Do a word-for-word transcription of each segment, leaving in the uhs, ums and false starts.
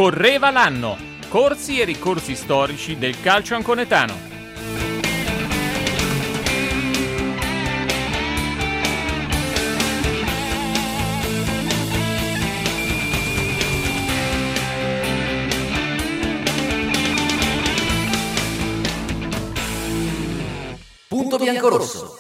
Correva l'anno, corsi e ricorsi storici del calcio anconetano. Punto biancorosso.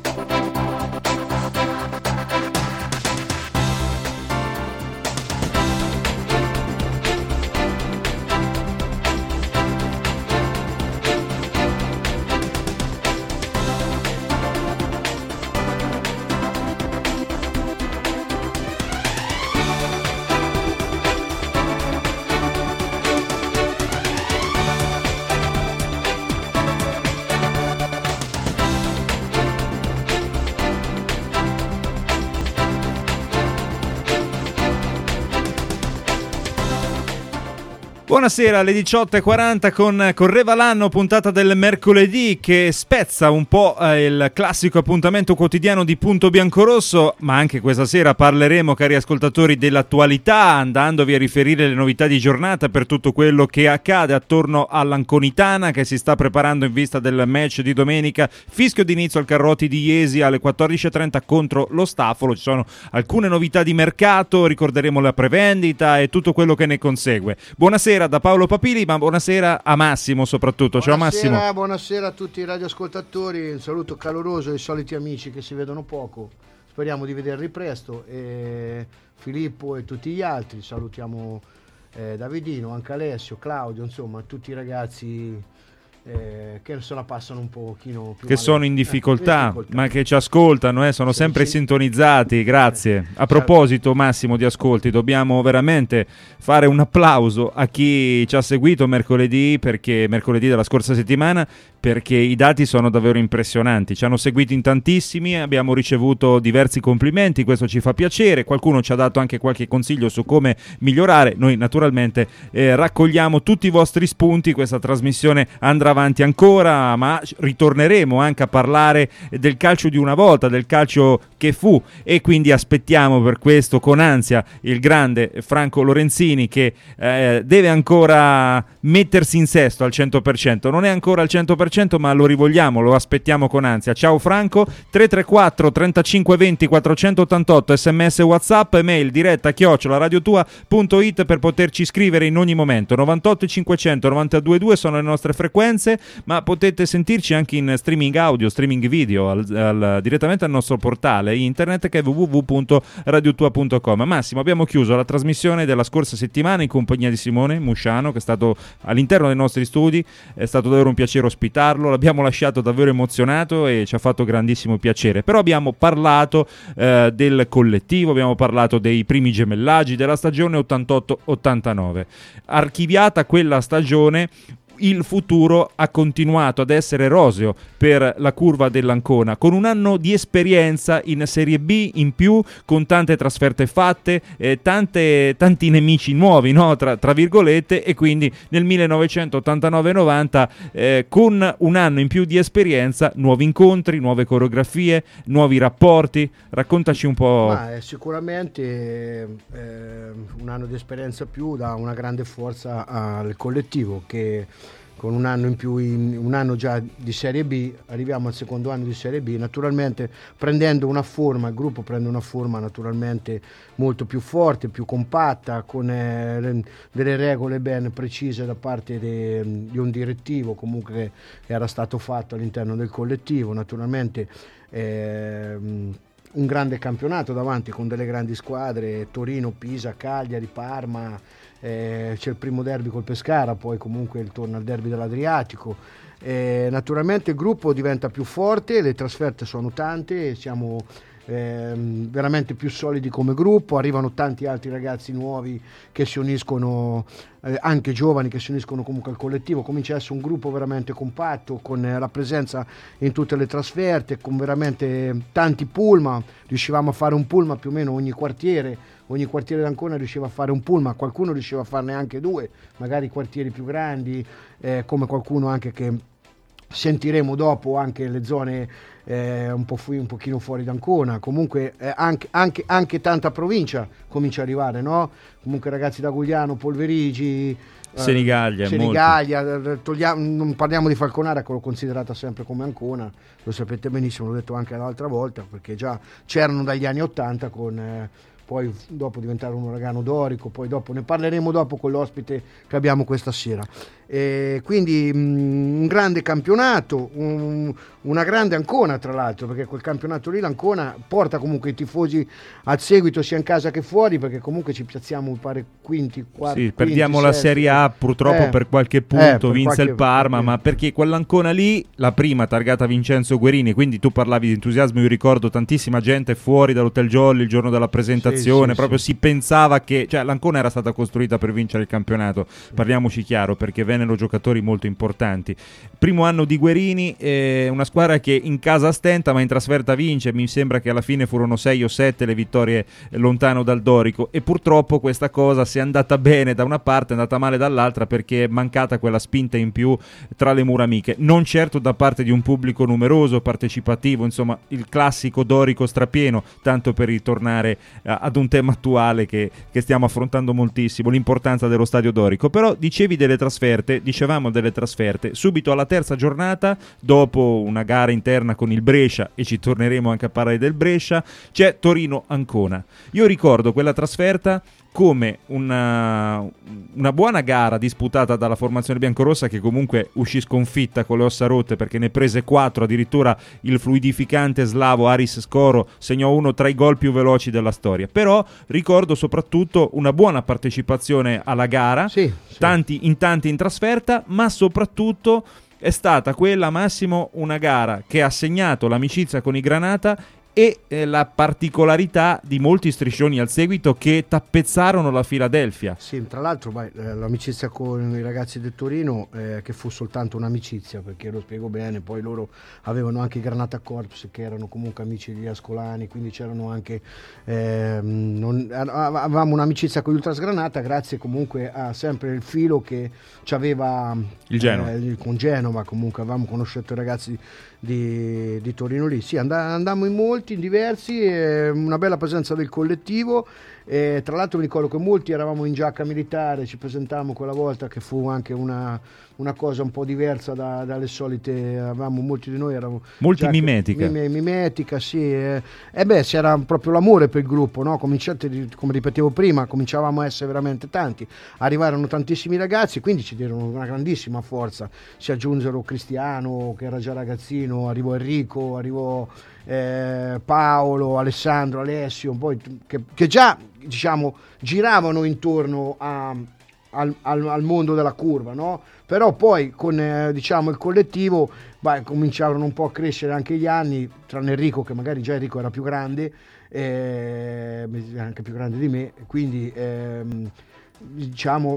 Buonasera, alle diciotto e quaranta con Correva l'anno, puntata del mercoledì che spezza un po' eh, il classico appuntamento quotidiano di Punto Biancorosso, ma anche questa sera parleremo, cari ascoltatori, dell'attualità, andandovi a riferire le novità di giornata per tutto quello che accade attorno all'Anconitana, che si sta preparando in vista del match di domenica, fischio d'inizio al Carroti di Jesi alle quattordici e trenta contro lo Stafolo. Ci sono alcune novità di mercato, ricorderemo la prevendita e tutto quello che ne consegue. Buonasera da Paolo Papili, ma buonasera a Massimo soprattutto. Ciao buonasera, Massimo. Buonasera a tutti i radioascoltatori, un saluto caloroso ai soliti amici che si vedono poco, speriamo di vederli presto, e Filippo e tutti gli altri, salutiamo eh, Davidino, anche Alessio, Claudio, insomma tutti i ragazzi eh, che se la passano un pochino più che male. sono in difficoltà, eh, difficoltà, ma che ci ascoltano, eh, sono sì, sempre sì. sintonizzati, grazie. A proposito Massimo di ascolti, dobbiamo veramente fare un applauso a chi ci ha seguito mercoledì, perché mercoledì della scorsa settimana, perché i dati sono davvero impressionanti, ci hanno seguito in tantissimi, abbiamo ricevuto diversi complimenti, questo ci fa piacere, qualcuno ci ha dato anche qualche consiglio su come migliorare. Noi naturalmente eh, raccogliamo tutti i vostri spunti, questa trasmissione andrà avanti ancora, ma ritorneremo anche a parlare del calcio di una volta, del calcio che fu, e quindi aspettiamo per questo con ansia il grande Franco Lorenzini, che eh, deve ancora mettersi in sesto al cento per cento, non è ancora al cento per cento, ma lo rivogliamo, lo aspettiamo con ansia. Ciao Franco. Tre tre quattro trentacinque venti quattrocentottantotto, sms WhatsApp, email diretta chiocciola radiotua punto it per poterci scrivere in ogni momento. Novantotto cinquecento novantadue due sono le nostre frequenze, ma potete sentirci anche in streaming audio, streaming video al, al, direttamente al nostro portale internet che è w w w punto radiotua punto com. Massimo, abbiamo chiuso la trasmissione della scorsa settimana in compagnia di Simone Musciano, che è stato all'interno dei nostri studi, è stato davvero un piacere ospitarlo, l'abbiamo lasciato davvero emozionato e ci ha fatto grandissimo piacere. Però abbiamo parlato eh, del collettivo, abbiamo parlato dei primi gemellaggi della stagione ottantotto ottantanove. Archiviata quella stagione, il futuro ha continuato ad essere roseo per la curva dell'Ancona, con un anno di esperienza in Serie B in più, con tante trasferte fatte, eh, tante, tanti nemici nuovi, no? tra, tra virgolette, e quindi nel millenovecentottantanove novanta eh, con un anno in più di esperienza, nuovi incontri, nuove coreografie, nuovi rapporti. Raccontaci un po'. Ma, eh, sicuramente eh, un anno di esperienza più dà una grande forza al collettivo, che con un anno in più, in, un anno già di Serie B, arriviamo al secondo anno di Serie B, naturalmente prendendo una forma, il gruppo prende una forma naturalmente molto più forte, più compatta, con eh, le, delle regole ben precise da parte de, di un direttivo comunque che era stato fatto all'interno del collettivo. Naturalmente eh, un grande campionato davanti con delle grandi squadre, Torino, Pisa, Cagliari, Parma, eh, c'è il primo derby col Pescara, poi comunque il torno al derby dell'Adriatico. Eh, naturalmente il gruppo diventa più forte, le trasferte sono tante, siamo eh, veramente più solidi come gruppo, arrivano tanti altri ragazzi nuovi che si uniscono, eh, anche giovani che si uniscono comunque al collettivo, comincia a essere un gruppo veramente compatto, con eh, la presenza in tutte le trasferte, con veramente tanti pullman, riuscivamo a fare un pullman più o meno ogni quartiere, ogni quartiere d'Ancona riusciva a fare un pullman, qualcuno riusciva a farne anche due, magari quartieri più grandi, eh, come qualcuno anche che sentiremo dopo anche le zone eh, un, po fu- un pochino fuori d'Ancona, comunque eh, anche, anche, anche tanta provincia comincia a arrivare, no? Comunque ragazzi da Gugliano, Polverigi, Senigallia, eh, Senigallia togliamo, non parliamo di Falconara, che l'ho considerata sempre come Ancona, lo sapete benissimo, l'ho detto anche l'altra volta, perché già c'erano dagli anni ottanta con... Eh, poi dopo diventare un uragano dorico, poi dopo ne parleremo dopo con l'ospite che abbiamo questa sera. E quindi mh, un grande campionato, un, una grande Ancona tra l'altro, perché quel campionato lì l'Ancona porta comunque i tifosi al seguito sia in casa che fuori, perché comunque ci piazziamo mi pare quinti, quarti, sì, quinti, perdiamo sesti. la Serie A purtroppo eh, per qualche punto, eh, per vinse qualche, il Parma, eh. ma perché quell'Ancona lì, la prima targata Vincenzo Guerini, quindi tu parlavi di entusiasmo, io ricordo tantissima gente fuori dall'Hotel Jolly il giorno della presentazione, sì, sì, proprio sì. Si pensava che, cioè l'Ancona era stata costruita per vincere il campionato, parliamoci chiaro, perché vennero giocatori molto importanti. Primo anno di Guerini, eh, una squadra che in casa stenta ma in trasferta vince, mi sembra che alla fine furono sei o sette le vittorie lontano dal Dorico, e purtroppo questa cosa si è andata bene da una parte, è andata male dall'altra, perché è mancata quella spinta in più tra le mura amiche, non certo da parte di un pubblico numeroso, partecipativo, insomma il classico Dorico strapieno, tanto per ritornare uh, ad un tema attuale che, che stiamo affrontando moltissimo, l'importanza dello stadio Dorico. Però dicevi delle trasferte, dicevamo delle trasferte, subito alla terza giornata, dopo una gara interna con il Brescia, e ci torneremo anche a parlare del Brescia, c'è Torino-Ancona. Io ricordo quella trasferta come una, una buona gara disputata dalla formazione biancorossa, che comunque uscì sconfitta con le ossa rotte, perché ne prese quattro, addirittura il fluidificante slavo Aris Skoro segnò uno tra i gol più veloci della storia. Però ricordo soprattutto una buona partecipazione alla gara, sì, sì. tanti in tanti in trasferta, ma soprattutto è stata quella, Massimo, una gara che ha segnato l'amicizia con i Granata e eh, la particolarità di molti striscioni al seguito che tappezzarono la Philadelphia. Sì, tra l'altro beh, l'amicizia con i ragazzi del Torino, eh, che fu soltanto un'amicizia, perché lo spiego bene, poi loro avevano anche i Granata Corps, che erano comunque amici degli Ascolani, quindi c'erano anche eh, non, avevamo un'amicizia con gli Ultras Granata, grazie comunque a sempre il filo che ci aveva il Genova. Eh, con Genova, comunque avevamo conosciuto i ragazzi di, di Torino lì. Sì, and- andammo in molti, in diversi, eh, una bella presenza del collettivo. E tra l'altro mi ricordo che molti eravamo in giacca militare, ci presentavamo quella volta, che fu anche una, una cosa un po' diversa da, dalle solite. Avevamo, molti di noi eravamo molti giacche, mimetica mime, mimetica sì, e eh beh, c'era proprio l'amore per il gruppo, no? Cominciate, come ripetevo prima, cominciavamo a essere veramente tanti, arrivarono tantissimi ragazzi, quindi ci diedero una grandissima forza, si aggiunsero Cristiano che era già ragazzino, arrivò Enrico, arrivò eh, Paolo, Alessandro, Alessio, poi che, che già diciamo giravano intorno a, al, al, al mondo della curva, no? Però poi con eh, diciamo il collettivo beh, cominciarono un po' a crescere anche gli anni, tranne Enrico, che magari già Enrico era più grande, eh, anche più grande di me, quindi ehm, diciamo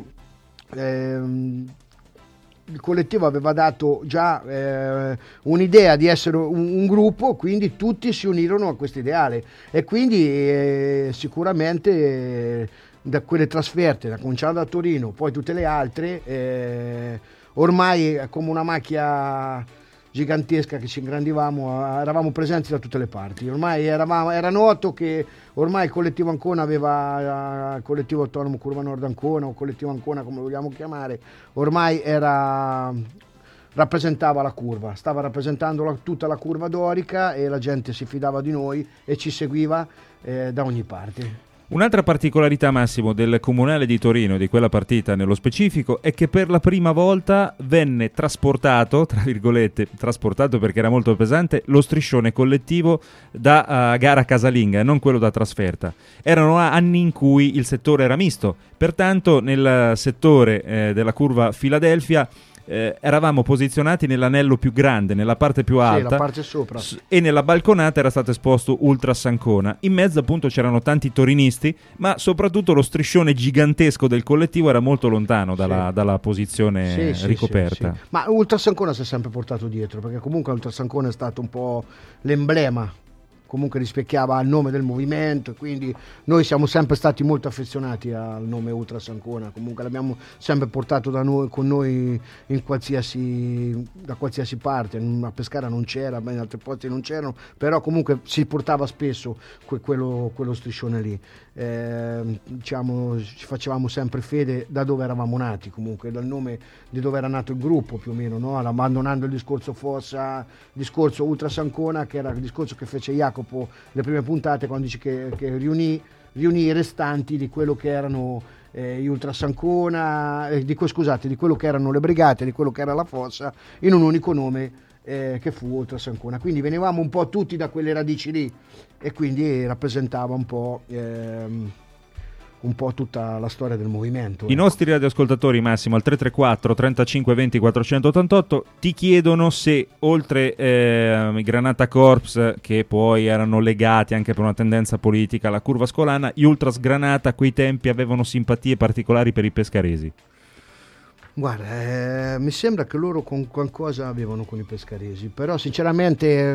ehm, il collettivo aveva dato già eh, un'idea di essere un, un gruppo, quindi tutti si unirono a questo ideale, e quindi eh, sicuramente eh, da quelle trasferte, da cominciare da Torino, poi tutte le altre, eh, ormai è come una macchia gigantesca che ci ingrandivamo, eravamo presenti da tutte le parti. Ormai eravamo, era noto che ormai il collettivo Ancona aveva il collettivo autonomo Curva Nord Ancona, o collettivo Ancona come lo vogliamo chiamare, ormai era rappresentava la curva, stava rappresentando la, tutta la curva dorica, e la gente si fidava di noi e ci seguiva eh, da ogni parte. Un'altra particolarità, Massimo, del Comunale di Torino, di quella partita nello specifico, è che per la prima volta venne trasportato, tra virgolette, trasportato perché era molto pesante, lo striscione collettivo da uh, gara casalinga e non quello da trasferta. Erano anni in cui il settore era misto, pertanto nel settore eh, della curva Philadelphia Eh, eravamo posizionati nell'anello più grande, nella parte più alta, sì, la parte sopra, s- e nella balconata era stato esposto Ultras Ancona. In mezzo appunto c'erano tanti torinisti, ma soprattutto lo striscione gigantesco del collettivo era molto lontano dalla, sì. dalla posizione sì, ricoperta. sì, sì. Ma Ultras Ancona si è sempre portato dietro, perché comunque Ultras Ancona è stato un po' l'emblema comunque rispecchiava il nome del movimento, quindi noi siamo sempre stati molto affezionati al nome Ultras Ancona, comunque l'abbiamo sempre portato da noi, con noi in qualsiasi, da qualsiasi parte. A Pescara non c'era, in altri posti non c'erano, però comunque si portava spesso que- quello, quello striscione lì. Eh, diciamo, ci facevamo sempre fede da dove eravamo nati, comunque dal nome di dove era nato il gruppo più o meno, no? Abbandonando il discorso Fossa, il discorso Ultras Ancona, che era il discorso che fece Jacopo le prime puntate, quando dice che, che riunì, riunì i restanti di quello che erano eh, gli Ultras Ancona, eh, di, scusate, di quello che erano le brigate, di quello che era la Fossa, in un unico nome, Eh, che fu Ultras Ancona. Quindi venivamo un po' tutti da quelle radici lì e quindi rappresentava un po' ehm, un po' tutta la storia del movimento. I ecco. nostri radioascoltatori, Massimo, al tre tre quattro trentacinque venti quattrocentottantotto ti chiedono se oltre eh, i Granata Corps, che poi erano legati anche per una tendenza politica alla curva ascolana, gli Ultras Granata a quei tempi avevano simpatie particolari per i pescaresi. Guarda, eh, mi sembra che loro con qualcosa avevano con i pescaresi, però sinceramente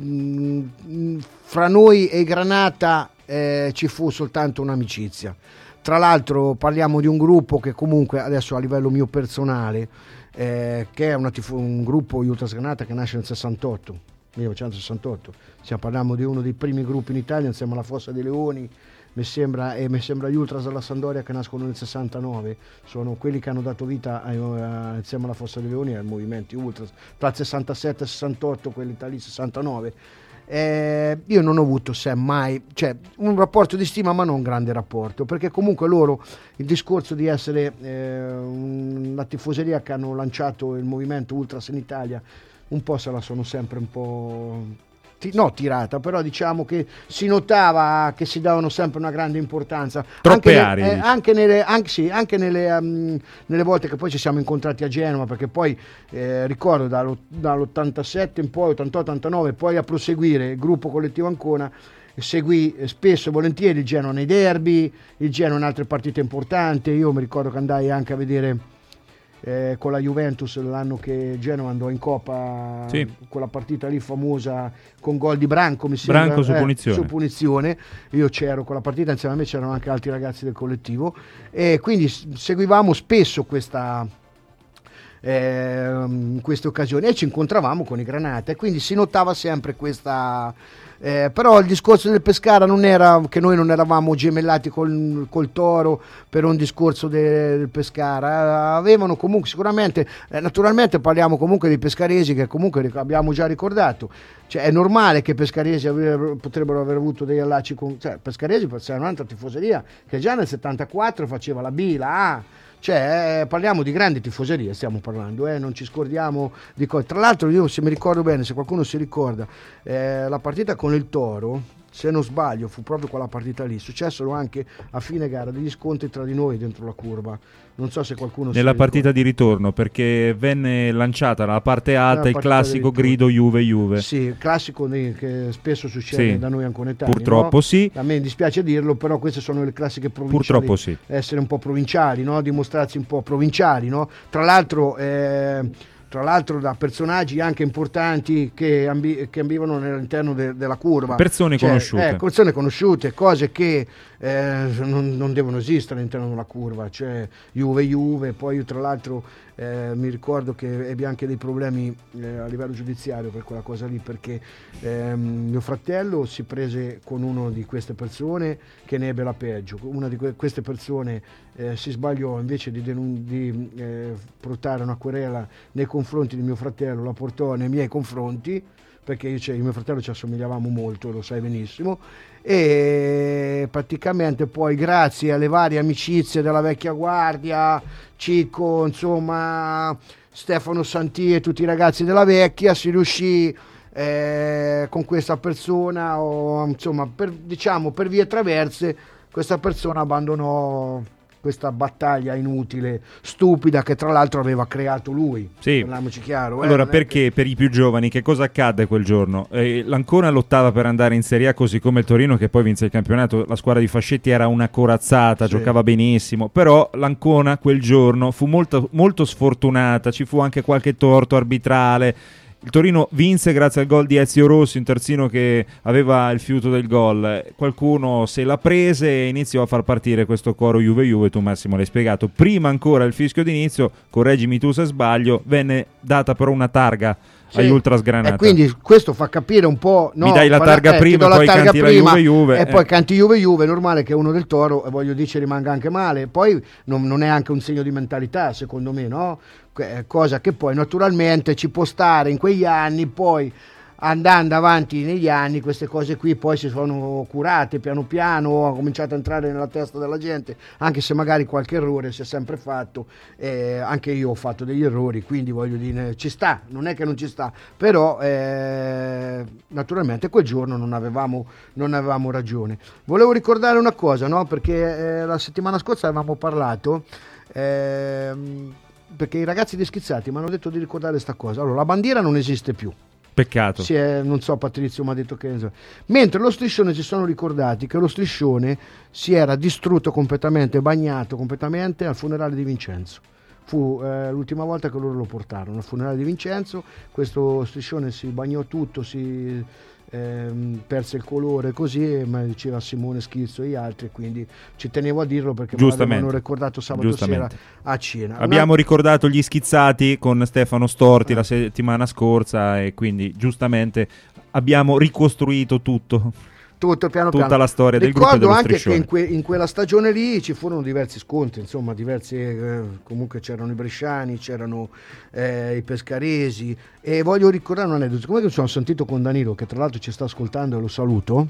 mh, fra noi e Granata eh, ci fu soltanto un'amicizia. Tra l'altro parliamo di un gruppo che comunque adesso a livello mio personale, eh, che è una tifo- un gruppo Ultras Granata che nasce nel sessantotto, millenovecentosessantotto, stiamo parlando di uno dei primi gruppi in Italia insieme alla Fossa dei Leoni. Mi sembra, e mi sembra gli Ultras della Sampdoria che nascono nel sessantanove, sono quelli che hanno dato vita a, a, insieme alla Fossa dei Leoni ai movimenti Ultras tra il sessantasette e il sessantotto, quelli lì sessantanove. Eh, io non ho avuto se mai, cioè un rapporto di stima, ma non un grande rapporto, perché comunque loro il discorso di essere eh, un, la tifoseria che hanno lanciato il movimento Ultras in Italia un po' se la sono sempre un po' no tirata, però diciamo che si notava che si davano sempre una grande importanza. Troppe anche aree, ne, eh, anche nelle anche, sì, anche nelle, um, nelle volte che poi ci siamo incontrati a Genova, perché poi eh, ricordo dallo, dall'ottantasette in poi, ottantotto ottantanove, poi a proseguire il gruppo collettivo Ancona seguì spesso e volentieri il Genoa nei derby, il Genoa in altre partite importanti. Io mi ricordo che andai anche a vedere Eh, con la Juventus l'anno che Genova andò in Coppa, sì, quella partita lì famosa con gol di Branco, mi sembra, Branco su, eh, punizione. su punizione. Io c'ero quella partita, insieme a me c'erano anche altri ragazzi del collettivo e quindi seguivamo spesso questa eh, queste occasioni e ci incontravamo con i Granata e quindi si notava sempre questa Eh, però il discorso del Pescara non era che noi non eravamo gemellati col, col Toro per un discorso de, del Pescara, avevano comunque sicuramente, eh, naturalmente parliamo comunque dei pescaresi che comunque abbiamo già ricordato, cioè è normale che i pescaresi avrebbero, potrebbero aver avuto degli allacci con, cioè pescaresi c'era un'altra tifoseria che già nel settantaquattro faceva la B, la A. Cioè, eh, parliamo di grandi tifoserie, stiamo parlando, eh, non ci scordiamo di cose. Tra l'altro, io se mi ricordo bene, se qualcuno si ricorda, eh, la partita con il Toro, se non sbaglio, fu proprio quella partita lì. Successero anche a fine gara degli scontri tra di noi dentro la curva. Non so se qualcuno nella si partita ricorda. di ritorno, perché venne lanciata dalla parte alta Nella il classico grido Juve-Juve. Sì, il classico di, che spesso succede sì, da noi anconetani. purtroppo no? sì. A me dispiace dirlo, però queste sono le classiche provinciali. Purtroppo sì. Essere un po' provinciali, no? Dimostrarsi un po' provinciali, no? Tra l'altro... Eh, tra l'altro da personaggi anche importanti che, ambi- che ambivano all'interno de- della curva, persone cioè, conosciute eh, persone conosciute, cose che eh, non, non devono esistere all'interno della curva, cioè Juve Juve. Poi io tra l'altro eh, mi ricordo che ebbi anche dei problemi eh, a livello giudiziario per quella cosa lì, perché ehm, mio fratello si prese con uno di queste persone che ne ebbe la peggio. Una di que- queste persone eh, si sbagliò, invece di, denun- di eh, portare una querela nei confronti di mio fratello, la portò nei miei confronti, perché io, cioè, io e mio fratello ci assomigliavamo molto, lo sai benissimo, e praticamente poi grazie alle varie amicizie della vecchia guardia, Cicco, insomma Stefano Santì e tutti i ragazzi della vecchia, si riuscì eh, con questa persona, o insomma per, diciamo per vie traverse questa persona abbandonò questa battaglia inutile, stupida, che tra l'altro aveva creato lui. Sì. Parliamoci chiaro. Allora, eh, perché che... per i più giovani che cosa accadde quel giorno? Eh, L'Ancona lottava per andare in Serie A, così come il Torino, che poi vinse il campionato. La squadra di Fascetti era una corazzata, sì, giocava benissimo, però l'Ancona quel giorno fu molto, molto sfortunata, ci fu anche qualche torto arbitrale Il Torino vinse grazie al gol di Ezio Rossi, un terzino che aveva il fiuto del gol. Qualcuno se la prese e iniziò a far partire questo coro Juve Juve. Tu Massimo l'hai spiegato. Prima ancora il fischio d'inizio, correggimi tu se sbaglio, venne data però una targa sì. agli ultras Granata. E quindi questo fa capire un po'... No, mi dai la targa eh, prima e poi targa canti prima, la Juve Juve. E eh. poi canti Juve Juve, è normale che uno del Toro, voglio dire, rimanga anche male. Poi non, non è anche un segno di mentalità, secondo me, no? Cosa che poi naturalmente ci può stare in quegli anni, poi andando avanti negli anni queste cose qui poi si sono curate piano piano, ha cominciato a entrare nella testa della gente, anche se magari qualche errore si è sempre fatto, eh, anche io ho fatto degli errori, quindi voglio dire ci sta, non è che non ci sta, però eh, naturalmente quel giorno non avevamo, non avevamo ragione. Volevo ricordare una cosa, no? Perché eh, la settimana scorsa avevamo parlato eh, perché i ragazzi di Schizzati mi hanno detto di ricordare questa cosa. Allora, la bandiera non esiste più. Peccato. Si è, non so, Patrizio mi ha detto che... Mentre lo striscione si sono ricordati che lo striscione si era distrutto completamente, bagnato completamente al funerale di Vincenzo. Fu eh, l'ultima volta che loro lo portarono al funerale di Vincenzo, questo striscione si bagnò tutto, si... Ehm, perse il colore così, ma diceva Simone Schizzo e gli altri, quindi ci tenevo a dirlo perché me l'avevano ricordato sabato sera a cena. Abbiamo Una... ricordato gli Schizzati con Stefano Storti eh. la settimana scorsa e quindi giustamente abbiamo ricostruito tutto. Tutto piano tutta piano. la storia del Ricordo gruppo dello anche striscione. che in, que, in quella stagione lì ci furono diversi scontri, insomma diversi eh, comunque c'erano i bresciani, c'erano eh, i pescaresi, e voglio ricordare un aneddoto. Come mi sono sentito con Danilo, che tra l'altro ci sta ascoltando e lo saluto,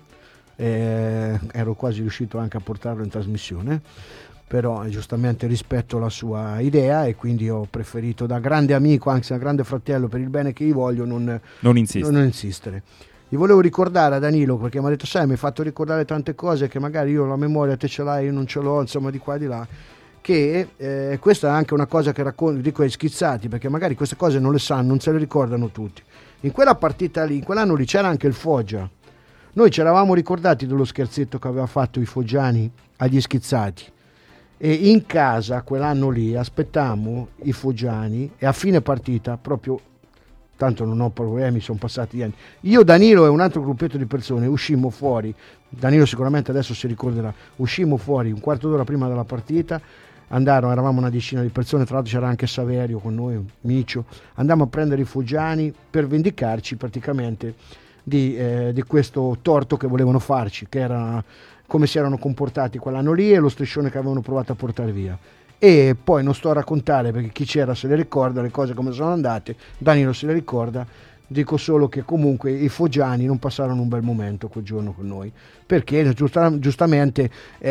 eh, ero quasi riuscito anche a portarlo in trasmissione, però eh, giustamente rispetto la sua idea e quindi ho preferito, da grande amico, anzi da grande fratello, per il bene che gli voglio, non, non, insiste. non insistere. Gli volevo ricordare a Danilo, perché mi ha detto sai, mi hai fatto ricordare tante cose che magari io la memoria te ce l'hai, io non ce l'ho, insomma di qua e di là, che eh, questa è anche una cosa che racconto, dico ai Schizzati, perché magari queste cose non le sanno, non se le ricordano tutti. In quella partita lì, in quell'anno lì c'era anche il Foggia, noi ci eravamo ricordati dello scherzetto che aveva fatto i foggiani agli Schizzati, e in casa quell'anno lì aspettammo i foggiani e a fine partita proprio, tanto non ho problemi, sono passati gli anni, io, Danilo e un altro gruppetto di persone uscimmo fuori, Danilo sicuramente adesso si ricorderà, uscimmo fuori un quarto d'ora prima della partita, andarono, eravamo una decina di persone, tra l'altro c'era anche Saverio con noi, Micio, andammo a prendere i foggiani per vendicarci praticamente di, eh, di questo torto che volevano farci, che era come si erano comportati quell'anno lì e lo striscione che avevano provato a portare via. E poi non sto a raccontare perché chi c'era se le ricorda le cose come sono andate, Danilo se le ricorda, dico solo che comunque i foggiani non passarono un bel momento quel giorno con noi, perché giusta, giustamente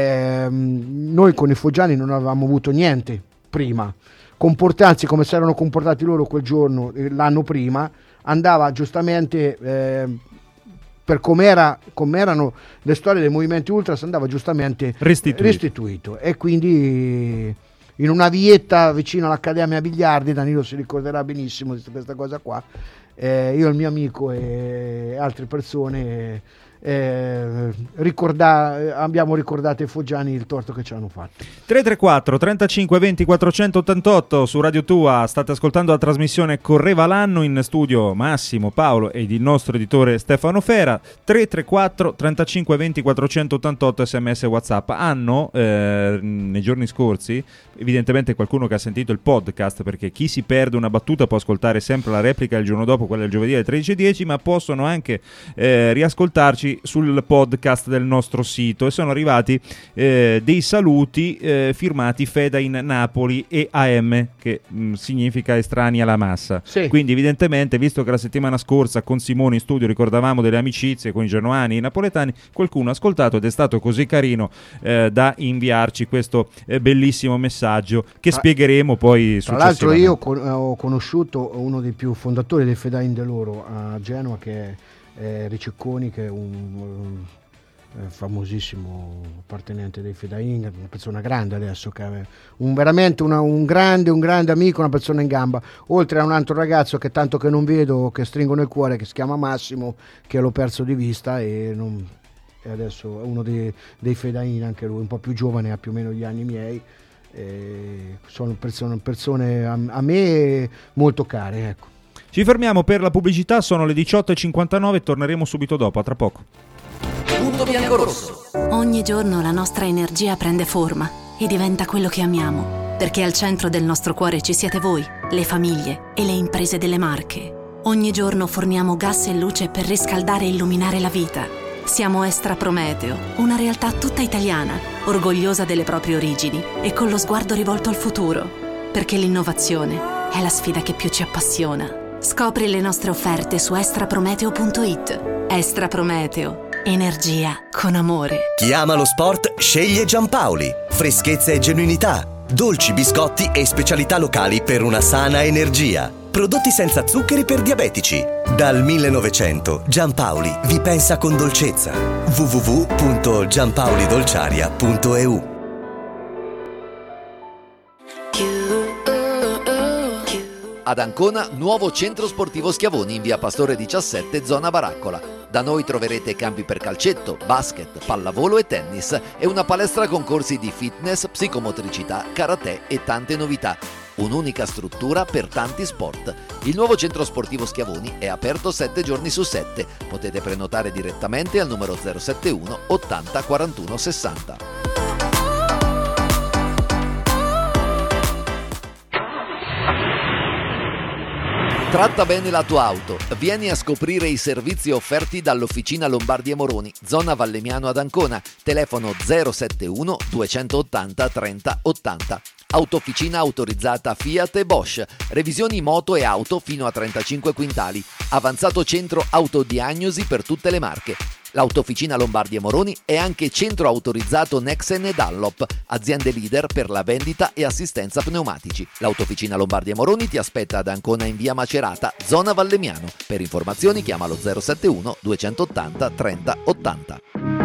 ehm, noi con i foggiani non avevamo avuto niente prima, comportarsi come si erano comportati loro quel giorno, l'anno prima, andava giustamente eh, per com'era, com'erano le storie dei movimenti ultras, andava giustamente restituito, restituito. E quindi in una vietta vicino all'Accademia Biliardi, Danilo si ricorderà benissimo di questa cosa qua, eh, io e il mio amico e altre persone eh, ricorda, abbiamo ricordato ai foggiani il torto che ci hanno fatto. tre tre quattro trentacinque venti quattrocentottantotto su Radio Tua, state ascoltando la trasmissione Correva l'anno, in studio Massimo, Paolo ed il nostro editore Stefano Fera. Tre tre quattro trentacinque venti quattrocentottantotto sms WhatsApp. Hanno eh, nei giorni scorsi, evidentemente qualcuno che ha sentito il podcast, perché chi si perde una battuta può ascoltare sempre la replica il giorno dopo, quella del giovedì alle tredici e dieci, ma possono anche eh, riascoltarci sul podcast del nostro sito, e sono arrivati eh, dei saluti eh, firmati Fedain Napoli e A M, che mh, significa estranei alla massa. Sì. Quindi evidentemente, visto che la settimana scorsa con Simone in studio ricordavamo delle amicizie con i genoani e i napoletani, qualcuno ha ascoltato ed è stato così carino eh, da inviarci questo eh, bellissimo messaggio che tra, spiegheremo poi tra l'altro successivamente. io con, ho conosciuto uno dei più fondatori dei Fedain de loro a Genova, che è Eh, Ricicconi, che è un, un eh, famosissimo appartenente dei Fedain, una persona grande adesso, che è un, veramente una, un grande un grande amico, una persona in gamba, oltre a un altro ragazzo che tanto che non vedo, che stringo nel cuore, che si chiama Massimo, che l'ho perso di vista e, non, e adesso è uno dei, dei Fedain, anche lui un po' più giovane, ha più o meno gli anni miei. Eh, sono persone, persone a, a me molto care, ecco. Ci fermiamo per la pubblicità, sono le diciotto e cinquantanove e torneremo subito dopo, a tra poco. Punto biancorosso. Ogni giorno la nostra energia prende forma e diventa quello che amiamo, perché al centro del nostro cuore ci siete voi, le famiglie e le imprese delle Marche. Ogni giorno forniamo gas e luce per riscaldare e illuminare la vita. Siamo Estra Prometeo, una realtà tutta italiana, orgogliosa delle proprie origini e con lo sguardo rivolto al futuro, perché l'innovazione è la sfida che più ci appassiona. Scopri le nostre offerte su estra prometeo punto it. Estra Prometeo, energia con amore. Chi ama lo sport sceglie Giampaoli. Freschezza e genuinità, dolci, biscotti e specialità locali per una sana energia. Prodotti senza zuccheri per diabetici. Dal millenovecento Giampaoli vi pensa con dolcezza. w w w punto giampaolidolciaria punto e u. Ad Ancona, nuovo centro sportivo Schiavoni in via Pastore diciassette, zona Baraccola. Da noi troverete campi per calcetto, basket, pallavolo e tennis e una palestra con corsi di fitness, psicomotricità, karate e tante novità. Un'unica struttura per tanti sport. Il nuovo centro sportivo Schiavoni è aperto sette giorni su sette. Potete prenotare direttamente al numero zero sette uno ottanta quarantuno sessanta. Tratta bene la tua auto. Vieni a scoprire i servizi offerti dall'Officina Lombardi e Moroni, zona Vallemiano ad Ancona. Telefono zero sette uno duecentottanta trenta ottanta. Autofficina autorizzata Fiat e Bosch. Revisioni moto e auto fino a trentacinque quintali. Avanzato centro autodiagnosi per tutte le marche. L'Autofficina Lombardi e Moroni è anche centro autorizzato Nexen e Dunlop, aziende leader per la vendita e assistenza pneumatici. L'Autofficina Lombardi e Moroni ti aspetta ad Ancona in via Macerata, zona Vallemiano. Per informazioni chiamalo zero sette uno duecentottanta trenta ottanta.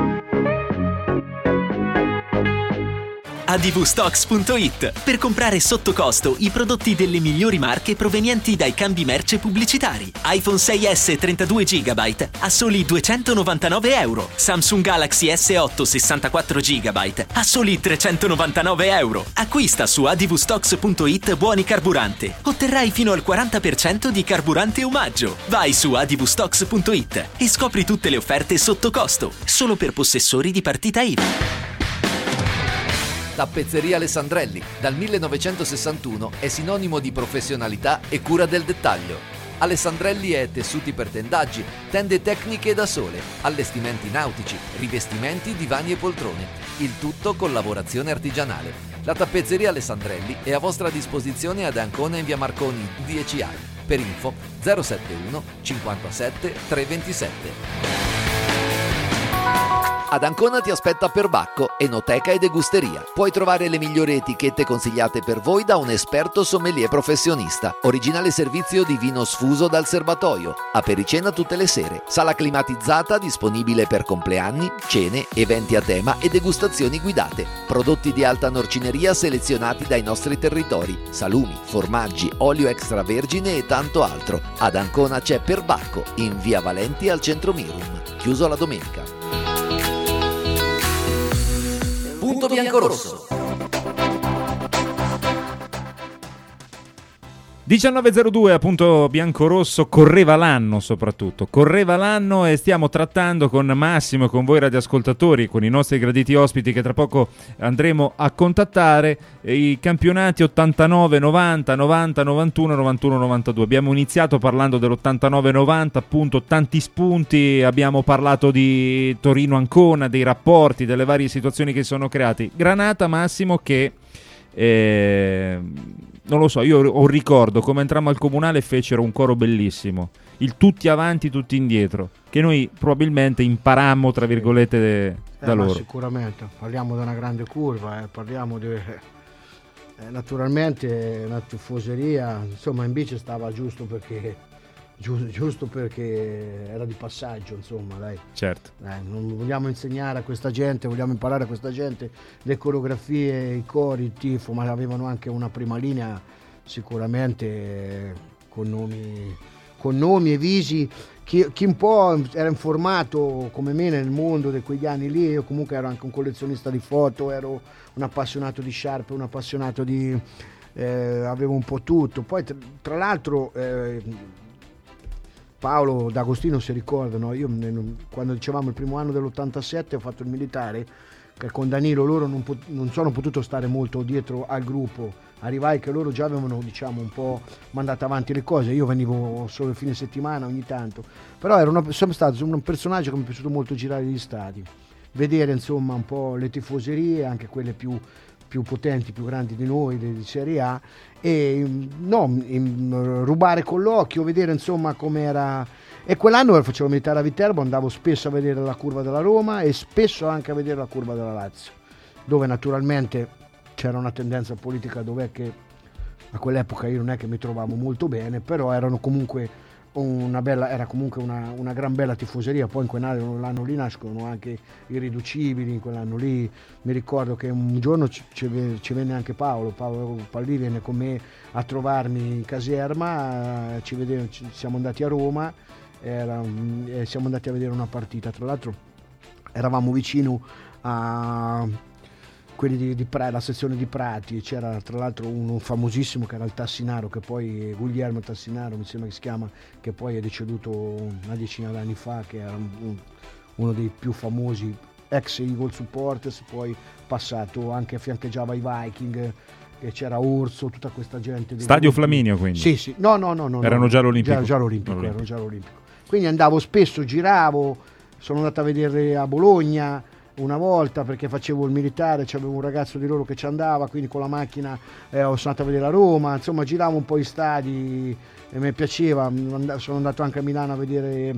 a d v stocks punto it per comprare sotto costo i prodotti delle migliori marche provenienti dai cambi merce pubblicitari. iPhone sei esse trentadue giga a soli duecentonovantanove euro. Samsung Galaxy S otto sessantaquattro giga a soli trecentonovantanove euro. Acquista su a d v stocks punto it buoni carburante. Otterrai fino al quaranta per cento di carburante omaggio. Vai su a d v stocks punto it e scopri tutte le offerte sotto costo, solo per possessori di partita I V A. Tappezzeria Alessandrelli, dal millenovecentosessantuno è sinonimo di professionalità e cura del dettaglio. Alessandrelli è tessuti per tendaggi, tende tecniche da sole, allestimenti nautici, rivestimenti, divani e poltrone. Il tutto con lavorazione artigianale. La tappezzeria Alessandrelli è a vostra disposizione ad Ancona in via Marconi dieci A. Per info zero sette uno cinquantasette trecentoventisette. Ad Ancona ti aspetta Perbacco, enoteca e degusteria. Puoi trovare le migliori etichette consigliate per voi da un esperto sommelier professionista. Originale servizio di vino sfuso dal serbatoio. Apericena tutte le sere. Sala climatizzata disponibile per compleanni, cene, eventi a tema e degustazioni guidate. Prodotti di alta norcineria selezionati dai nostri territori. Salumi, formaggi, olio extravergine e tanto altro. Ad Ancona c'è Perbacco, in via Valenti al centro Mirum. Chiuso la domenica. Punto biancorosso. diciannove e zero due, appunto biancorosso, correva l'anno soprattutto, correva l'anno e stiamo trattando con Massimo e con voi radioascoltatori, con i nostri graditi ospiti che tra poco andremo a contattare, i campionati ottantanove novanta, novanta novantuno, novantuno novantadue. Abbiamo iniziato parlando dell'ottantanove novanta, appunto tanti spunti, abbiamo parlato di Torino-Ancona, dei rapporti, delle varie situazioni che sono creati. Granata, Massimo, che... Eh, non lo so, io ho un ricordo come entrammo al comunale e fecero un coro bellissimo, il tutti avanti tutti indietro, che noi probabilmente imparammo tra virgolette de, eh, da loro. Sicuramente parliamo di una grande curva, eh, parliamo di eh, naturalmente una tifoseria, insomma in bici stava giusto perché giusto, giusto perché era di passaggio, insomma, dai. Certo. Dai, non vogliamo insegnare a questa gente, vogliamo imparare a questa gente le coreografie, i cori, il tifo, ma avevano anche una prima linea sicuramente con nomi, con nomi e visi. Chi, chi un po' era informato come me nel mondo di quegli anni lì, io comunque ero anche un collezionista di foto, ero un appassionato di sciarpe, un appassionato di... Eh, avevo un po' tutto. Poi tra, tra l'altro... Eh, Paolo D'Agostino si ricorda, no? Io nel, quando dicevamo il primo anno dell'ottantasette ho fatto il militare, che con Danilo loro non, pot- non sono potuto stare molto dietro al gruppo, arrivai che loro già avevano, diciamo, un po' mandato avanti le cose, io venivo solo il fine settimana ogni tanto, però ero una, sono stato un personaggio che mi è piaciuto molto girare gli stadi, vedere insomma un po' le tifoserie, anche quelle più, più potenti, più grandi di noi, di Serie A, e no, in, rubare con l'occhio, vedere insomma com'era. E quell'anno facevo militare a Viterbo, andavo spesso a vedere la curva della Roma e spesso anche a vedere la curva della Lazio, dove naturalmente c'era una tendenza politica, dov'è che a quell'epoca io non è che mi trovavo molto bene, però erano comunque una bella, era comunque una, una gran bella tifoseria. Poi in quell'anno lì nascono anche i riducibili, in quell'anno lì mi ricordo che un giorno ci, ci venne anche Paolo, Paolo Pallì venne con me a trovarmi in caserma, ci, vede, ci siamo andati a Roma, era, e siamo andati a vedere una partita, tra l'altro eravamo vicino a quelli di, di la sezione di Prati, c'era tra l'altro uno famosissimo che era il Tassinaro, che poi Guglielmo Tassinaro mi sembra che si chiama, che poi è deceduto una decina d'anni fa, che era un, uno dei più famosi ex Eagle supporters, poi passato anche, fiancheggiava i Viking, che c'era Orso, tutta questa gente. Stadio gruppi. Flaminio, quindi? Sì, sì, no, no, no. no erano no, già l'Olimpico? Già, già l'Olimpico, l'Olimpico. Erano già l'Olimpico. Quindi andavo spesso, giravo, sono andato a vedere a Bologna una volta perché facevo il militare, c'avevo un ragazzo di loro che ci andava, quindi con la macchina eh, sono andato a vedere a Roma, insomma giravo un po' i stadi e mi piaceva. Sono andato anche a Milano a vedere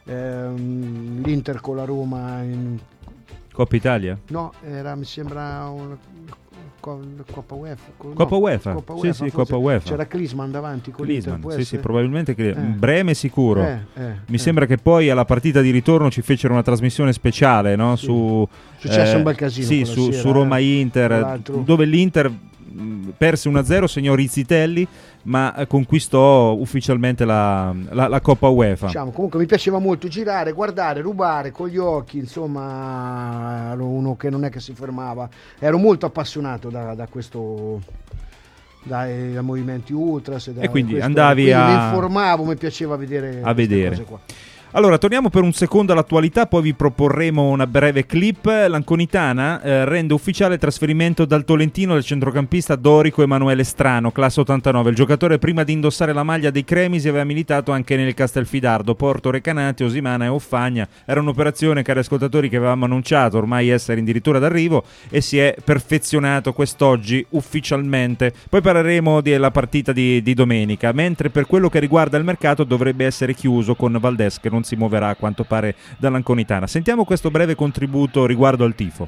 ehm, l'Inter con la Roma in... Coppa Italia? No, era mi sembra un... Coppa UEFA, Coppa no, UEFA, Coppa sì, UEFA, sì, Coppa UEFA. C'era Klinsmann davanti con Klinsmann, l'Inter, sì, sì, essere? probabilmente che... eh. Breme sicuro. Eh, eh, Mi eh. sembra che poi alla partita di ritorno ci fecero una trasmissione speciale, no? Sì. Su Successo eh, un bel casino sì, quella su, sera, su Roma eh. Inter, dove l'Inter perse uno a zero, segnò Rizzitelli, ma conquistò ufficialmente la, la, la Coppa UEFA. Diciamo, comunque mi piaceva molto girare, guardare, rubare con gli occhi, insomma, ero uno che non è che si fermava, ero molto appassionato da, da questo, dai, da movimenti ultras e, da e quindi questo, andavi quindi a mi informavo, mi piaceva vedere a vedere cose qua. Allora, torniamo per un secondo all'attualità, poi vi proporremo una breve clip. L'Anconitana eh, rende ufficiale il trasferimento dal Tolentino del centrocampista Dorico Emanuele Strano, classe ottantanove. Il giocatore, prima di indossare la maglia dei Cremisi, aveva militato anche nel Castelfidardo, Porto Recanati, Osimana e Offagna. Era un'operazione, cari ascoltatori, che avevamo annunciato ormai essere addirittura d'arrivo e si è perfezionato quest'oggi ufficialmente. Poi parleremo della partita di, di domenica, mentre per quello che riguarda il mercato dovrebbe essere chiuso con Valdés, che non si muoverà a quanto pare dall'Anconitana. Sentiamo questo breve contributo riguardo al tifo.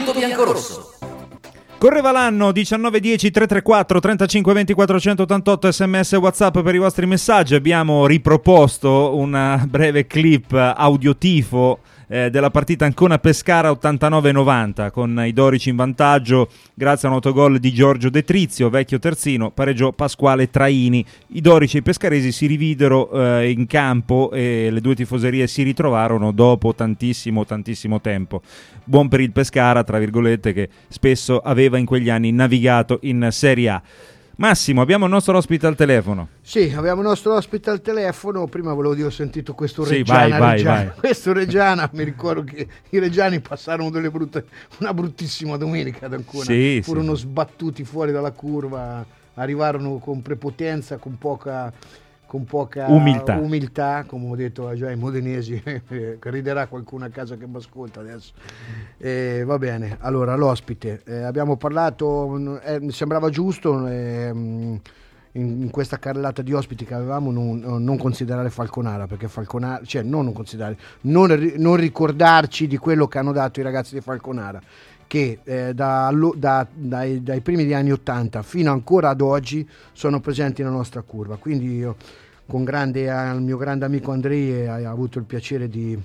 Punto Biancorosso. Correva l'anno diciannove dieci tre tre quattro trentacinque venti quattrocentottantotto, sms e WhatsApp per i vostri messaggi. Abbiamo riproposto una breve clip audio tifo eh, della partita Ancona-Pescara ottantanove novanta, con i dorici in vantaggio grazie a un autogol di Giorgio De Trizio, vecchio terzino, pareggiò Pasquale Traini. I dorici e i pescaresi si rividero eh, in campo e le due tifoserie si ritrovarono dopo tantissimo tantissimo tempo. Buon per il Pescara, tra virgolette, che spesso aveva in quegli anni navigato in Serie A. Massimo, abbiamo il nostro ospite al telefono. Sì, abbiamo il nostro ospite al telefono. Prima volevo dire, ho sentito questo Sì, Reggiana, vai, vai, Reggiana. vai. Questo Reggiana, mi ricordo che i reggiani passarono delle brutte, una bruttissima domenica ad Ancona. Sì, furono sì. sbattuti fuori dalla curva, arrivarono con prepotenza, con poca, con poca Umiltà. umiltà, come ho detto già ai modenesi. Riderà qualcuno a casa che mi ascolta adesso. Eh, va bene, allora l'ospite, eh, abbiamo parlato, eh, mi sembrava giusto eh, in, in questa carrellata di ospiti che avevamo non, non considerare Falconara, perché Falconara, cioè non, non considerare, non, non ricordarci di quello che hanno dato i ragazzi di Falconara, che eh, da, da, dai, dai primi degli anni ottanta fino ancora ad oggi sono presenti nella nostra curva. Quindi io con grande, al mio grande amico Andrei ho avuto il piacere di,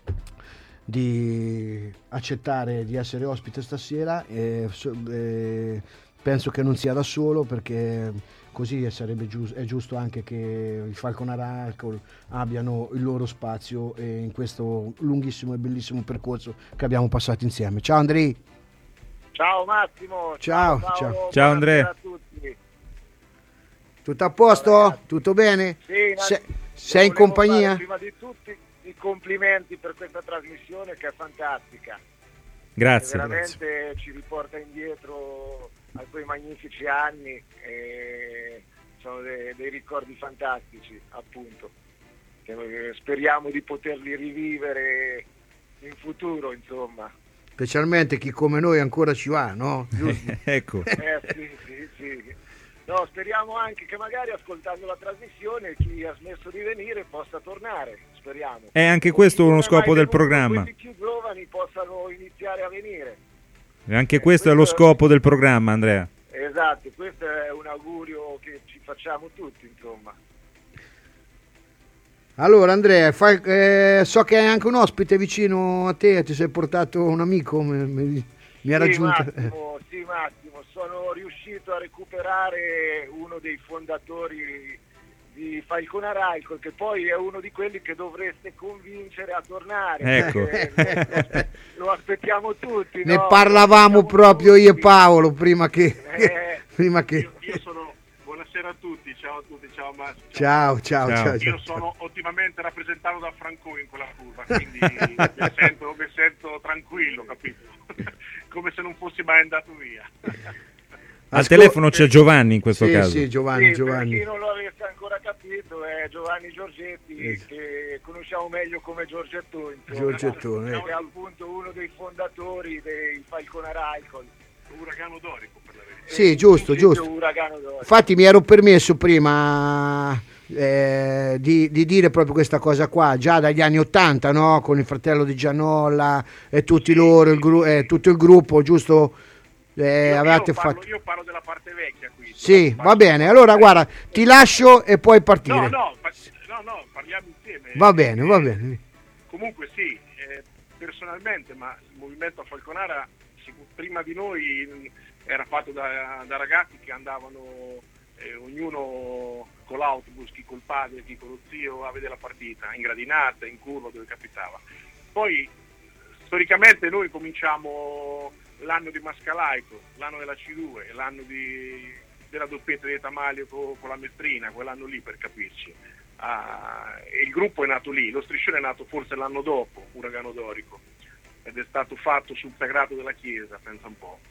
di accettare di essere ospite stasera e eh, penso che non sia da solo, perché così sarebbe giusto, è giusto anche che i Falconara Alcol abbiano il loro spazio eh, in questo lunghissimo e bellissimo percorso che abbiamo passato insieme. Ciao Andrei. Ciao Massimo. Ciao, Paolo, ciao. Ciao, Andrea. buonasera a tutti. Tutto a posto? Ciao, Tutto bene? Sì, Se- devo- sei in volevo compagnia? fare prima di tutti i complimenti per questa trasmissione che è fantastica. Grazie. Che veramente ci riporta indietro a quei magnifici anni e sono dei, dei ricordi fantastici, appunto. Che speriamo di poterli rivivere in futuro, insomma. Specialmente chi come noi ancora ci va, no? Giusto? Ecco. Eh sì, sì, sì. No, speriamo anche che magari ascoltando la trasmissione chi ha smesso di venire possa tornare, speriamo. È anche questo Chi uno non è scopo mai del venuto, programma. quelli più giovani possano iniziare a venire. E anche questo è lo scopo del programma, Andrea. Esatto, questo è un augurio che ci facciamo tutti, insomma. Allora Andrea, fai- eh, so che hai anche un ospite vicino a te, ti sei portato un amico, mi, mi, mi ha Sì, raggiunto. Massimo, sì, Massimo, sono riuscito a recuperare uno dei fondatori di Falconara Alcol, che poi è uno di quelli che dovreste convincere a tornare. Ecco. perché Lo, lo aspettiamo tutti. Ne no? parlavamo Lo aspettiamo proprio io e tutti. Paolo prima che... Eh, prima che... Io, io sono, buonasera a tutti, ciao a tutti, ciao Massimo. Ciao, ciao, Ciao. ciao. Io ciao. sono ottimamente rappresentato da Franco in quella curva, quindi mi sento, mi sento tranquillo, capito? Come se non fossi mai andato via. Al Ascol- telefono c'è Giovanni in questo sì, caso. Sì, Giovanni, Sì, Giovanni. per chi non lo avesse ancora capito è Giovanni Giorgetti, Eh. che conosciamo meglio come Giorgetto, insomma, Giorgettone, che eh. è appunto uno dei fondatori dei Falconara Alcol. Uragano dorico, per la verità. Sì, giusto, Il sito giusto. Uragano d'Oro. Infatti mi ero permesso prima eh, di, di dire proprio questa cosa qua, già dagli anni ottanta, no? Con il fratello di Gianolla e tutti loro, il gru- eh, tutto il gruppo, giusto? Eh, Io, avevate io parlo, fatto... io parlo della parte vecchia qui. Sì, Parlo- va bene. Allora guarda, ti lascio e puoi partire. No, no, pa- no, no, parliamo insieme. Va bene, va Eh, bene. Comunque sì, eh, personalmente, ma il movimento a Falconara si- prima di noi mh, era fatto da, da ragazzi che andavano eh, ognuno con l'autobus, chi col padre, chi con lo zio a vedere la partita, in gradinata, in curva, dove capitava. Poi storicamente noi cominciamo l'anno di Mascalaico, l'anno della C due, l'anno di, della doppietta di Tamaglio con, con la Mestrina, quell'anno lì per capirci. Ah, e il gruppo è nato lì, lo striscione è nato forse l'anno dopo, Uragano Dorico, ed è stato fatto sul sagrato della chiesa, pensa un po',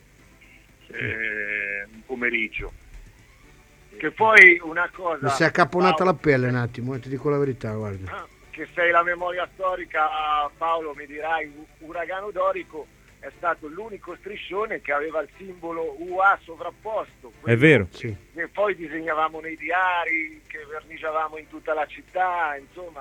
eh, un pomeriggio. Che poi una cosa... Mi si è accapponata Paolo, la pelle un attimo, eh, ti dico la verità, guarda. che sei la memoria storica, Paolo, mi dirai, Uragano Dorico è stato l'unico striscione che aveva il simbolo U A sovrapposto. È vero. Sì. Che poi disegnavamo nei diari, che verniciavamo in tutta la città, insomma,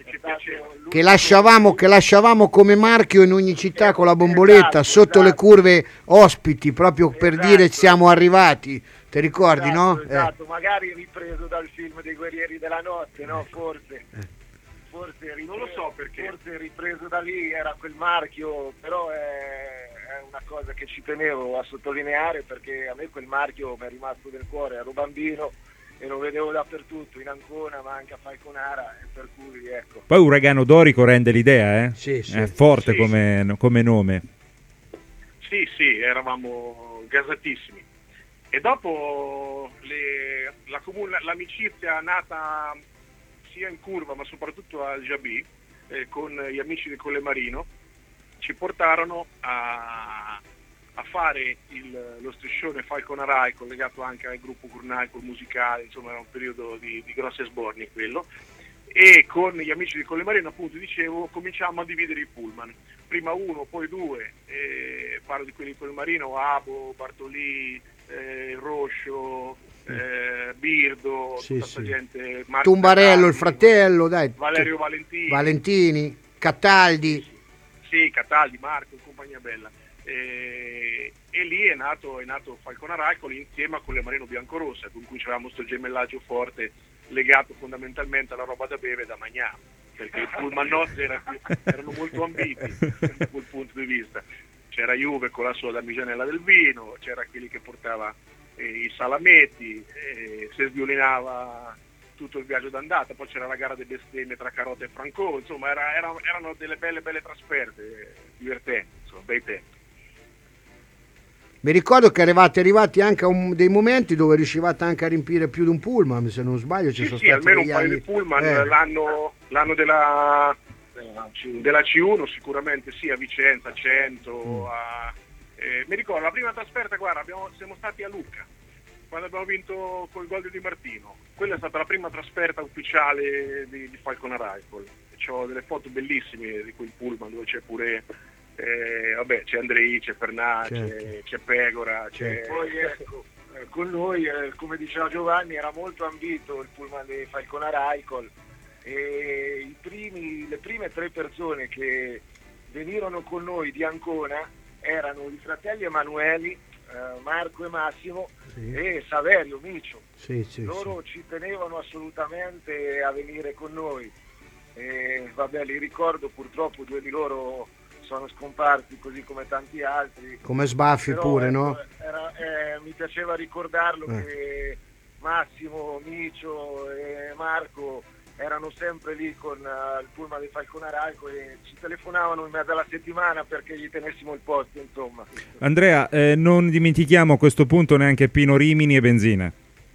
ci piaceva. Che lasciavamo, che lasciavamo come marchio in ogni città con la bomboletta, esatto, sotto esatto. le curve ospiti, proprio per Esatto. dire siamo arrivati. Ti ricordi, Esatto, no? Esatto, magari ripreso dal film dei Guerrieri della Notte, no? Forse. Forse ripreso, Non lo so perché. Forse ripreso da lì era quel marchio, però è, è una cosa che ci tenevo a sottolineare perché a me quel marchio mi è rimasto del cuore, ero bambino e lo vedevo dappertutto, in Ancona ma anche a Falconara, e per cui ecco. Poi Uragano Dorico rende l'idea, eh? Sì, sì. È forte Sì, come, come nome. Sì, sì, eravamo gasatissimi. E dopo le, la comune, l'amicizia nata sia in curva ma soprattutto al Giabì, eh, con gli amici di Colle Marino, ci portarono a, a fare il, lo striscione Falconarai, collegato anche al gruppo Gurnaico musicale, insomma era un periodo di, di grosse sborni quello, e con gli amici di Colle Marino, appunto dicevo, cominciamo a dividere i pullman, prima uno, poi due, eh, parlo di quelli di Colle Marino, Abo, Bartolì, eh, Roscio, eh, Birdo, Sì, tutta sì. gente, Marco Tumbarello, il Cataldi, fratello, dai. Valerio Valentini, Valentini, Cataldi. sì, Cataldi, Marco, compagnia bella. E, e lì è nato, è nato Falconaraicol insieme a Colle Marino Biancorossa, con cui avevamo questo gemellaggio forte legato fondamentalmente alla roba da bere e da mangiare, perché i pullman nostri era- erano molto ambiti da quel punto di vista. C'era Juve con la sua damigianella del vino, c'era quelli che portava eh, i salametti, eh, si sviolinava tutto il viaggio d'andata, poi c'era la gara delle bestemmie tra Carota e Franco, insomma era- era- erano delle belle belle trasferte, eh, divertenti, insomma, bei tempi. Mi ricordo che eravate arrivati anche a un- dei momenti dove riuscivate anche a riempire più di un pullman, se non sbaglio ci Sì, sono sì, stati almeno un degli paio anni- di pullman, Eh, l'anno, l'anno della, della C uno sicuramente sì, a Vicenza, a Cento, Mm. a, eh, mi ricordo la prima trasferta, guarda, abbiamo, siamo stati a Lucca, quando abbiamo vinto col gol di Di Martino, quella è stata la prima trasferta ufficiale di, di Falconaraicol, ho delle foto bellissime di quel pullman dove c'è pure, eh, vabbè, c'è Andrei, c'è Pernà, Certo. c'è, c'è Pegora, c'è... Poi ecco, eh, con noi, eh, come diceva Giovanni, era molto ambito il pullman di Falconaraicol e i primi, le prime tre persone che venirono con noi di Ancona erano i fratelli Emanueli, eh, Marco e Massimo, Sì. e Saverio Micio. Sì, sì, Loro ci tenevano assolutamente a venire con noi. E, vabbè, li ricordo, purtroppo due di loro sono scomparsi così come tanti altri. Come Sbaffi Però, pure, ecco, no? era- eh, mi piaceva ricordarlo Eh. che Massimo, Micio e Marco erano sempre lì con eh, il pullman di Falconaraicol e ci telefonavano in mezzo alla settimana perché gli tenessimo il posto, insomma. Andrea, eh, non dimentichiamo a questo punto neanche Pino Rimini e Benzina.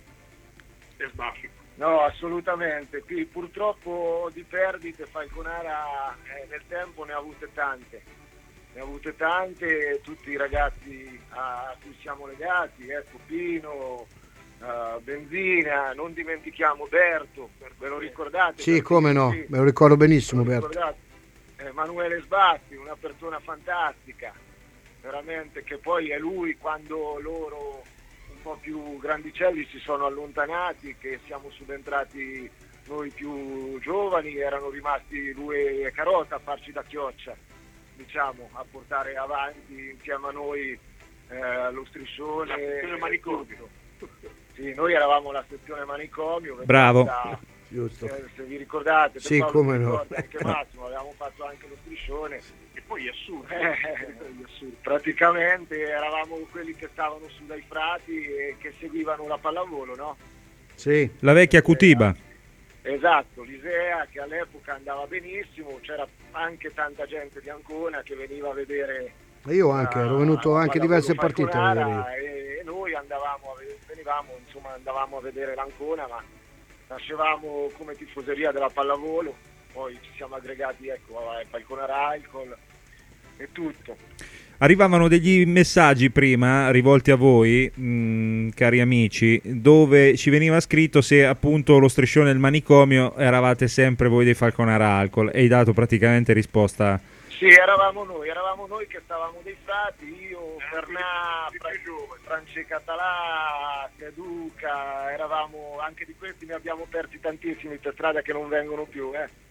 e Sbaffi. No, assolutamente. Qui purtroppo di perdite Falconara eh, nel tempo ne ha avute tante. Ne ha avute tante, tutti i ragazzi a cui siamo legati, ecco Pino, eh, Benzina, non dimentichiamo Berto, ve lo ricordate? Sì, Berto? come no, Sì, me lo ricordo benissimo, ve lo Berto. ricordate? Eh, Emanuele Sbatti, una persona fantastica, veramente, che poi è lui quando loro un po' più grandicelli si sono allontanati, che siamo subentrati noi più giovani, erano rimasti lui e Carota a farci da chioccia, diciamo, a portare avanti insieme a noi eh, lo striscione La sezione e manicomio. tutto. Sì, noi eravamo la sezione manicomio. Bravo. da- Giusto. eh, se vi ricordate, Sì, Paolo come si no. ricorda, anche Massimo, avevamo fatto anche lo striscione. E poi è assurdo. Eh, praticamente eravamo quelli che stavano su dai frati e che seguivano la pallavolo, no? Sì, La vecchia Cutiba. Esatto, l'Isea che all'epoca andava benissimo, c'era anche tanta gente di Ancona che veniva a vedere. io anche, ero venuto la anche pallavolo diverse partite a vedere io. Falconara e, e noi andavamo a vedere, venivamo, insomma, andavamo a vedere l'Ancona, ma nascevamo come tifoseria della pallavolo, poi ci siamo aggregati, ecco, a Falconaraicol e tutto. Arrivavano degli messaggi prima rivolti a voi, mh, cari amici, dove ci veniva scritto se appunto lo striscione del manicomio eravate sempre voi dei Falconaraicol e hai dato praticamente risposta. Sì, eravamo noi, eravamo noi che stavamo dei frati, io, Fernà, Francesco Català, Caduca, eravamo, anche di questi ne abbiamo persi tantissimi per strada che non vengono più, eh.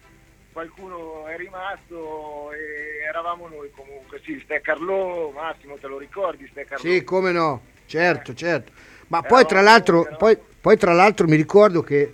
qualcuno è rimasto e eravamo noi comunque, sì, Steccarlo, Massimo, te lo ricordi Steccarlo? Sì, come no, certo, Eh. certo. Ma Eravamo poi tra l'altro, noi, poi, poi tra l'altro mi ricordo che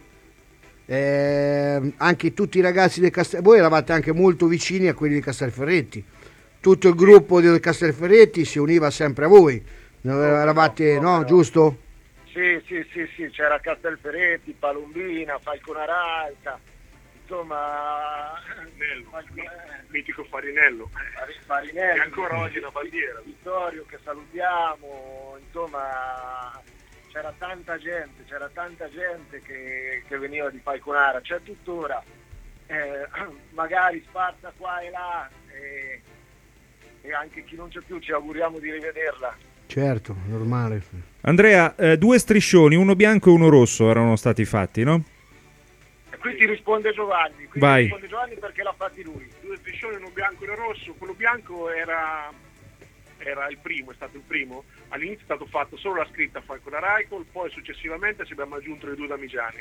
eh, anche tutti i ragazzi del Castel, voi eravate anche molto vicini a quelli di Castelferretti. Tutto il gruppo del Castelferretti si univa sempre a voi. Eravate, no, no, no. giusto? Sì, sì, sì, sì, c'era Castelferretti, Palombina, Falconara Alta, insomma, Nello, Falco- eh, mitico Farinello, Fari- Farinelli, che ancora oggi è una bandiera. Vittorio che salutiamo, insomma c'era tanta gente, c'era tanta gente che, che veniva di Falconara, c'è tuttora, eh, magari sparsa qua e là, e, e anche chi non c'è più ci auguriamo di rivederla. Certo, normale. Andrea, eh, due striscioni, uno bianco e uno rosso erano stati fatti, no? E qui ti risponde Giovanni, qui Vai. ti risponde Giovanni perché l'ha fatti lui. Due striscioni, uno bianco e uno rosso. Quello bianco era, era il primo, è stato il primo. All'inizio è stato fatto solo la scritta Falconara Raicol, poi successivamente ci abbiamo aggiunto le due damigiane.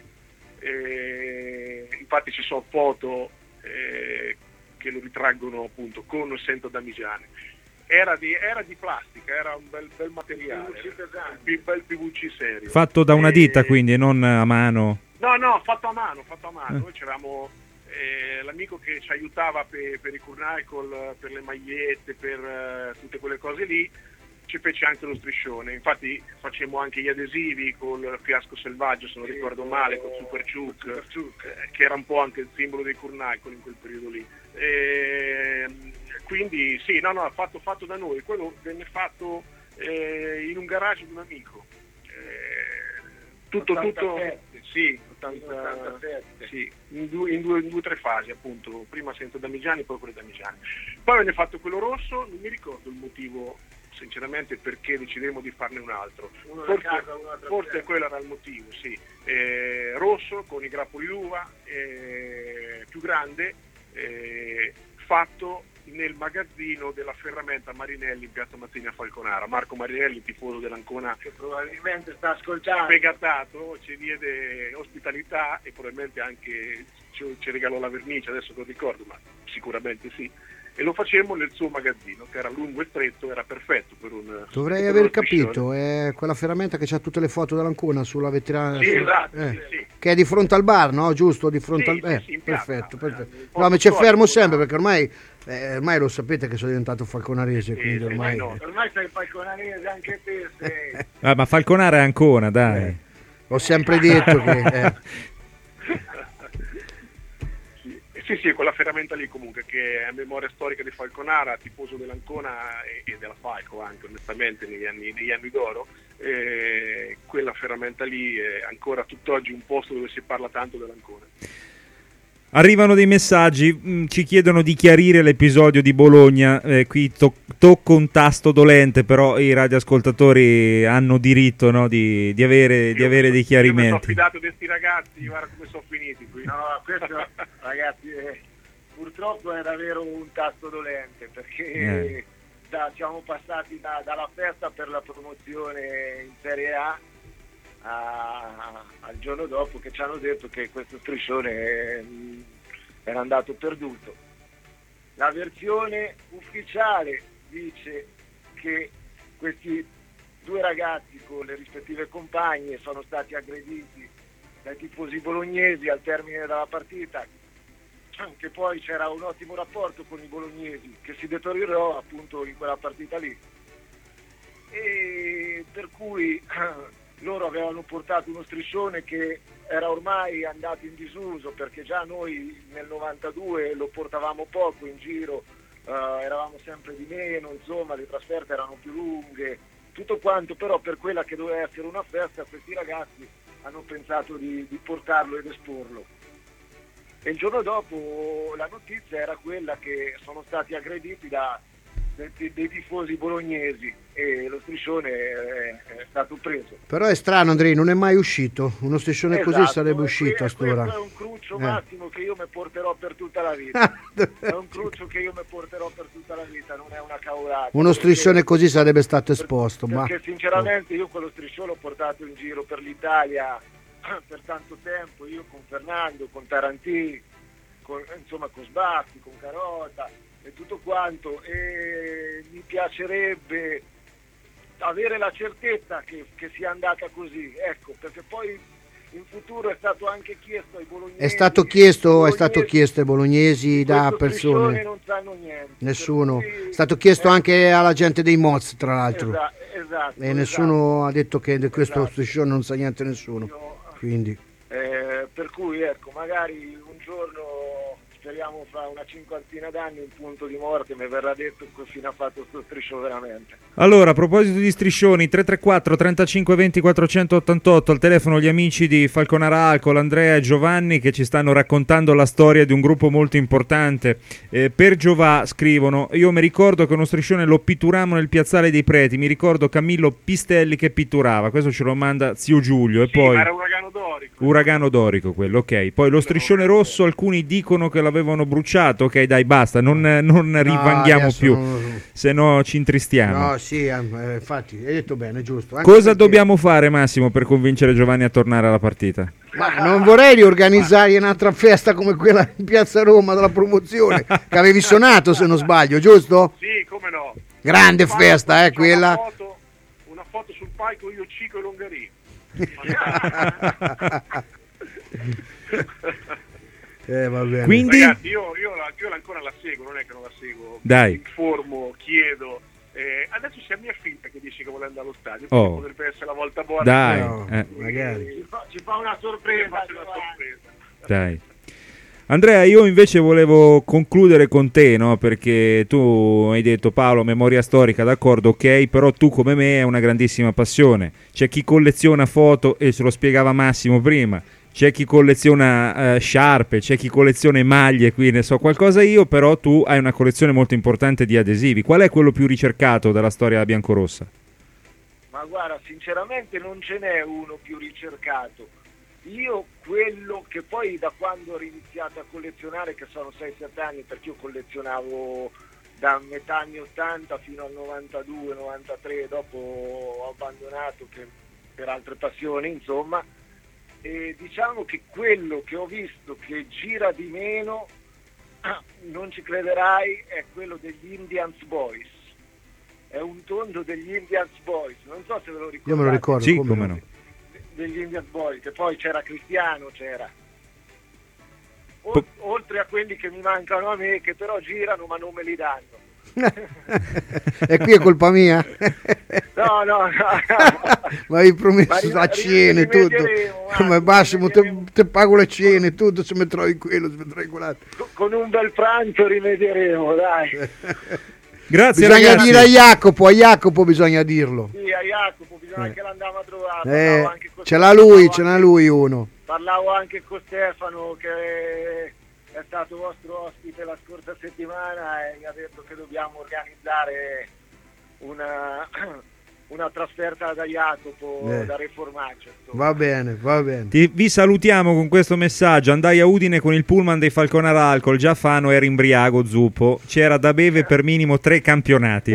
E, infatti ci sono foto eh, che lo ritraggono appunto con o senza damigiane. Era di, era di plastica, era un bel, bel materiale, P V C pesante. un bel P V C serio. Fatto da una E- ditta, quindi, e non a mano. No, no, fatto a mano, fatto a mano. Eh. Noi c'eravamo eh, l'amico che ci aiutava per, per i Curnaicol, per le magliette, per eh, tutte quelle cose lì, ci fece anche lo striscione. Infatti facemmo anche gli adesivi col fiasco selvaggio, se non Sì, ricordo con- male, con Super Ciuc, Super Ciuc. eh, che era un po' anche il simbolo dei Curnaicol in quel periodo lì. E, quindi sì, no, no, fatto, fatto da noi. Quello venne fatto eh, in un garage di un amico. Eh, tutto, tutto, ottantasette. sì, ottantasette. sì, in due, in due, in due o tre fasi appunto, prima senza damigiani, poi con le damigiane. Poi venne fatto quello rosso, non mi ricordo il motivo sinceramente perché decidemmo di farne un altro. Uno da Forse, casa, uno da forse trasferta. quello era il motivo, sì. Eh, rosso con i grappoli d'uva, eh, più grande, eh, fatto nel magazzino della ferramenta Marinelli in Piazza Mazzini a Falconara. Marco Marinelli, tifoso dell'Ancona, Che probabilmente sta ascoltando. spegatato, ci diede ospitalità e probabilmente anche ci, ci regalò la vernice, adesso non ricordo, ma sicuramente sì. E lo facemmo nel suo magazzino, che era lungo e stretto, era perfetto per un... Dovrei per aver uno striscione. capito, è quella ferramenta che c'ha tutte le foto dell'Ancona sulla vetrina. Sì, su- esatto, eh, sì, sì. Che è di fronte al bar, no? Giusto, di fronte Sì, al sì, eh, sì, in piazza. perfetto, perfetto. Eh, un No, mi ci posto fermo storico, sempre ma- perché ormai eh, ormai lo sapete che sono diventato falconarese, Sì, quindi sì, ormai no. Ormai sei falconarese anche te, sei. Ah, ma Falconara è Ancona, dai. Eh. ho sempre detto che eh, Sì, sì, sì, quella ferramenta lì comunque che è a memoria storica di Falconara, tifoso dell'Ancona e, e della Falco anche onestamente negli anni, negli anni d'oro, eh, quella ferramenta lì è ancora tutt'oggi un posto dove si parla tanto dell'Ancona. Arrivano dei messaggi, mh, ci chiedono di chiarire l'episodio di Bologna, eh, qui to- tocco un tasto dolente, però i radioascoltatori hanno diritto, no, di, di avere, di Io avere mi dei sono- Io mi sono chiarimenti. affidato di questi ragazzi, guarda come sono finiti qui. No, questo ragazzi eh, purtroppo è davvero un tasto dolente perché Eh. da- siamo passati da- dalla festa per la promozione in Serie A a- al giorno dopo che ci hanno detto che questo striscione eh, era andato perduto. La versione ufficiale dice che questi due ragazzi con le rispettive compagne sono stati aggrediti dai tifosi bolognesi al termine della partita, che poi c'era un ottimo rapporto con i bolognesi che si deteriorò appunto in quella partita lì, e per cui loro avevano portato uno striscione che era ormai andato in disuso perché già noi nel novantadue lo portavamo poco in giro, eh, eravamo sempre di meno, insomma le trasferte erano più lunghe, tutto quanto, però per quella che doveva essere una festa questi ragazzi hanno pensato di, di portarlo ed esporlo. E il giorno dopo la notizia era quella che sono stati aggrediti da dei, dei tifosi bolognesi e lo striscione è, è stato preso. però è strano, Andrei, non è mai uscito uno striscione così, Esatto, sarebbe e uscito a que- st'ora. Questo è un cruccio Eh. Massimo che io mi porterò per tutta la vita. È un cruccio che io mi porterò per tutta la vita, non è una cavolata. Uno perché- striscione così sarebbe stato esposto, ma Perché sinceramente io quello striscione l'ho portato in giro per l'Italia per tanto tempo, io con Fernando, con Tarantì, con, insomma con Sbatti, con Carota e tutto quanto, e mi piacerebbe avere la certezza che, che sia andata così, ecco, perché poi in futuro è stato anche chiesto ai bolognesi. È stato chiesto, bolognesi, è stato chiesto ai bolognesi da persone. Non sanno niente. Nessuno. Cui, è stato chiesto eh, anche alla gente dei Moz, tra l'altro. Esatto, esatto, e nessuno esatto. ha detto che di questo Esatto. striscione non sa niente nessuno. Io, Quindi. Eh, per cui ecco, magari un giorno, speriamo fra una cinquantina d'anni, un punto di morte mi verrà detto che fine ha fatto sto striscio veramente. Allora, a proposito di striscioni, tre tre quattro trentacinque venti quattrocentottantotto, al telefono gli amici di Falconara Alcol, Andrea e Giovanni, che ci stanno raccontando la storia di un gruppo molto importante. Eh, per Giovà scrivono: io mi ricordo che uno striscione lo pitturammo nel piazzale dei Preti, mi ricordo Camillo Pistelli che pitturava, questo ce lo manda zio Giulio. E Sì, poi ma era uragano dorico. Uragano dorico quello, ok. Poi lo striscione rosso, alcuni dicono che l'avevano bruciato, ok dai basta, non, non rivanghiamo più, non... se no ci intristiamo. No, sì, eh, infatti, hai detto bene, giusto. Anche Cosa perché... dobbiamo fare, Massimo, per convincere Giovanni a tornare alla partita? Ma non vorrei riorganizzare un'altra festa come quella in Piazza Roma della promozione, che avevi suonato se non sbaglio, giusto? Sì, come no. Grande Palco, festa, eh, c'ho quella. Una foto, una foto sul palco, io, Cico e Longarì. eh, va bene. Quindi Ragazzi, io, io, la, io ancora la seguo, non è che non la seguo. Dai. Informo, chiedo. Eh, adesso c'è mia figlia che dice che vuole andare allo stadio, Oh. quindi potrebbe essere la volta buona. Dai, No, eh, magari. Ci fa, ci fa una sorpresa, Faccio una sorpresa. dai. Andrea, io invece volevo concludere con te, no? Perché tu hai detto, Paolo, memoria storica, d'accordo, ok, però tu come me hai una grandissima passione. C'è chi colleziona foto, e ce lo spiegava Massimo prima, c'è chi colleziona eh, sciarpe, c'è chi colleziona maglie, qui ne so qualcosa io, però tu hai una collezione molto importante di adesivi. Qual è quello più ricercato della storia biancorossa? Ma guarda, sinceramente non ce n'è uno più ricercato. Io quello che poi da quando ho iniziato a collezionare, che sono sei sette anni, perché io collezionavo da metà anni ottanta fino al novantadue novantatré, dopo ho abbandonato per, per altre passioni, insomma, e diciamo che quello che ho visto che gira di meno, non ci crederai, è quello degli Indians Boys. È un tondo degli Indians Boys, non so se ve lo ricordate. Io me lo ricordo. Sì, come come no. no. Degli Indians Boys, che poi c'era Cristiano, c'era. O- Po- oltre a quelli che mi mancano a me, che però girano ma non me li danno. E qui è colpa mia? No, no, no. Ma hai promesso Ma ri- la cena e tutto. rivedremo, guarda, Ma Massimo, te, rivedremo. te pago le cene e tutto, se mi trovi quello, se mi trovi quell'altro. Con un bel pranzo rimedieremo, dai. Grazie Bisogna ragazzi. dire a Jacopo, a Jacopo bisogna dirlo. Sì, a Jacopo, bisogna che l'andiamo a trovare. Eh, Parlavo anche con ce l'ha Stefano, lui, anche- ce l'ha lui uno. Parlavo anche con Stefano, che è stato vostro ospite la scorsa settimana, e mi ha detto che dobbiamo organizzare una, una trasferta da Jacopo, Eh. da Reformaccio. insomma. Va bene, va bene. Ti- vi salutiamo con questo messaggio. Andai a Udine con il pullman dei Falconara Alcol, già Fano era imbriaco zuppo, c'era da bere per minimo tre campionati.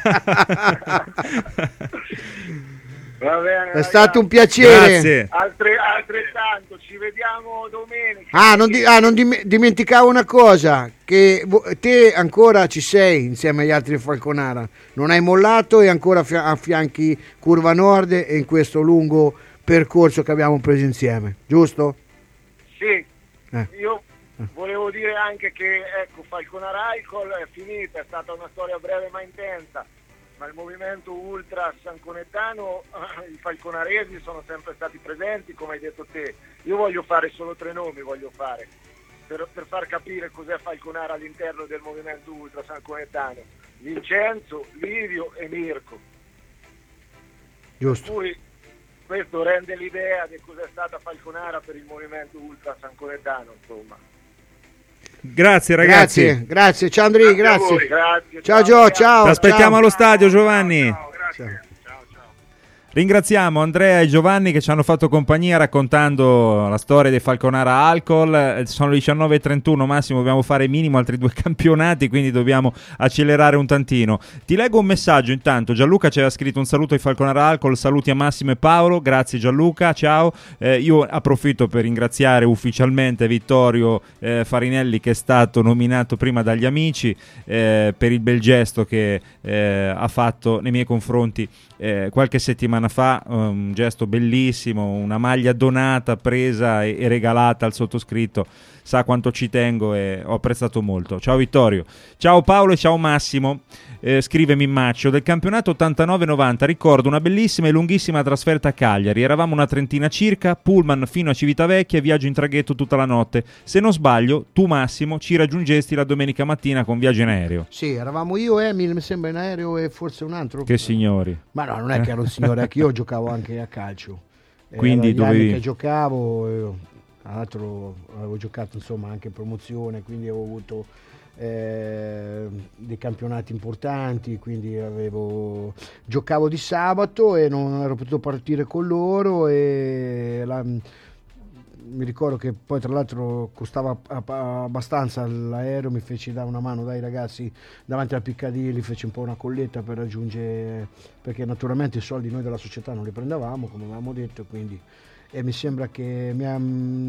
Va bene, È ragazzi. stato un piacere. Grazie. Altre- altrettanto, ci vediamo domenica. Ah, non, di- ah, non dim- dimenticavo una cosa, che vo- te ancora ci sei insieme agli altri di Falconara, non hai mollato e ancora fia- affianchi Curva Nord e in questo lungo percorso che abbiamo preso insieme, giusto? Sì, Eh. io volevo dire anche che ecco, Falconara Alcol è finita, è stata una storia breve ma intensa, ma il movimento ultra sanconettano, i falconaresi sono sempre stati presenti, come hai detto te. Io voglio fare solo tre nomi, voglio fare, per, per far capire cos'è Falconara all'interno del movimento ultra sanconettano: Vincenzo, Livio e Mirko. Giusto. Cui questo rende l'idea di cos'è stata Falconara per il movimento ultra sanconetano, insomma. Grazie ragazzi. Grazie, grazie, ciao Andrea, Grazie a grazie. voi, grazie, Ciao ciao, Gio, ragazzi. ciao. Ti aspettiamo ciao. allo stadio, Giovanni. Ciao, grazie. Ciao, ciao. Ringraziamo Andrea e Giovanni che ci hanno fatto compagnia raccontando la storia dei Falconara Alcol. Sono le diciannove e trentuno, Massimo, dobbiamo fare minimo altri due campionati, quindi dobbiamo accelerare un tantino. Ti leggo un messaggio intanto. Gianluca ci aveva scritto un saluto ai Falconara Alcol, saluti a Massimo e Paolo, grazie Gianluca, ciao. Eh, io approfitto per ringraziare ufficialmente Vittorio eh, Farinelli, che è stato nominato prima dagli amici eh, per il bel gesto che eh, ha fatto nei miei confronti Eh, qualche settimana fa, un gesto bellissimo, una maglia donata, presa e, e regalata al sottoscritto. Sa quanto ci tengo e ho apprezzato molto. Ciao Vittorio, ciao Paolo e ciao Massimo. Eh, scrive Mimmaccio: del campionato ottantanove novanta ricordo una bellissima e lunghissima trasferta a Cagliari. Eravamo una trentina circa, pullman fino a Civitavecchia e viaggio in traghetto tutta la notte. Se non sbaglio, tu Massimo ci raggiungesti la domenica mattina con viaggio in aereo. Sì, eravamo io, Emil, mi sembra, in aereo, e forse un altro. Che signori. Ma no, non è che ero un signore, è che io giocavo anche a calcio. Quindi Erano gli dovevi... anni che giocavo, io, tra l'altro avevo giocato insomma anche in promozione, quindi avevo avuto eh, dei campionati importanti, quindi avevo giocavo di sabato e non ero potuto partire con loro, e la, mi ricordo che poi tra l'altro costava abbastanza l'aereo, mi feci dare una mano dai ragazzi davanti al Piccadilly, feci un po' una colletta per raggiungere, perché naturalmente i soldi noi della società non li prendevamo come avevamo detto, quindi, e mi sembra che mi ha,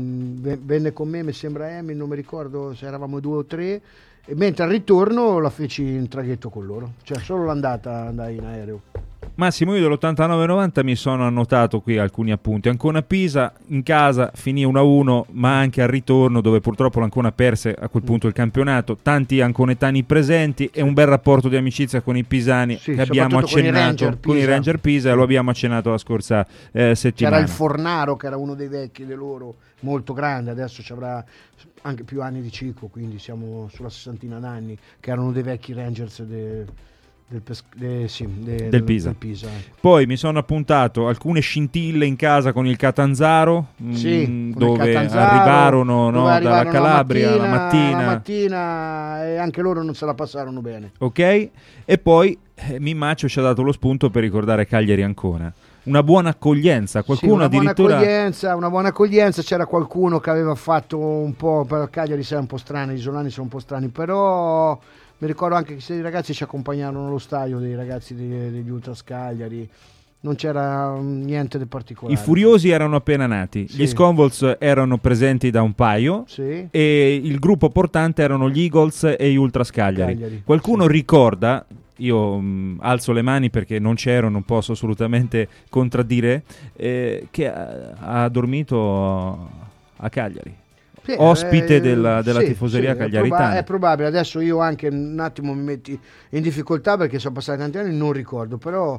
venne con me, mi sembra Emil, non mi ricordo se eravamo due o tre, e mentre al ritorno la feci in traghetto con loro, cioè solo l'andata andai in aereo. Massimo, io dell'ottantanove novanta mi sono annotato qui alcuni appunti. Ancona Pisa, in casa finì uno a uno, ma anche al ritorno, dove purtroppo l'Ancona perse a quel punto il campionato. Tanti anconetani presenti e un bel rapporto di amicizia con i pisani, sì, che abbiamo accennato con, con i Ranger Pisa, e lo abbiamo accennato la scorsa eh, settimana. C'era il Fornaro, che era uno dei vecchi di loro, molto grande, adesso ci avrà anche più anni di ciclo, quindi siamo sulla sessantina d'anni, che erano dei vecchi Rangers de, del, pes- de, sì, de, del Pisa. Del Pisa. Poi mi sono appuntato alcune scintille in casa con il Catanzaro, sì, mh, con dove il Catanzaro, arrivarorono dove no, arrivarono dalla Calabria la mattina, la mattina. la mattina, e anche loro non se la passarono bene. Ok, e poi eh, Mimmaccio ci ha dato lo spunto per ricordare Cagliari Ancona. Una buona accoglienza, qualcuno sì, una addirittura... Buona accoglienza, una buona accoglienza, c'era qualcuno che aveva fatto un po', per Cagliari sei un po' strani, gli isolani sono un po' strani, però mi ricordo anche che i ragazzi ci accompagnarono allo stadio, dei ragazzi degli, degli Ultras Cagliari, non c'era niente di particolare. I Furiosi erano appena nati, sì. Gli Sconvols erano presenti da un paio, sì. E il gruppo portante erano gli Eagles e gli Ultras Cagliari. Cagliari. Qualcuno sì. ricorda... Io mh, alzo le mani perché non c'ero, non posso assolutamente contraddire, eh, che ha, ha dormito a Cagliari, sì, ospite eh, della, della sì, tifoseria sì, cagliaritana. È, proba- è probabile, adesso io anche un attimo mi metti in difficoltà perché sono passati tanti anni, non ricordo, però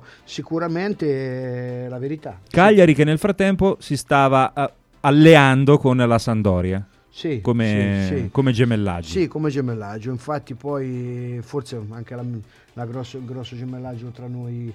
sicuramente è la verità. Cagliari sì. Che nel frattempo si stava uh, alleando con la Sampdoria. Sì, come, sì, sì. come gemellaggio. Sì, come gemellaggio. Infatti poi forse anche la, la grosso, il grosso gemellaggio tra noi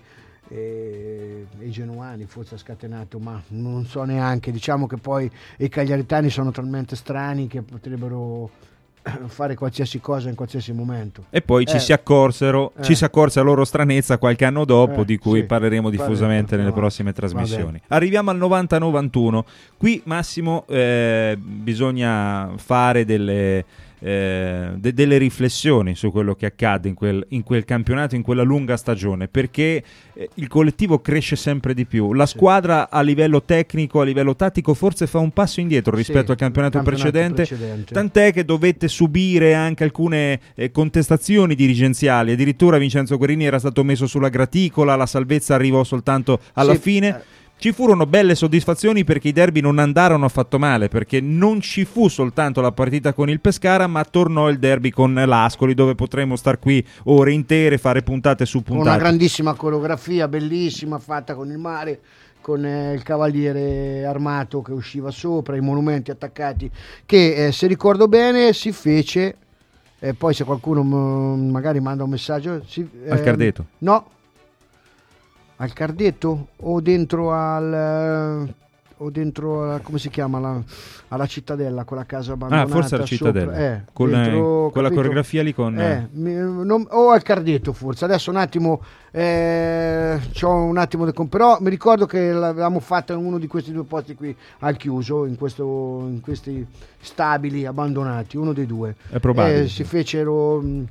e, e i genuani forse ha scatenato, ma non so neanche. Diciamo che poi i cagliaritani sono talmente strani che potrebbero fare qualsiasi cosa in qualsiasi momento. E poi ci eh, si accorsero, eh. ci si accorse la loro stranezza qualche anno dopo, eh, di cui sì, parleremo diffusamente nelle no, prossime trasmissioni. Arriviamo al novanta novantuno. Qui Massimo eh, bisogna fare delle Eh, de- delle riflessioni su quello che accade in quel, in quel campionato, in quella lunga stagione, perché eh, il collettivo cresce sempre di più, la sì. squadra a livello tecnico, a livello tattico forse fa un passo indietro rispetto sì, al campionato, campionato precedente, precedente, tant'è che dovette subire anche alcune eh, contestazioni dirigenziali, addirittura Vincenzo Guerini era stato messo sulla graticola, la salvezza arrivò soltanto alla sì, fine eh. Ci furono belle soddisfazioni perché i derby non andarono affatto male, perché non ci fu soltanto la partita con il Pescara, ma tornò il derby con l'Ascoli, dove potremo star qui ore intere, fare puntate su puntate. Una grandissima coreografia, bellissima, fatta con il mare, con eh, il cavaliere armato che usciva sopra, i monumenti attaccati, che eh, se ricordo bene si fece, eh, poi se qualcuno m- magari manda un messaggio... Si, eh, al Cardetto? No. Al Cardetto o dentro al o dentro, come si chiama, la, alla Cittadella, quella casa abbandonata. Ah, forse alla Cittadella, sopra, eh, con dentro, quella capito? coreografia lì con... Eh, mi, non, o al Cardetto forse, adesso un attimo, eh, c'ho un attimo, di, però mi ricordo che l'avevamo fatta in uno di questi due posti qui al chiuso, in, questo, in questi stabili abbandonati, uno dei due. È probabile. Eh, si fecero... Mh,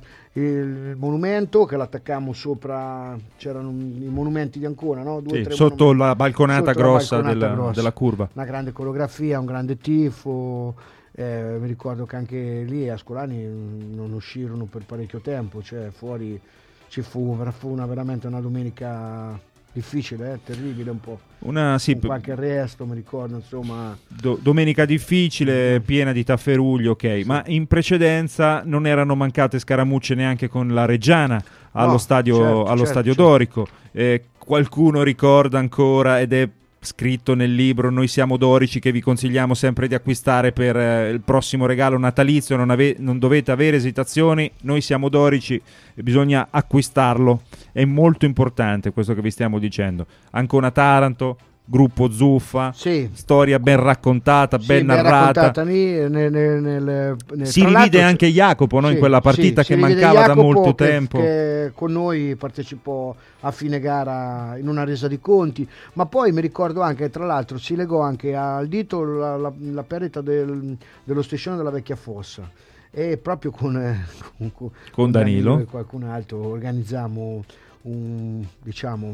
il monumento che l'attaccammo sopra, c'erano i monumenti di Ancona, no? Due, sì, tre sotto monumenti. la balconata Sotto la grossa, balconata della, grossa. della curva, una grande coreografia, un grande tifo, eh, mi ricordo che anche lì a Ascolani non uscirono per parecchio tempo, cioè fuori ci fu, fu una, veramente una domenica difficile, eh, terribile un po'. Una, sì, con qualche arresto, mi ricordo, insomma. Do, domenica difficile, piena di tafferugli, ok, sì. Ma in precedenza non erano mancate scaramucce neanche con la Reggiana allo, no, stadio, certo, allo certo, stadio certo. Dorico. Eh, qualcuno ricorda ancora, ed è scritto nel libro Noi siamo Dorici, che vi consigliamo sempre di acquistare per eh, il prossimo regalo natalizio, non, ave- non dovete avere esitazioni, Noi siamo Dorici, bisogna acquistarlo, è molto importante questo che vi stiamo dicendo. Ancona Taranto, gruppo Zuffa, sì. Storia ben raccontata, sì, ben ben narrata. raccontata lì, nel, nel, nel, nel, si rivide anche Jacopo, no? Sì, in quella partita sì, che mancava Jacopo, da molto che, tempo. Che con noi partecipò a fine gara in una resa di conti, ma poi mi ricordo anche, tra l'altro, si legò anche al dito la, la, la perdita del, dello striscione della vecchia fossa. E proprio con, eh, con, con, con Danilo. Danilo e qualcun altro organizzammo un, diciamo,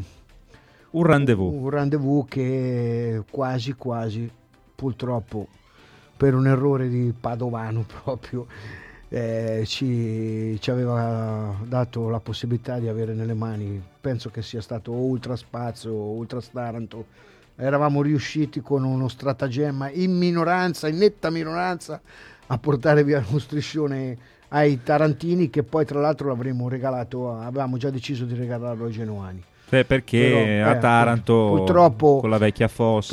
un rendezvous. Un rendezvous che quasi quasi purtroppo per un errore di Padovano proprio eh, ci, ci aveva dato la possibilità di avere nelle mani, penso che sia stato Ultra Spazio, Ultra Taranto. Eravamo riusciti con uno stratagemma in minoranza, in netta minoranza, a portare via uno striscione ai tarantini, che poi tra l'altro l'avremmo regalato, avevamo già deciso di regalarlo ai genuani. Beh, perché Però, a eh, Taranto purtroppo, con la vecchia fossa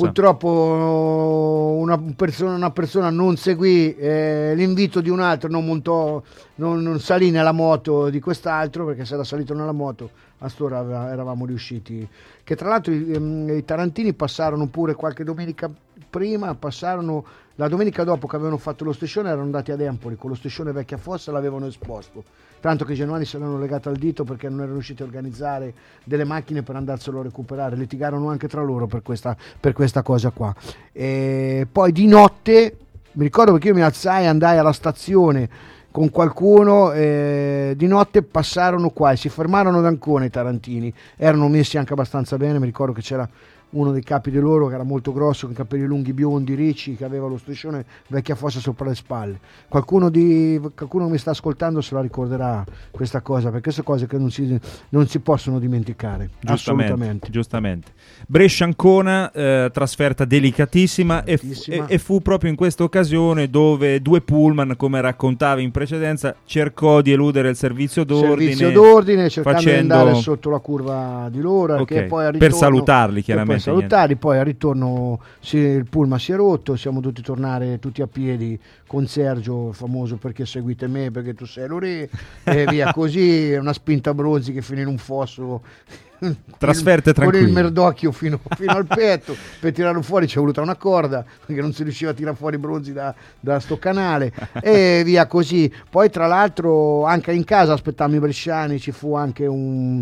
purtroppo una persona, una persona non seguì eh, l'invito di un altro, non montò, non, non salì nella moto di quest'altro, perché se era salito nella moto a st'ora eravamo riusciti, che tra l'altro i, i tarantini passarono pure qualche domenica prima, passarono la domenica dopo che avevano fatto lo striscione, erano andati ad Empoli con lo striscione vecchia fossa, l'avevano esposto, tanto che i genuani se l'hanno legato al dito perché non erano riusciti a organizzare delle macchine per andarselo a recuperare, litigarono anche tra loro per questa, per questa cosa qua. E poi di notte mi ricordo, perché io mi alzai e andai alla stazione con qualcuno, eh, di notte passarono qua e si fermarono ad Ancona i tarantini, erano messi anche abbastanza bene, mi ricordo che c'era uno dei capi di loro che era molto grosso, con i capelli lunghi, biondi, ricci, che aveva lo striscione vecchia fossa sopra le spalle. Qualcuno, di, qualcuno che mi sta ascoltando se la ricorderà questa cosa, perché queste cose che non si, non si possono dimenticare. Giustamente, assolutamente. Giustamente. Brescia-Ancona, eh, trasferta delicatissima, delicatissima. E, f- e, e fu proprio in questa occasione dove due pullman, come raccontavi in precedenza, cercò di eludere il servizio d'ordine, servizio d'ordine cercando facendo... di andare sotto la curva di loro, okay. che poi al per ritorno, salutarli chiaramente. Per salutarli, poi al ritorno si, il pullman si è rotto, siamo dovuti tornare tutti a piedi con Sergio, il famoso perché seguite me, perché tu sei l'ore, e via così, una spinta bronzi che finì in un fosso. Trasferte tranquille. Con il merdocchio fino, fino al petto, per tirarlo fuori ci è voluta una corda, perché non si riusciva a tirare fuori Bronzi da, da sto canale, e via così. Poi tra l'altro anche in casa aspettammo i bresciani, ci fu anche un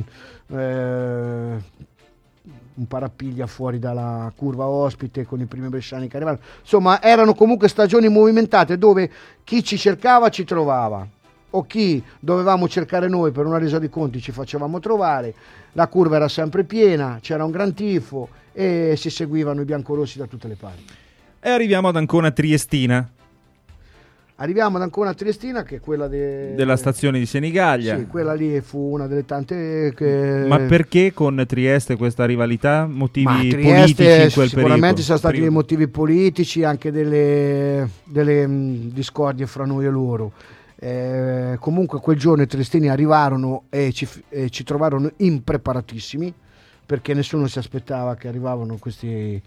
eh, un parapiglia fuori dalla curva ospite con i primi bresciani che arrivavano. Insomma, erano comunque stagioni movimentate dove chi ci cercava ci trovava, o chi dovevamo cercare noi per una resa di conti ci facevamo trovare. La curva era sempre piena, c'era un gran tifo e si seguivano i biancorossi da tutte le parti. E arriviamo ad Ancona Triestina. Arriviamo ad Ancona Triestina, che è quella de... della stazione di Senigallia. Sì, quella lì fu una delle tante che... Ma perché con Trieste questa rivalità? Motivi Ma politici Trieste, in quel sicuramente periodo? sono stati Prima. dei motivi politici, anche delle, delle mh, discordie fra noi e loro. Eh, comunque quel giorno i triestini arrivarono e ci, e ci trovarono impreparatissimi, perché nessuno si aspettava che arrivavano questi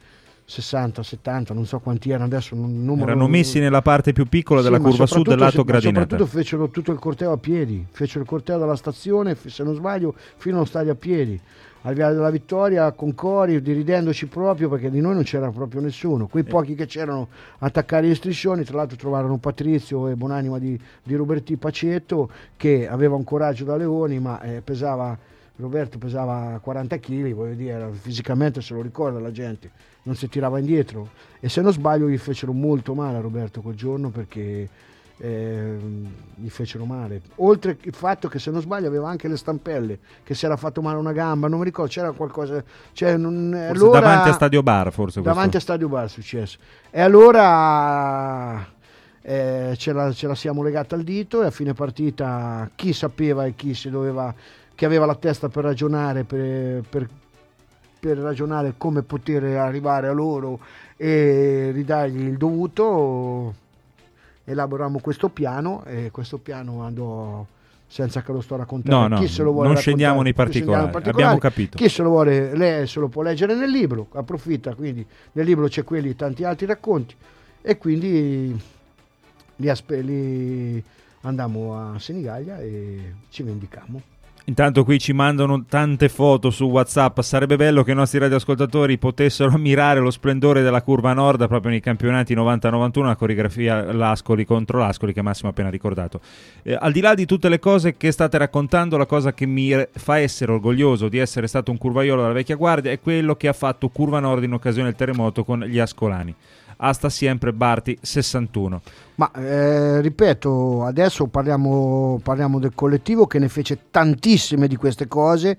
sessanta settanta, non so quanti erano adesso, un numero, erano messi nella parte più piccola della sì, curva sud del lato gradinata. Soprattutto fecero tutto il corteo a piedi, fecero il corteo dalla stazione, se non sbaglio, fino allo stadio a piedi, al Viale della Vittoria, con cori, diridendoci proprio, perché di noi non c'era proprio nessuno. Quei pochi che c'erano a attaccare le striscioni, tra l'altro trovarono Patrizio e buonanima di, di Roberti Pacetto, che aveva un coraggio da leoni, ma eh, pesava, Roberto pesava quaranta chili, voglio dire, fisicamente se lo ricorda la gente, non si tirava indietro, e se non sbaglio gli fecero molto male a Roberto quel giorno, perché eh, gli fecero male, oltre il fatto che se non sbaglio aveva anche le stampelle, che si era fatto male una gamba, non mi ricordo, c'era qualcosa, cioè, non, forse allora, davanti a Stadio Bar, forse davanti questo. a Stadio Bar è successo, e allora eh, ce, la, ce la siamo legata al dito, e a fine partita chi sapeva e chi si doveva, che aveva la testa per ragionare, per, per, per ragionare come poter arrivare a loro e ridargli il dovuto, elaborammo questo piano, e questo piano andò, senza che lo sto raccontando, no, no, chi se lo vuole non scendiamo nei particolari, particolari, abbiamo capito. Chi se lo vuole, lei se lo può leggere nel libro, approfitta, quindi nel libro c'è quelli tanti altri racconti, e quindi li, aspe- li andammo a Senigallia e ci vendicammo. Intanto qui ci mandano tante foto su WhatsApp, sarebbe bello che i nostri radioascoltatori potessero ammirare lo splendore della curva nord proprio nei campionati novanta novantuno, la coreografia Lascoli contro Lascoli che Massimo ha appena ricordato. Eh, al di là di tutte le cose che state raccontando, la cosa che mi fa essere orgoglioso di essere stato un curvaiolo della vecchia guardia è quello che ha fatto Curva Nord in occasione del terremoto con gli ascolani. Hasta sempre Barti sessantuno. Ma eh, ripeto, adesso parliamo, parliamo del collettivo che ne fece tantissime di queste cose,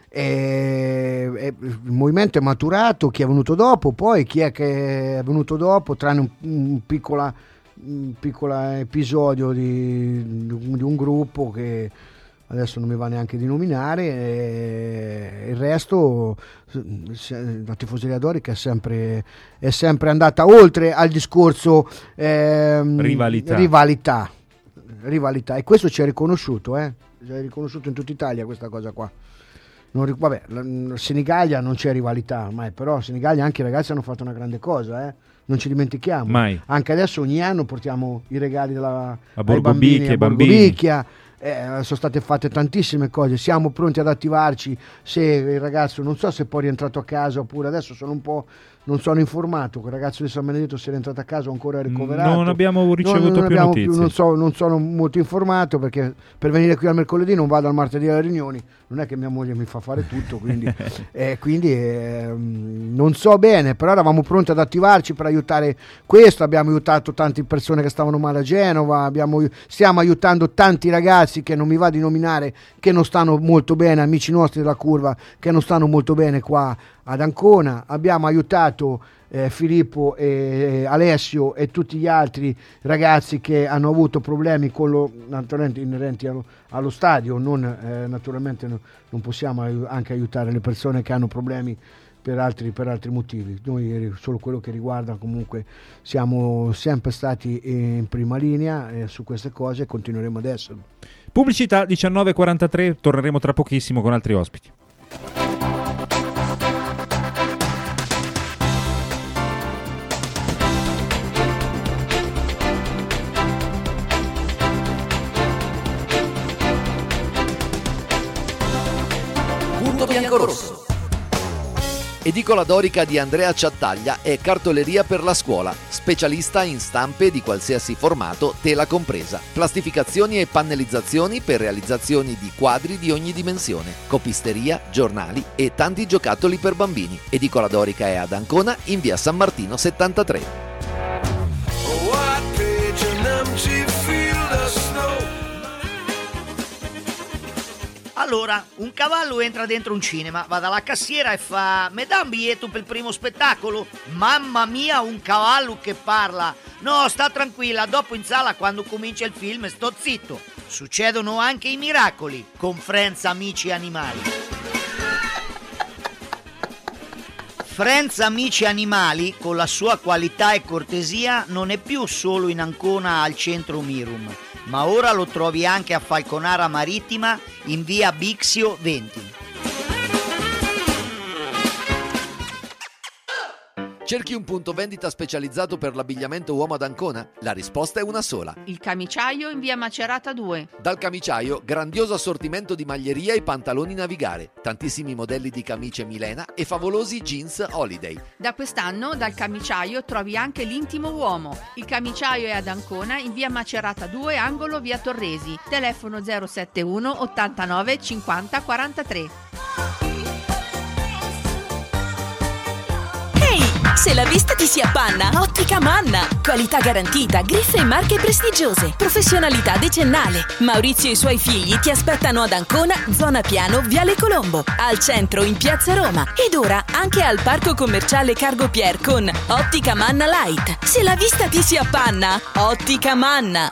e, e il movimento è maturato, chi è venuto dopo, poi chi è che è venuto dopo, tranne un, un piccola un piccolo episodio di, di un gruppo che adesso non mi va neanche di nominare, e il resto la tifoseria dorica è sempre, è sempre andata oltre al discorso ehm, rivalità. rivalità rivalità e questo ci è riconosciuto, eh? Ci è riconosciuto in tutta Italia questa cosa qua. Non, vabbè, la Senigallia non c'è rivalità mai, però Senigallia anche i ragazzi hanno fatto una grande cosa, eh? Non ci dimentichiamo, mai. Anche adesso ogni anno portiamo i regali della, a Borgo ai bambini, Bicchia, a Borgo bambini. Bicchia. Eh, sono state fatte tantissime cose, siamo pronti ad attivarci se il ragazzo, non so se poi è rientrato a casa oppure, adesso sono un po', non sono informato, quel ragazzo di San Benedetto si è rientrato a casa o ancora è ricoverato, non abbiamo ricevuto non, non più abbiamo notizie più, non, so, non sono molto informato, perché per venire qui al mercoledì non vado al martedì alle riunioni, non è che mia moglie mi fa fare tutto, quindi, eh, quindi eh, non so bene, però eravamo pronti ad attivarci per aiutare questo, abbiamo aiutato tante persone che stavano male a Genova, abbiamo, stiamo aiutando tanti ragazzi che non mi va di nominare, che non stanno molto bene, amici nostri della curva che non stanno molto bene qua ad Ancona, abbiamo aiutato eh, Filippo e Alessio e tutti gli altri ragazzi che hanno avuto problemi con lo, naturalmente inerenti allo, allo stadio, non, eh, naturalmente no, non possiamo ai- anche aiutare le persone che hanno problemi per altri, per altri motivi, noi solo quello che riguarda, comunque siamo sempre stati in prima linea eh, su queste cose e continueremo ad esserlo. Pubblicità diciannove e quarantatré, torneremo tra pochissimo con altri ospiti. Punto bianco-rosso. Edicola Dorica di Andrea Ciattaglia è cartoleria per la scuola, specialista in stampe di qualsiasi formato, tela compresa, plastificazioni e pannellizzazioni per realizzazioni di quadri di ogni dimensione, copisteria, giornali e tanti giocattoli per bambini. Edicola Dorica è ad Ancona in via San Martino settantatré. Allora, un cavallo entra dentro un cinema, va dalla cassiera e fa: "Me dà un biglietto per il primo spettacolo?" Mamma mia, un cavallo che parla! No, sta tranquilla, dopo in sala quando comincia il film sto zitto. Succedono anche i miracoli con Friends Amici Animali. Friends Amici Animali, con la sua qualità e cortesia, non è più solo in Ancona al centro Mirum, ma ora lo trovi anche a Falconara Marittima in via Bixio venti. Cerchi un punto vendita specializzato per l'abbigliamento uomo ad Ancona? La risposta è una sola. Il Camiciaio in via Macerata due. Dal Camiciaio, grandioso assortimento di maglieria e pantaloni Navigare, tantissimi modelli di camicie Milena e favolosi jeans Holiday. Da quest'anno dal Camiciaio trovi anche l'intimo uomo. Il Camiciaio è ad Ancona in via Macerata due, angolo via Torresi. Telefono zero sette uno ottantanove cinquanta quarantatré. Se la vista ti si appanna, Ottica Manna. Qualità garantita, griffe e marche prestigiose, professionalità decennale. Maurizio e i suoi figli ti aspettano ad Ancona, zona Piano, Viale Colombo, al centro in Piazza Roma ed ora anche al parco commerciale Cargo Pier con Ottica Manna Light. Se la vista ti si appanna, Ottica Manna.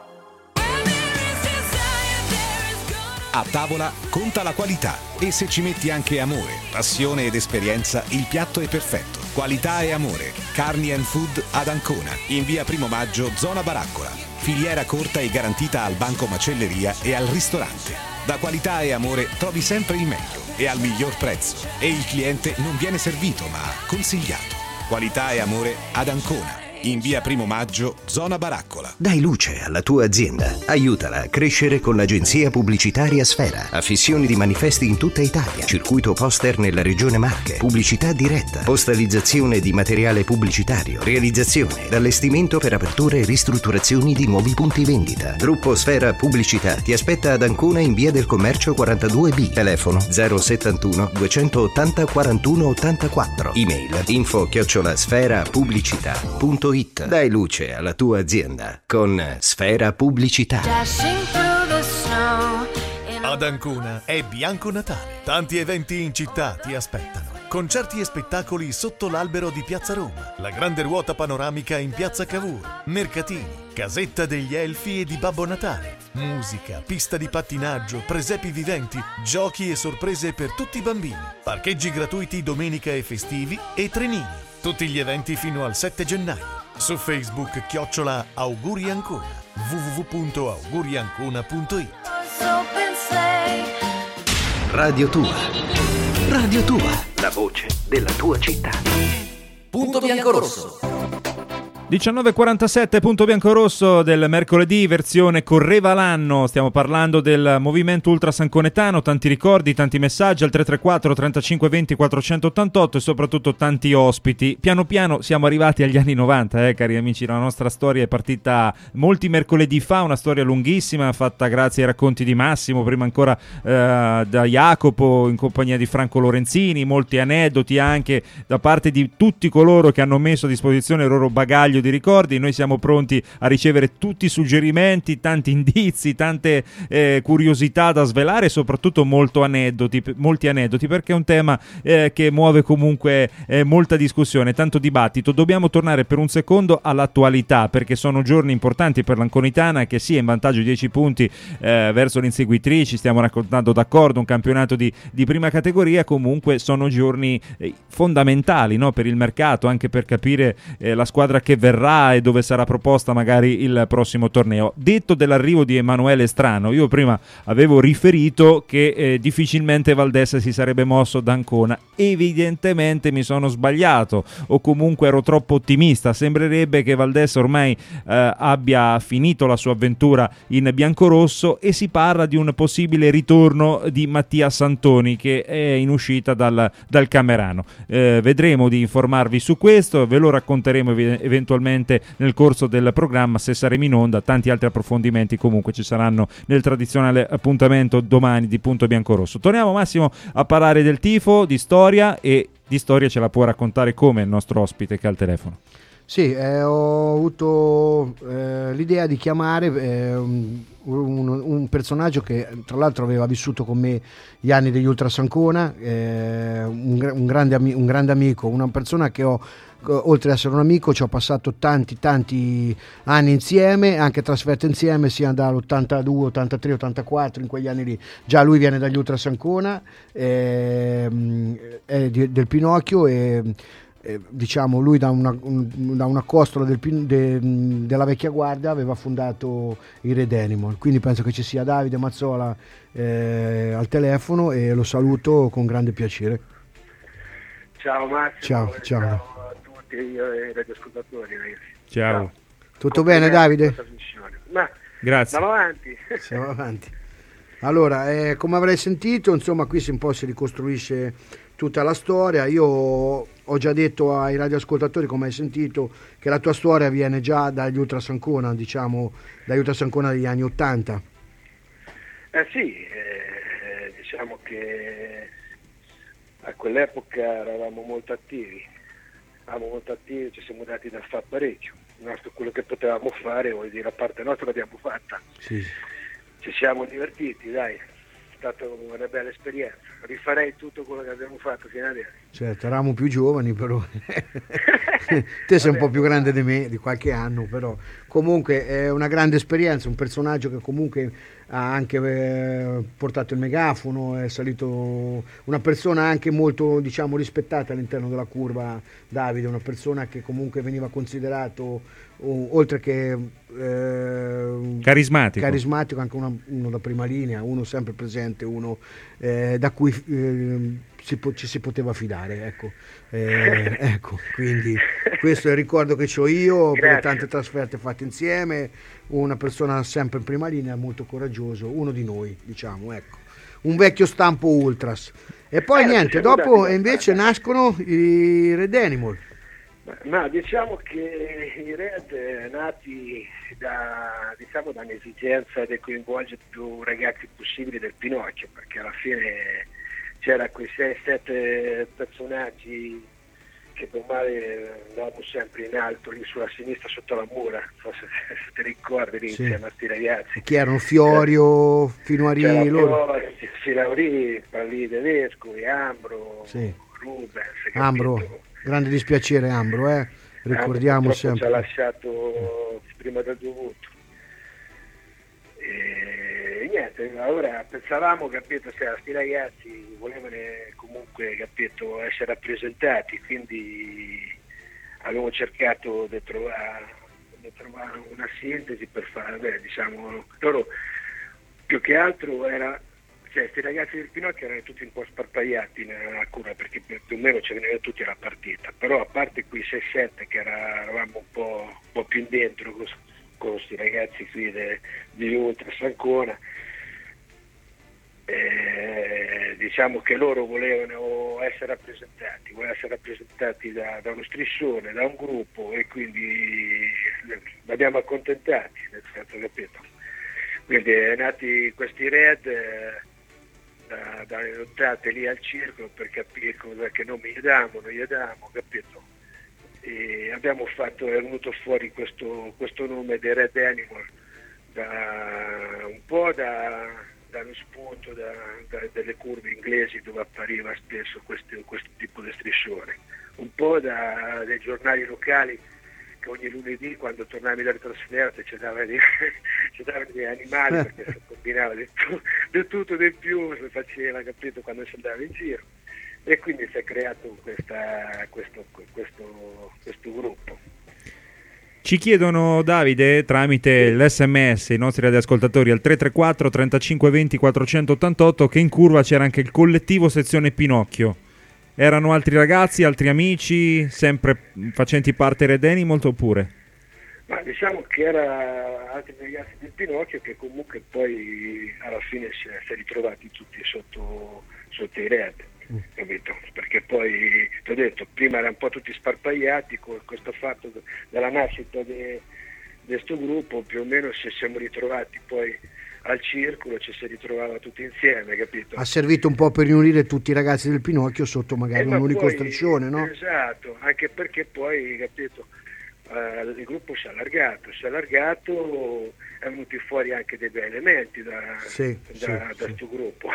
A tavola conta la qualità e se ci metti anche amore, passione ed esperienza, il piatto è perfetto. Qualità e amore. Carni and Food ad Ancona, in via Primo Maggio, zona Baraccola. Filiera corta e garantita al banco macelleria e al ristorante. Da Qualità e Amore trovi sempre il meglio e al miglior prezzo. E il cliente non viene servito ma consigliato. Qualità e Amore ad Ancona, in via Primo Maggio, zona Baraccola. Dai luce alla tua azienda. Aiutala a crescere con l'agenzia pubblicitaria Sfera. Affissioni di manifesti in tutta Italia. Circuito poster nella regione Marche. Pubblicità diretta. Postalizzazione di materiale pubblicitario. Realizzazione, allestimento per aperture e ristrutturazioni di nuovi punti vendita. Gruppo Sfera Pubblicità ti aspetta ad Ancona in via del Commercio quarantadue B. Telefono zero settantuno duecentottanta quarantuno ottantaquattro. Email info chiocciola sfera pubblicità punto it. Dai luce alla tua azienda con Sfera Pubblicità. Ad Ancona è Bianco Natale. Tanti eventi in città ti aspettano. Concerti e spettacoli sotto l'albero di Piazza Roma, la grande ruota panoramica in Piazza Cavour, mercatini, casetta degli elfi e di Babbo Natale, musica, pista di pattinaggio, presepi viventi, giochi e sorprese per tutti i bambini, parcheggi gratuiti domenica e festivi e trenini. Tutti gli eventi fino al sette gennaio. Su Facebook chiocciola Auguri Ancona, w w w punto auguri ancona punto it. Radio Tua. Radio Tua. La voce della tua città. Punto Biancorosso. diciannove e quarantasette, punto biancorosso del mercoledì, versione correva l'anno. Stiamo parlando del movimento ultra sanconetano, tanti ricordi, tanti messaggi al tre tre quattro trentacinque venti quattrocentottantotto e soprattutto tanti ospiti. Piano piano siamo arrivati agli anni novanta, eh, cari amici. La nostra storia è partita molti mercoledì fa, una storia lunghissima fatta grazie ai racconti di Massimo, prima ancora eh, da Jacopo in compagnia di Franco Lorenzini, molti aneddoti anche da parte di tutti coloro che hanno messo a disposizione il loro bagaglio di ricordi. Noi siamo pronti a ricevere tutti i suggerimenti, tanti indizi, tante eh, curiosità da svelare e soprattutto molto aneddoti, molti aneddoti, perché è un tema eh, che muove comunque eh, molta discussione, tanto dibattito. Dobbiamo tornare per un secondo all'attualità, perché sono giorni importanti per l'Anconitana, che sì, è in vantaggio dieci punti eh, verso le inseguitrici, stiamo raccontando d'accordo un campionato di, di prima categoria, comunque sono giorni eh, fondamentali, no, per il mercato, anche per capire eh, la squadra che verrà e dove sarà proposta magari il prossimo torneo. Detto dell'arrivo di Emanuele Strano, io prima avevo riferito che eh, difficilmente Valdés si sarebbe mosso da Ancona. Evidentemente mi sono sbagliato, o comunque ero troppo ottimista. Sembrerebbe che Valdés ormai eh, abbia finito la sua avventura in biancorosso e si parla di un possibile ritorno di Mattia Santoni, che è in uscita dal, dal Camerano. Eh, vedremo di informarvi su questo, ve lo racconteremo ev- eventualmente nel corso del programma se saremo in onda. Tanti altri approfondimenti comunque ci saranno nel tradizionale appuntamento domani di Punto Biancorosso. Torniamo, Massimo, a parlare del tifo, di storia, e di storia ce la può raccontare come il nostro ospite che è al telefono. Sì, eh, ho avuto eh, l'idea di chiamare eh, un, un, un personaggio che tra l'altro aveva vissuto con me gli anni degli Ultra Sancona, eh, un, un, grande, un grande amico, una persona che ho, oltre ad essere un amico, ci ho passato tanti tanti anni insieme, anche trasferte insieme, sia dall'ottantadue, ottantatré, ottantaquattro, in quegli anni lì. Già lui viene dagli Ultra Sancona, eh, è di, del Pinocchio, e eh, diciamo lui da una, un, da una costola del, de, della vecchia guardia aveva fondato i Red Animal, quindi penso che ci sia Davide Mazzola eh, al telefono, e lo saluto con grande piacere. Ciao Massimo. Ciao, ciao. Ciao a tutti. tutti i radioascoltatori, ragazzi. Ciao. Tutto bene, Davide? Ma Grazie. andiamo avanti. Siamo avanti. Allora, eh, come avrai sentito, insomma, qui si un po' si ricostruisce tutta la storia. Io ho già detto ai radioascoltatori, come hai sentito, che la tua storia viene già dagli Ultras Ancona, diciamo, dagli Ultras Ancona degli anni Ottanta. Eh sì, eh, diciamo che a quell'epoca eravamo molto attivi, eravamo molto attivi, ci siamo dati da fare parecchio. Il nostro, quello che potevamo fare, vuol dire, a parte nostra l'abbiamo fatta. Sì. Ci siamo divertiti, dai, è stata una bella esperienza. Rifarei tutto quello che abbiamo fatto fino adesso. Certo, eravamo più giovani, però te sei un po' più grande di me, di qualche anno, però comunque è una grande esperienza, un personaggio che comunque ha anche eh, portato il megafono, è salito, una persona anche molto, diciamo, rispettata all'interno della curva, Davide, una persona che comunque veniva considerato uh, oltre che eh, carismatico, carismatico anche una, uno da prima linea, uno sempre presente, uno eh, da cui eh, si po- ci si poteva fidare, ecco. Eh, ecco, quindi questo è il ricordo che ho io. Grazie. Per le tante trasferte fatte insieme, una persona sempre in prima linea, molto coraggioso, uno di noi, diciamo, ecco, un vecchio stampo Ultras. E poi eh, niente, dopo invece nascono i Red Animal. Ma diciamo che i Red, nati da, diciamo, da un'esigenza di coinvolgere più ragazzi possibili del Pinocchio, perché alla fine c'era quei sei sette personaggi che per male andavamo sempre in alto lì sulla sinistra sotto la mura, forse se ti ricordi lì, sì, insieme a sti ragazzi. Chi erano? Fiorio, Finuari, loro? Filauri, Parlì Tedesco, Ambro, sì, Rubens. Ambro, grande dispiacere Ambro, eh? Ricordiamo Ambro sempre. Ci ha lasciato prima del dovuto. E niente, allora pensavamo, capito, se questi ragazzi volevano comunque, capito, essere rappresentati, quindi abbiamo cercato di trovare, di trovare una sintesi per fare, beh, diciamo, loro più che altro era, cioè questi ragazzi del Pinocchio erano tutti un po' sparpagliati nella cura, perché più o meno ci venivano tutti alla partita, però a parte quei sei sette che era, eravamo un po', un po' più in dentro con questi ragazzi qui de, di Ultras Ancona, eh, diciamo che loro volevano essere rappresentati, volevano essere rappresentati da, da uno striscione, da un gruppo, e quindi li abbiamo accontentati, nel senso, capito? Quindi è nati questi Red eh, da, dalle lottate lì al circolo per capire cosa, che nome gli diamo, non gli diamo, capito? E abbiamo fatto, è venuto fuori questo, questo nome dei Red Animal da, un po' da, dallo spunto da, da, delle curve inglesi dove appariva spesso questo, questo tipo di striscione, un po' da, dai giornali locali che ogni lunedì quando tornavi dalle trasferte ci davano degli animali, perché si combinava di, tu, di tutto di più, si faceva, capito, quando si andava in giro. E quindi si è creato questa, questo, questo, questo gruppo. Ci chiedono, Davide, tramite l'esse emme esse, i nostri radioascoltatori al tre tre quattro trentacinque venti quattrocentottantotto, che in curva c'era anche il collettivo sezione Pinocchio. Erano altri ragazzi, altri amici, sempre facenti parte Red Animal oppure? Ma diciamo che era altri ragazzi del Pinocchio che comunque poi alla fine si è ritrovati tutti sotto, sotto i Red. Capito? Perché poi ti ho detto, prima erano un po' tutti sparpagliati con questo fatto della nascita di questo gruppo, più o meno ci siamo ritrovati poi al circolo, ci si ritrovava tutti insieme, capito? Ha servito un po' per riunire tutti i ragazzi del Pinocchio sotto magari eh, un unico striscione, no? Esatto, anche perché poi, capito, eh, il gruppo si è allargato, si è allargato, è venuti fuori anche dei bei elementi da, sì, da, sì, da sì. sto gruppo.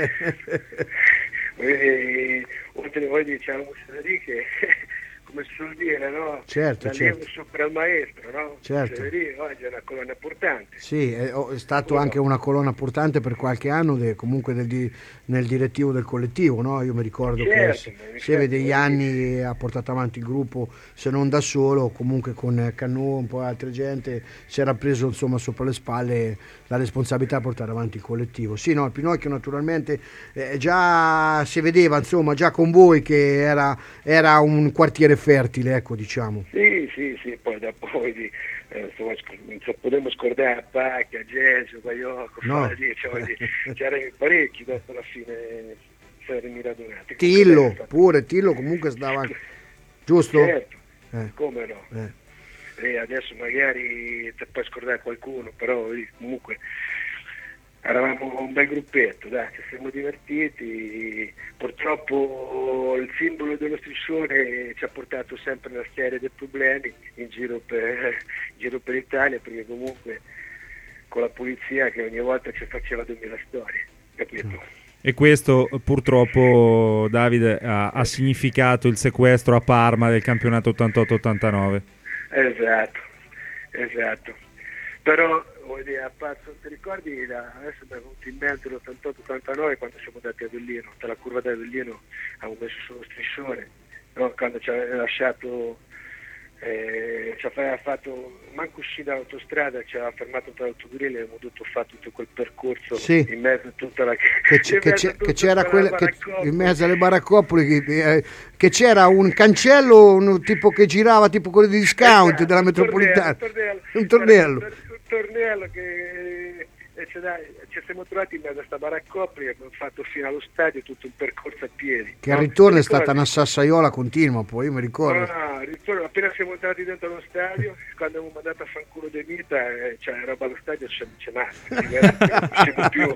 E, oltre a voi diciamo che come si suol dire, no? Certo, l'allievo certo. sopra il maestro, no? Certo. Severi oggi è una colonna portante. Sì, è, è stato oh, anche una colonna portante per qualche anno de, comunque del di, nel direttivo del collettivo, no? Io mi ricordo certo, che Seve degli anni ha portato avanti il gruppo, se non da solo, comunque con Cannù, un po' altra gente, si era preso insomma sopra le spalle la responsabilità di portare avanti il collettivo. Sì, no, il Pinocchio naturalmente eh, già si vedeva insomma già con voi che era, era un quartiere fertile, ecco, diciamo. Sì, sì, sì, poi dopo eh, insomma, non so, potremmo scordare a Pacchia, a Gesù, Baiocco, No. cioè, c'erano parecchi dopo alla fine saremmo radunati. Tillo, pure, Tillo comunque stava, giusto? Certo, Eh. come no? Eh. E adesso magari ti puoi scordare qualcuno, però eh, comunque eravamo un bel gruppetto, dai, ci siamo divertiti. Purtroppo il simbolo dello striscione ci ha portato sempre una serie di problemi in giro per, in giro per l'Italia, perché comunque con la polizia che ogni volta ci faceva duemila storie, capito? E questo purtroppo, Davide, ha, ha significato il sequestro a Parma del campionato ottantotto ottantanove. Esatto, esatto. Però vuol dire, a parte, ti ricordi, da, adesso mi è venuto in mente l'ottantotto ottantanove quando siamo andati a Avellino, tra la curva di Avellino avevo messo sullo striscione, no? Quando ci aveva lasciato, eh, ci aveva fatto, manco uscì dall'autostrada, ci aveva fermato per l'autogrill e abbiamo dovuto fare tutto quel percorso Sì. in mezzo a tutta la Che, c- in che, mezzo a c'è- tutta che c'era la quella, che, baraccopoli. in mezzo alle baraccopoli che, eh, che c'era un cancello un tipo che girava tipo quello di discount Esatto, della un metropolitana, tornello, un tornello. C'era un tornello che e ce l'ha- ci siamo trovati in mezzo a questa baraccopoli e abbiamo fatto fino allo stadio tutto un percorso a piedi. Che al no? ritorno Ti è stata ricordi? una sassaiola continua, poi io mi ricordo. Ah, ritorno, appena siamo entrati dentro lo stadio, quando abbiamo mandato a fanculo De Mita, eh, cioè roba allo stadio c'è, c'è massa, non siamo più.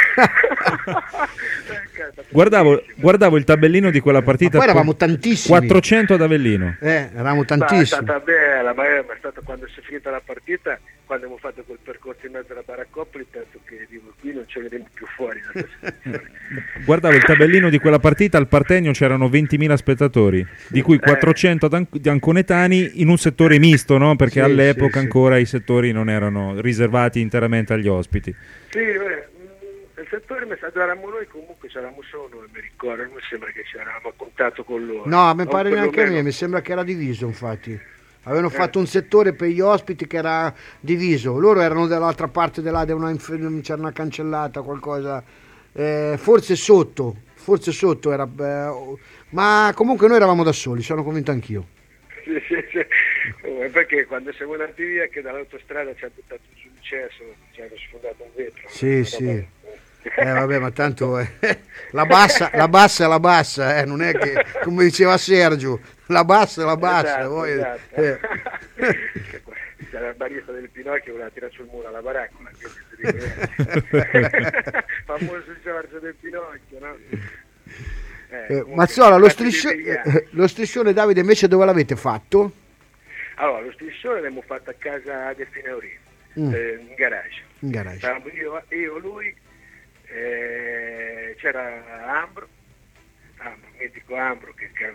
Guardavo, guardavo il tabellino di quella partita. Ma poi eravamo con tantissimi. quattrocento ad Avellino. Eh, eravamo Ma è tantissimi. stata bella, ma è, ma è stata quando si è finita la partita, quando abbiamo fatto quel percorso in mezzo alla baraccopoli, penso che dico, qui non ci vedremo più fuori. da questa situazione. Guardavo il tabellino di quella partita, al Partenio c'erano ventimila spettatori, di cui Eh. quattrocento ad An- di anconetani in un settore misto, no? Perché Sì, all'epoca sì, sì. ancora i settori non erano riservati interamente agli ospiti. Sì, beh, mh, il settore mi sa, eravamo noi comunque, c'eravamo solo noi, mi ricordo, non mi sembra che ci eravamo a contatto con loro. No, a me O pare neanche a perlomeno- me, mi sembra che era diviso infatti. Avevano Eh. fatto un settore per gli ospiti che era diviso, loro erano dall'altra parte della, de una, inf- c'era una cancellata, qualcosa, eh, forse sotto, forse sotto era, eh, ma comunque noi eravamo da soli, sono convinto anch'io. Sì, sì, sì. Eh, perché quando siamo andati via che dall'autostrada ci ha buttato giù il cesso, ci hanno sfondato un vetro. Sì, una sì. roba- Eh vabbè, ma tanto eh, la bassa, la bassa è la bassa, eh, non è che, come diceva Sergio, la bassa è la bassa. Esatto, poi, esatto. eh. C'era il barista del Pinocchio, voleva tirare sul muro alla baraccola, quindi ti ricordi? Famoso Giorgio del Pinocchio, no? Eh, Eh, comunque, Mazzola, lo, fatti striscio- dettagliati. eh, lo striscione Davide invece dove l'avete fatto? Allora, lo striscione l'abbiamo fatto a casa del Fineurini, Mm. eh, in garage. In garage. Stavamo io, io, lui, eh, c'era Ambro, Ambro, mitico Ambro che, che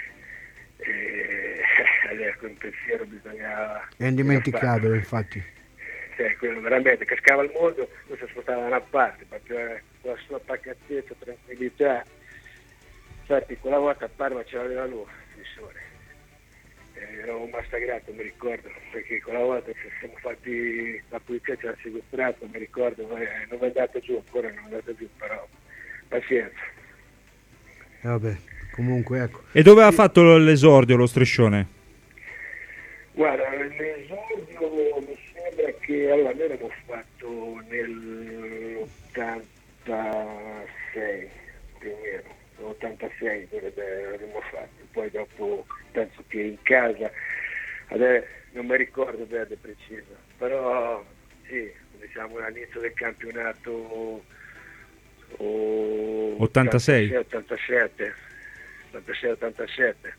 eh, adesso in pensiero bisognava... È indimenticabile, infatti. Cioè, quello veramente cascava il mondo, lui si spostava da una parte, perché con la sua pacatezza, tranquillità. Infatti quella volta a Parma ce l'aveva lui, il sole. Eh, ero massacrato, mi ricordo, perché quella volta ci siamo fatti, la polizia ci ha sequestrato, mi ricordo, ma, eh, non è andato giù, ancora non è andato giù, però pazienza. Eh, vabbè, comunque ecco. E dove ha fatto l'esordio lo striscione? Guarda, l'esordio mi sembra che allora noi l'abbiamo fatto nell'ottantasei più o meno, nell'ottantasei l'abbiamo fatto, poi dopo penso che in casa, adesso non mi ricordo bene preciso, però sì, diciamo all'inizio del campionato oh, ottantasei? ottantasette, ottantasei ottantasette.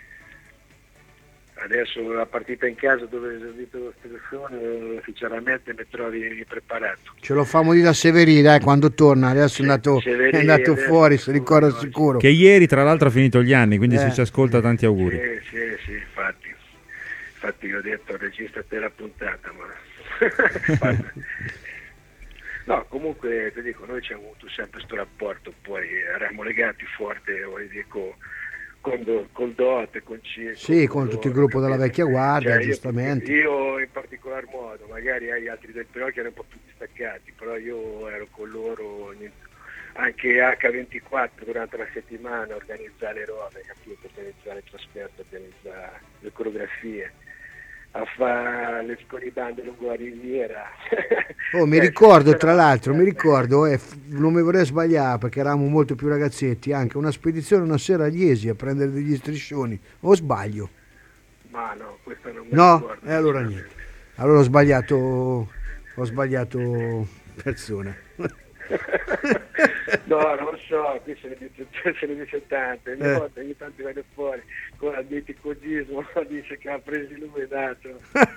Adesso la partita in casa dove ho eseguito lo striscione, sinceramente mi trovi preparato. Ce lo famo di da Severi, dai, quando torna. Adesso è andato, Severi, è andato adesso fuori, se ricordo sicuro. Che ieri tra l'altro ha finito gli anni, quindi Eh. se ci ascolta tanti auguri. Sì, sì, sì, infatti. Infatti io ho detto registra te la puntata, ma... Infatti. No, comunque ti dico, noi ci abbiamo avuto sempre questo rapporto, poi eravamo legati forte, voglio dire, con, con, col Dote, con Circo. Sì, con tutto il gruppo della vecchia guardia, Cioè, io- giustamente. Io, in particolar modo, magari agli altri del Pinocchio erano un po' più distaccati, però io ero con loro ogni, anche acca ventiquattro durante la settimana organizzare le robe, capito? Organizzare il trasferto, organizzare le coreografie, a fare le scorribande lungo la riviera. Oh, mi ricordo, tra l'altro, mi ricordo, eh, non mi vorrei sbagliare perché eravamo molto più ragazzetti, anche una spedizione una sera a Iesi a prendere degli striscioni, o sbaglio? Ma no, questo non mi No? ricordo. E allora niente. Allora ho sbagliato, ho sbagliato persona. No, non lo so, qui se ne dice, se ne dice tante, ogni Eh. volta ogni tanto viene fuori con il miticogismo, dice che ha preso lui e dato.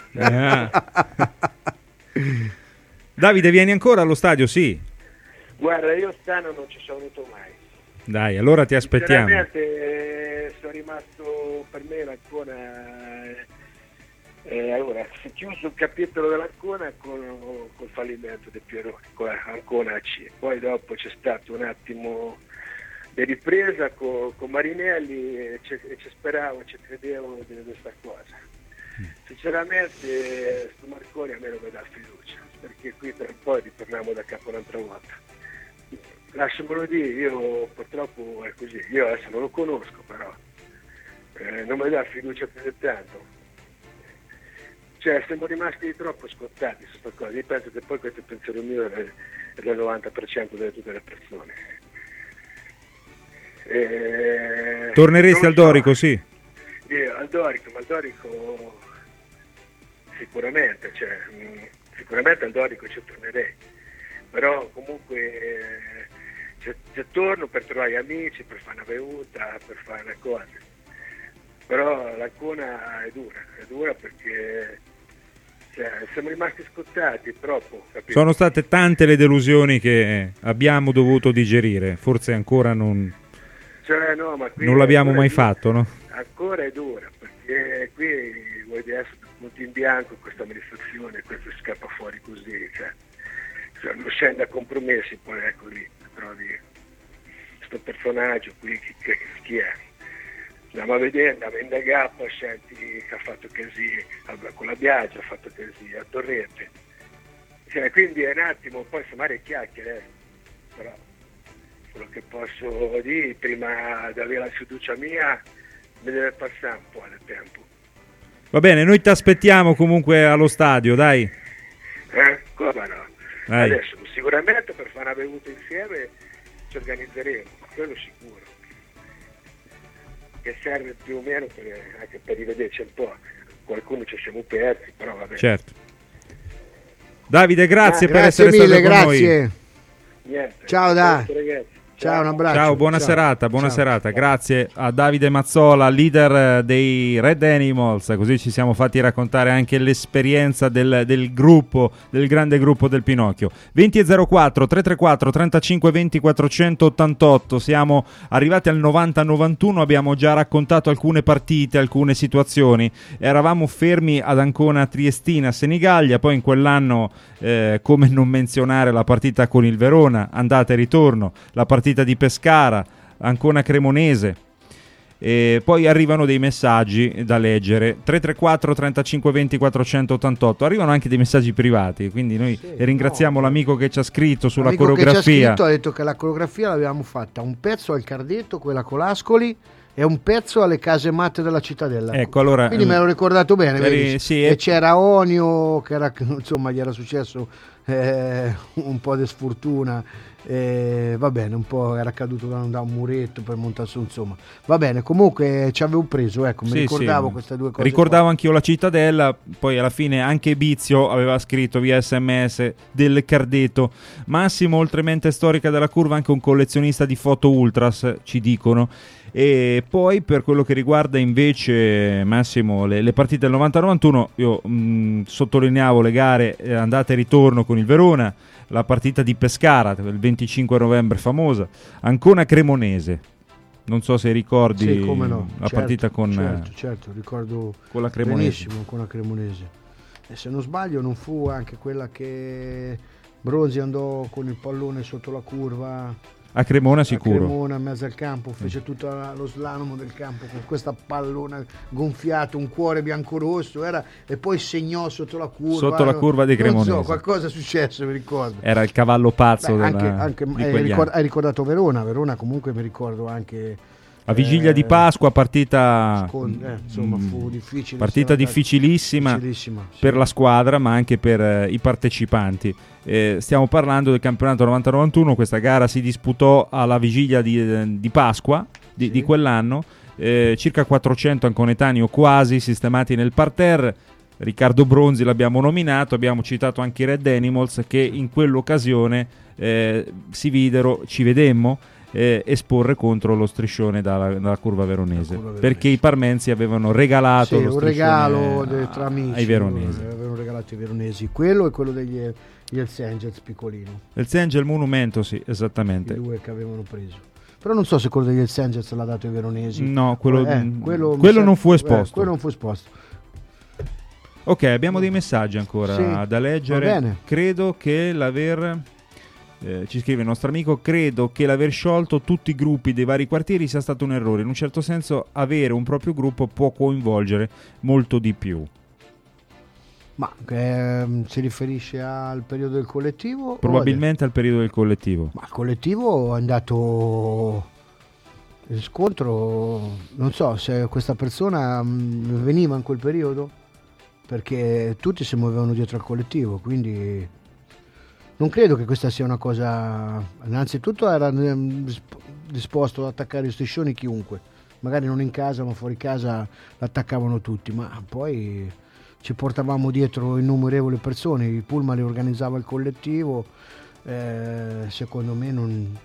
Eh. Davide, vieni ancora allo stadio? Sì. Guarda, io stano non ci sono venuto mai. Dai, allora ti aspettiamo. Sinceramente eh, sono rimasto per me l'Ancona, eh, eh, allora si è chiuso il capitolo dell'Ancona con col fallimento del Pieroni, con Ancona A C, poi dopo c'è stato un attimo di ripresa con, con Marinelli e ci, e ci speravo, ci credevo di questa cosa. Sinceramente sto Marconi a me non mi dà fiducia, perché qui per poi ritorniamo da capo un'altra volta. Lasciamelo dire, io purtroppo è così, io adesso non lo conosco, però eh, non mi dà fiducia più di tanto. Cioè siamo rimasti troppo scottati su questa cosa, io penso che poi questo pensiero mio è, è del novanta per cento di tutte le persone. Eh, Torneresti al Dorico, so. sì. Io, al Dorico, ma al Dorico sicuramente, cioè, mh, sicuramente al Dorico ci tornerei, però comunque eh, ci, ci torno per trovare amici, per fare una bevuta, per fare una cosa, però l'Ancona è dura, è dura perché cioè, siamo rimasti scottati troppo, capito? Sono state tante le delusioni che abbiamo dovuto digerire, forse ancora non, Cioè, no, ma qui non l'abbiamo ancora mai è dura. fatto, no? Ancora è dura, perché qui vuoi essere punto in bianco questa amministrazione, questo scappa fuori così, cioè, cioè non scende a compromessi, poi ecco lì, trovi questo personaggio qui, chi, chi, chi è? Andiamo a vedere, andiamo a indagare, poi senti che ha fatto così con la Biaggia, ha fatto così a Torrente. Cioè, quindi è un attimo, poi fare chiacchiere, eh. Però quello che posso dire, prima di avere la fiducia mia, mi deve passare un po' del tempo. Va bene, noi ti aspettiamo comunque allo stadio, dai. Eh? Come no? Dai. Adesso sicuramente per fare una bevuta insieme ci organizzeremo, quello sicuro. Che serve più o meno per, anche per rivederci un po'. Qualcuno ci siamo persi, però vabbè. Certo. Davide, grazie Ah, per grazie essere mille, stato con grazie. noi. Niente. Ciao, da. Ragazzi. Ciao, un abbraccio. Ciao, buona Ciao. serata, buona Ciao. serata. Grazie a Davide Mazzola, leader dei Red Animals. Così ci siamo fatti raccontare anche l'esperienza del, del gruppo, del grande gruppo del Pinocchio. venti e zero quattro tre tre quattro trentacinque venti quattrocentottantotto. Siamo arrivati al novanta novantuno, abbiamo già raccontato alcune partite, alcune situazioni. Eravamo fermi ad Ancona Triestina Senigallia, poi in quell'anno eh, come non menzionare la partita con il Verona, andata e ritorno, la partita di Pescara, Ancona Cremonese. E poi arrivano dei messaggi da leggere, tre tre quattro trentacinque venti quattrocentottantotto. Arrivano anche dei messaggi privati, quindi noi Sì, ringraziamo no. l'amico che ci ha scritto sulla L'amico che ci ha coreografia. scritto ha detto che la coreografia l'abbiamo fatta un pezzo al Cardetto, quella con l'Ascoli, e un pezzo alle case matte della Cittadella. Ecco, allora, quindi me l'ho ricordato bene, eri- vedi? sì, e e- c'era Onio che era, insomma, gli era successo eh, un po' di sfortuna, eh, va bene, un po' era caduto da, da un muretto per montare su, insomma, va bene, comunque ci avevo preso, ecco, mi Sì, ricordavo sì. queste due cose. Ricordavo anch'io la Cittadella, poi alla fine anche Bizio aveva scritto via sms del Cardetto. Massimo, oltre mente storica della curva, anche un collezionista di foto ultras, ci dicono. E poi per quello che riguarda invece, Massimo, le, le partite del novanta novantuno, io mh, sottolineavo le gare eh, andata e ritorno con il Verona, la partita di Pescara il venticinque novembre famosa, Ancona Cremonese, non so se ricordi Sì, come no, la certo, partita con, certo, certo, ricordo con la Cremonese. benissimo con la Cremonese, e se non sbaglio non fu anche quella che Brosi andò con il pallone sotto la curva A Cremona sicuro. A Cremona, in mezzo al campo, fece tutto lo slalom del campo con questa pallona gonfiata, un cuore biancorosso, era, e poi segnò sotto la curva. Sotto la curva di Cremonese. Non so, qualcosa è successo, mi ricordo. Era il cavallo pazzo. Beh, della, anche, anche, di hai, ricord- hai ricordato Verona, Verona comunque mi ricordo anche... A vigilia eh, di Pasqua, partita, con, eh, insomma, fu difficile, partita difficilissima, difficilissima sì. per la squadra ma anche per eh, i partecipanti. Eh, stiamo parlando del campionato novanta novantuno, questa gara si disputò alla vigilia di, di Pasqua di, sì. di quell'anno, eh, circa quattrocento anconetani o quasi sistemati nel parterre. Riccardo Bronzi l'abbiamo nominato, abbiamo citato anche i Red Animals che in quell'occasione eh, si videro, ci vedemmo Eh, esporre contro lo striscione dalla, dalla curva veronese, curva veronese perché i parmensi avevano regalato sì, lo un regalo de, tra amici, ai veronesi, avevano regalato ai veronesi quello e quello degli Hells Angels piccolino, Hells Angel Monumento, sì, esattamente, i due che avevano preso. Però non so se quello degli Hells Angels l'ha dato ai veronesi. No, quello, eh, quello, quello non fu eh, esposto quello non fu esposto. Ok, abbiamo dei messaggi ancora sì, da leggere. va bene. Credo che l'aver Eh, ci scrive il nostro amico, credo che l'aver sciolto tutti i gruppi dei vari quartieri sia stato un errore. In un certo senso avere un proprio gruppo può coinvolgere molto di più. Ma ehm, si riferisce al periodo del collettivo? Probabilmente al periodo del collettivo. Ma il collettivo è andato il scontro, non so se questa persona mh, veniva in quel periodo, perché tutti si muovevano dietro al collettivo, quindi non credo che questa sia una cosa. Innanzitutto era disposto ad attaccare i striscioni chiunque, magari non in casa ma fuori casa l'attaccavano tutti, ma poi ci portavamo dietro innumerevoli persone, i pullman li organizzava il collettivo, eh, secondo me non,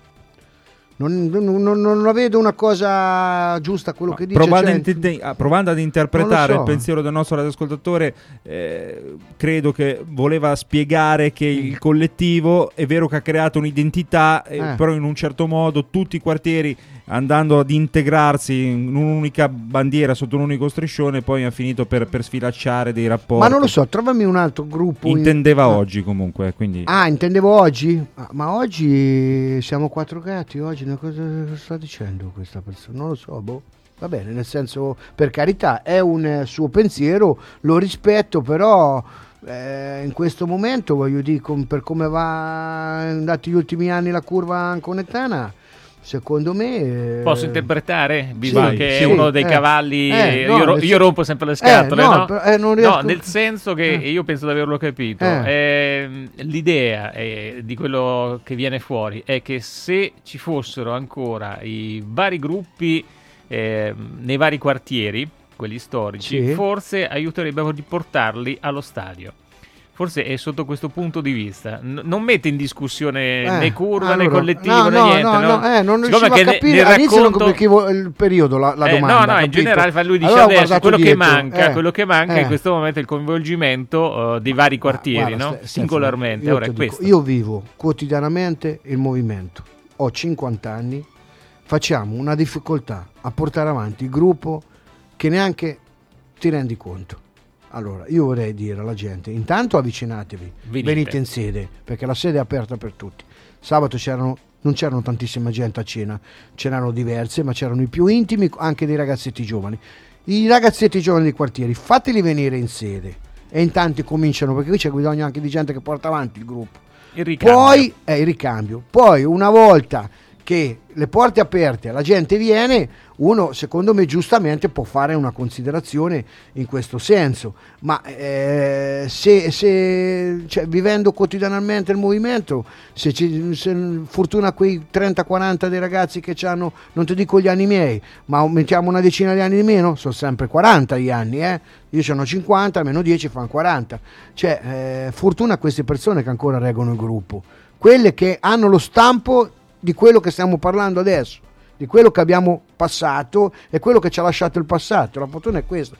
non, non, non, non la vedo una cosa giusta quello che dice. Provando, cioè, int- provando ad interpretare so. il pensiero del nostro radioascoltatore, eh, credo che voleva spiegare che il collettivo è vero che ha creato un'identità, eh, Eh. però in un certo modo tutti i quartieri, andando ad integrarsi in un'unica bandiera sotto un unico striscione, poi ha finito per, per sfilacciare dei rapporti. Ma non lo so, trovami un altro gruppo. Intendeva in... oggi comunque, quindi... Ah, intendevo oggi? Ah, ma oggi siamo quattro gatti, oggi cosa sta dicendo questa persona? Non lo so, boh. Va bene, nel senso, per carità, è un eh, suo pensiero, lo rispetto, però eh, in questo momento, voglio dire, com- per come va andati gli ultimi anni la curva anconetana, secondo me eh... posso interpretare, visto sì, che sì, è uno dei eh, cavalli eh, io, no, ro- nel io rompo sempre le scatole, eh, no, no? però, eh, non riesco... no, nel senso che eh. io penso di averlo capito, eh. eh, l'idea eh, di quello che viene fuori è che se ci fossero ancora i vari gruppi eh, nei vari quartieri, quelli storici, Sì. forse aiuterebbe a riportarli allo stadio. Forse è sotto questo punto di vista. N- non mette in discussione Eh, né curva allora, né collettivo no, né no, niente. no, no? no, eh, non Siccome riuscivo a che ne- capire nel all'inizio non racconto- capivo il periodo, la, la Eh, domanda. no, no, in capito? generale fa- lui dice Allora ho adesso guardato quello che dietro, manca, eh, quello che manca eh. in questo momento è il coinvolgimento uh, dei vari quartieri, Guarda, no? Ste- Singolarmente. Stefano, Ora io è ti dico, questo. io vivo quotidianamente il movimento, ho cinquanta anni, facciamo una difficoltà a portare avanti il gruppo che neanche ti rendi conto. Allora, io vorrei dire alla gente, intanto avvicinatevi, Venite. venite in sede, perché la sede è aperta per tutti. Sabato c'erano, non c'erano tantissima gente a cena, c'erano diverse, ma c'erano i più intimi, anche dei ragazzetti giovani. I ragazzetti giovani dei quartieri, fateli venire in sede, e in tanti cominciano, perché qui c'è bisogno anche di gente che porta avanti il gruppo. Il ricambio. Poi è il ricambio. Poi una volta che le porte aperte, la gente viene, uno secondo me giustamente può fare una considerazione in questo senso, ma eh, se, se cioè, vivendo quotidianamente il movimento, se, ci, se fortuna quei trenta quaranta dei ragazzi che hanno, non ti dico gli anni miei, ma aumentiamo una decina di anni di meno, sono sempre quaranta gli anni, eh? Io ce ne ho cinquanta, meno dieci fanno quaranta, cioè eh, fortuna queste persone che ancora reggono il gruppo, quelle che hanno lo stampo di quello che stiamo parlando adesso, di quello che abbiamo passato e quello che ci ha lasciato il passato. La fortuna è questa.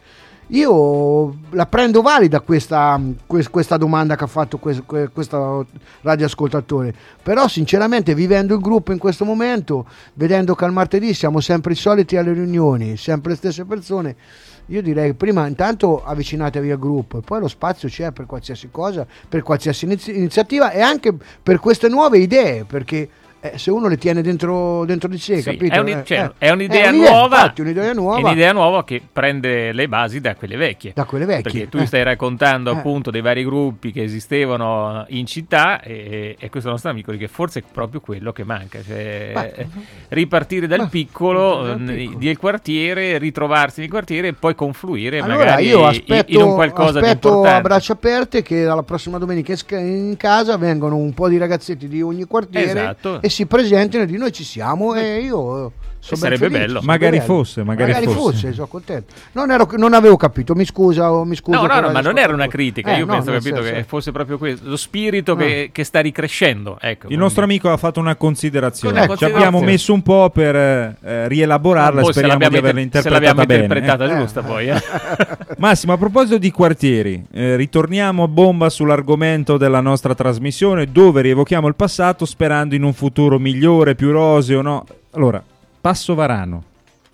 Io la prendo valida questa, questa domanda che ha fatto questo, questo radioascoltatore, però sinceramente vivendo il gruppo in questo momento, vedendo che al martedì siamo sempre i soliti alle riunioni, sempre le stesse persone, io direi prima intanto avvicinatevi al gruppo e poi lo spazio c'è per qualsiasi cosa, per qualsiasi inizi- iniziativa e anche per queste nuove idee, perché Eh, se uno le tiene dentro, dentro di sé, Sì, capito? è, un- Eh, cioè, eh. è un'idea, È un'idea, nuova, infatti, un'idea nuova. è un'idea nuova che prende le basi da quelle vecchie. Da quelle vecchie. Perché tu eh. stai raccontando Eh. appunto dei vari gruppi che esistevano in città e, e questo nostro amico dice che forse è proprio quello che manca, cioè Beh. ripartire dal Beh, piccolo, dal eh, piccolo. del quartiere, ritrovarsi nel quartiere e poi confluire Allora magari io in- aspetto, in un qualcosa di aspetto a importante. braccia aperte che la prossima domenica in sca- in casa vengano un po' di ragazzetti di ogni quartiere Esatto. e si presentino e di noi ci siamo e io sono ben Sarebbe felice, bello. sarebbe Magari bello. fosse, magari fosse. sono contento. Non, ero, non avevo capito, mi scusa, o mi scuso. No, no, per no, la ma non era una risposta. critica, Eh, io no, penso nel capito senso- che fosse proprio questo, lo spirito che, che sta ricrescendo. Ecco, Il nostro amico ha fatto una considerazione. Una Ci considerazione. abbiamo messo un po' per eh, rielaborarla. Poi se Speriamo di l'abbiamo averla inter- se interpretata l'abbiamo bene. interpretata eh. giusta poi. eh. Massimo, a proposito di quartieri, eh, ritorniamo a bomba sull'argomento della nostra trasmissione, dove rievochiamo il passato sperando in un futuro migliore, più roseo, no? Allora, Passo Varano.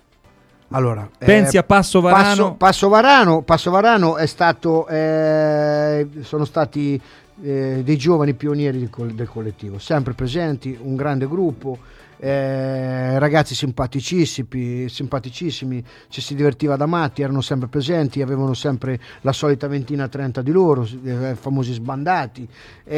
Allora, Pensi eh, a Passo Varano? Passo, Passo Varano, Passo Varano è stato, eh, sono stati eh, dei giovani pionieri del, col- del collettivo, sempre presenti, un grande gruppo, eh, ragazzi simpaticissimi, simpaticissimi, ci si divertiva da matti, erano sempre presenti, avevano sempre la solita ventina trenta di loro, eh, famosi sbandati,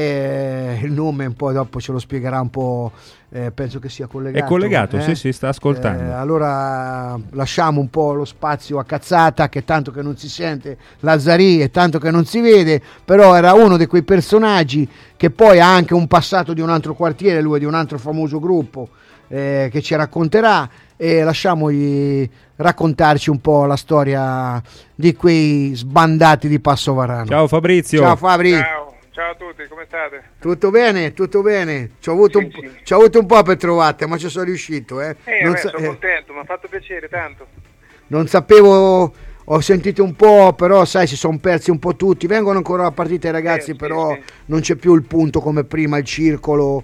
eh, il nome un po' dopo ce lo spiegherà un po', eh, penso che sia collegato. È collegato, eh? sì, sì, sta ascoltando. Eh, allora lasciamo un po' lo spazio a cazzata, che tanto che non si sente, Lazzari e tanto che non si vede, però era uno di quei personaggi che poi ha anche un passato di un altro quartiere, lui è di un altro famoso gruppo, eh, che ci racconterà, e lasciamogli raccontarci un po' la storia di quei sbandati di Passo Varano. Ciao Fabrizio. Ciao Fabri. Ciao, ciao a tutti, come state? Tutto bene, tutto bene. Ci ho avuto, Sì, un, po', sì. ci ho avuto un po' per trovarti, ma ci sono riuscito. Eh. Eh, Non vabbè, sa- sono eh, contento, mi ha fatto piacere tanto. non sapevo, ho sentito un po', però sai, si sono persi un po' tutti. Vengono ancora a partita i ragazzi, Eh, sì, però sì. non c'è più il punto come prima, il circolo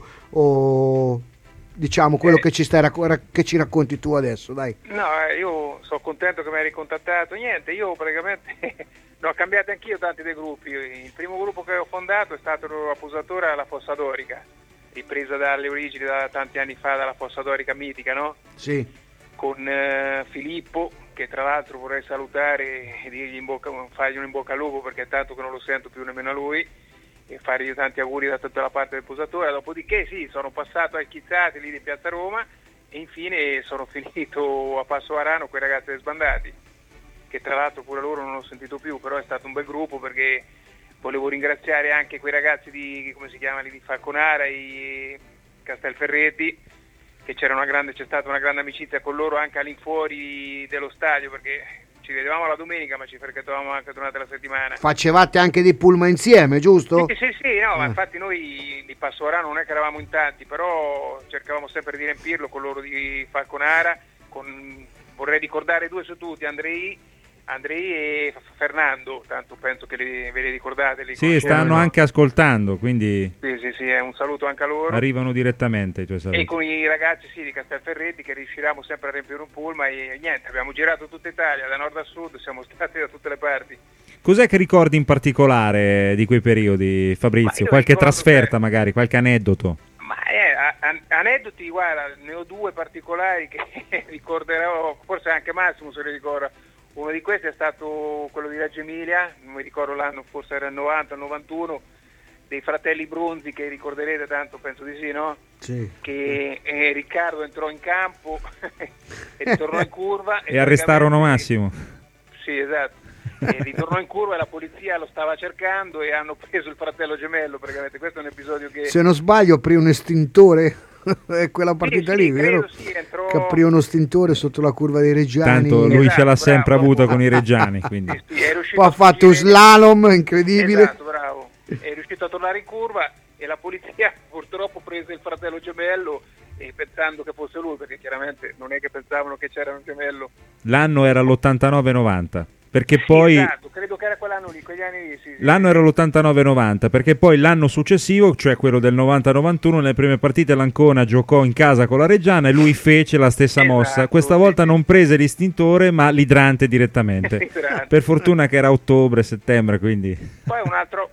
o diciamo quello Eh. che ci stai racco- che ci racconti tu adesso, dai. No, eh, io sono contento che mi hai ricontattato. Niente, io praticamente ne ho cambiati anch'io tanti dei gruppi. Il primo gruppo che ho fondato è stato a Pusatora alla Fossa Dorica, ripresa dalle origini da tanti anni fa dalla Fossa Dorica mitica, no? Sì. Con eh, Filippo, che tra l'altro vorrei salutare e dirgli in bocca, fargli un in bocca al lupo, perché è tanto che non lo sento più nemmeno a lui, e fargli tanti auguri da tutta la parte del posatore. Dopodiché sì, sono passato ai Chizzati lì di Piazza Roma e infine sono finito a Passo Varano con i ragazzi dei Sbandati, che tra l'altro pure loro non ho sentito più, però è stato un bel gruppo, perché volevo ringraziare anche quei ragazzi di, come si chiama lì, di Falconara, i Castelferretti, che c'era una grande, c'è stata una grande amicizia con loro anche all'infuori dello stadio, perché ci vedevamo la domenica ma ci frequentavamo anche durante la settimana. Facevate anche dei pullman insieme, giusto? Sì, sì, sì, no, ma Eh. infatti noi di Passo Varano non è che eravamo in tanti, però cercavamo sempre di riempirlo con loro di Falconara, con, vorrei ricordare due su tutti, Andrei, Andrei e F- Fernando, tanto penso che li, ve li ricordate. Li Sì, conoscete, stanno no? anche ascoltando, quindi Sì, sì, sì, è un saluto anche a loro. arrivano direttamente i tuoi saluti. E con i ragazzi sì, di Castelferretti, che riusciamo sempre a riempire un pullman, e niente, abbiamo girato tutta Italia, da nord a sud, siamo stati da tutte le parti. Cos'è che ricordi in particolare di quei periodi, Ma Fabrizio? io Qualche ricordo trasferta magari, qualche aneddoto? Ma eh, a- a- aneddoti, guarda, ne ho due particolari che ricorderò, forse anche Massimo se li ricorda. Uno di questi è stato quello di Reggio Emilia, non mi ricordo l'anno, forse era il novanta novantuno, dei fratelli Bronzi, che ricorderete tanto, penso di sì, no? Sì. Che eh, Riccardo entrò in campo e ritornò in curva. E arrestarono praticamente- Massimo. Sì, esatto. E ritornò in curva e la polizia lo stava cercando e hanno preso il fratello gemello, praticamente. Questo è un episodio che... Se non sbaglio aprì un estintore, è quella partita sì, lì, credo vero? sì, entrò- Che aprì uno stintore sotto la curva dei Reggiani. Tanto lui ce l'ha Esatto, sempre bravo. avuta con i reggiani, quindi. Sì, è riuscito Poi ha a fatto un fuggire- slalom incredibile. Esatto, bravo. È riuscito a tornare in curva e la polizia purtroppo prese il fratello gemello, e pensando che fosse lui, perché chiaramente non è che pensavano che c'era un gemello. L'anno era l'ottantanove novanta, perché poi Esatto, credo che era quell'anno lì, quegli anni lì, sì, sì. l'anno era l'ottantanove novanta, perché poi l'anno successivo, cioè quello del novanta novantuno, nelle prime partite l'Ancona giocò in casa con la Reggiana e lui fece la stessa Esatto, mossa. Questa volta non prese l'istintore ma l'idrante direttamente. L'idrante. Per fortuna che era ottobre, settembre, quindi Poi un altro più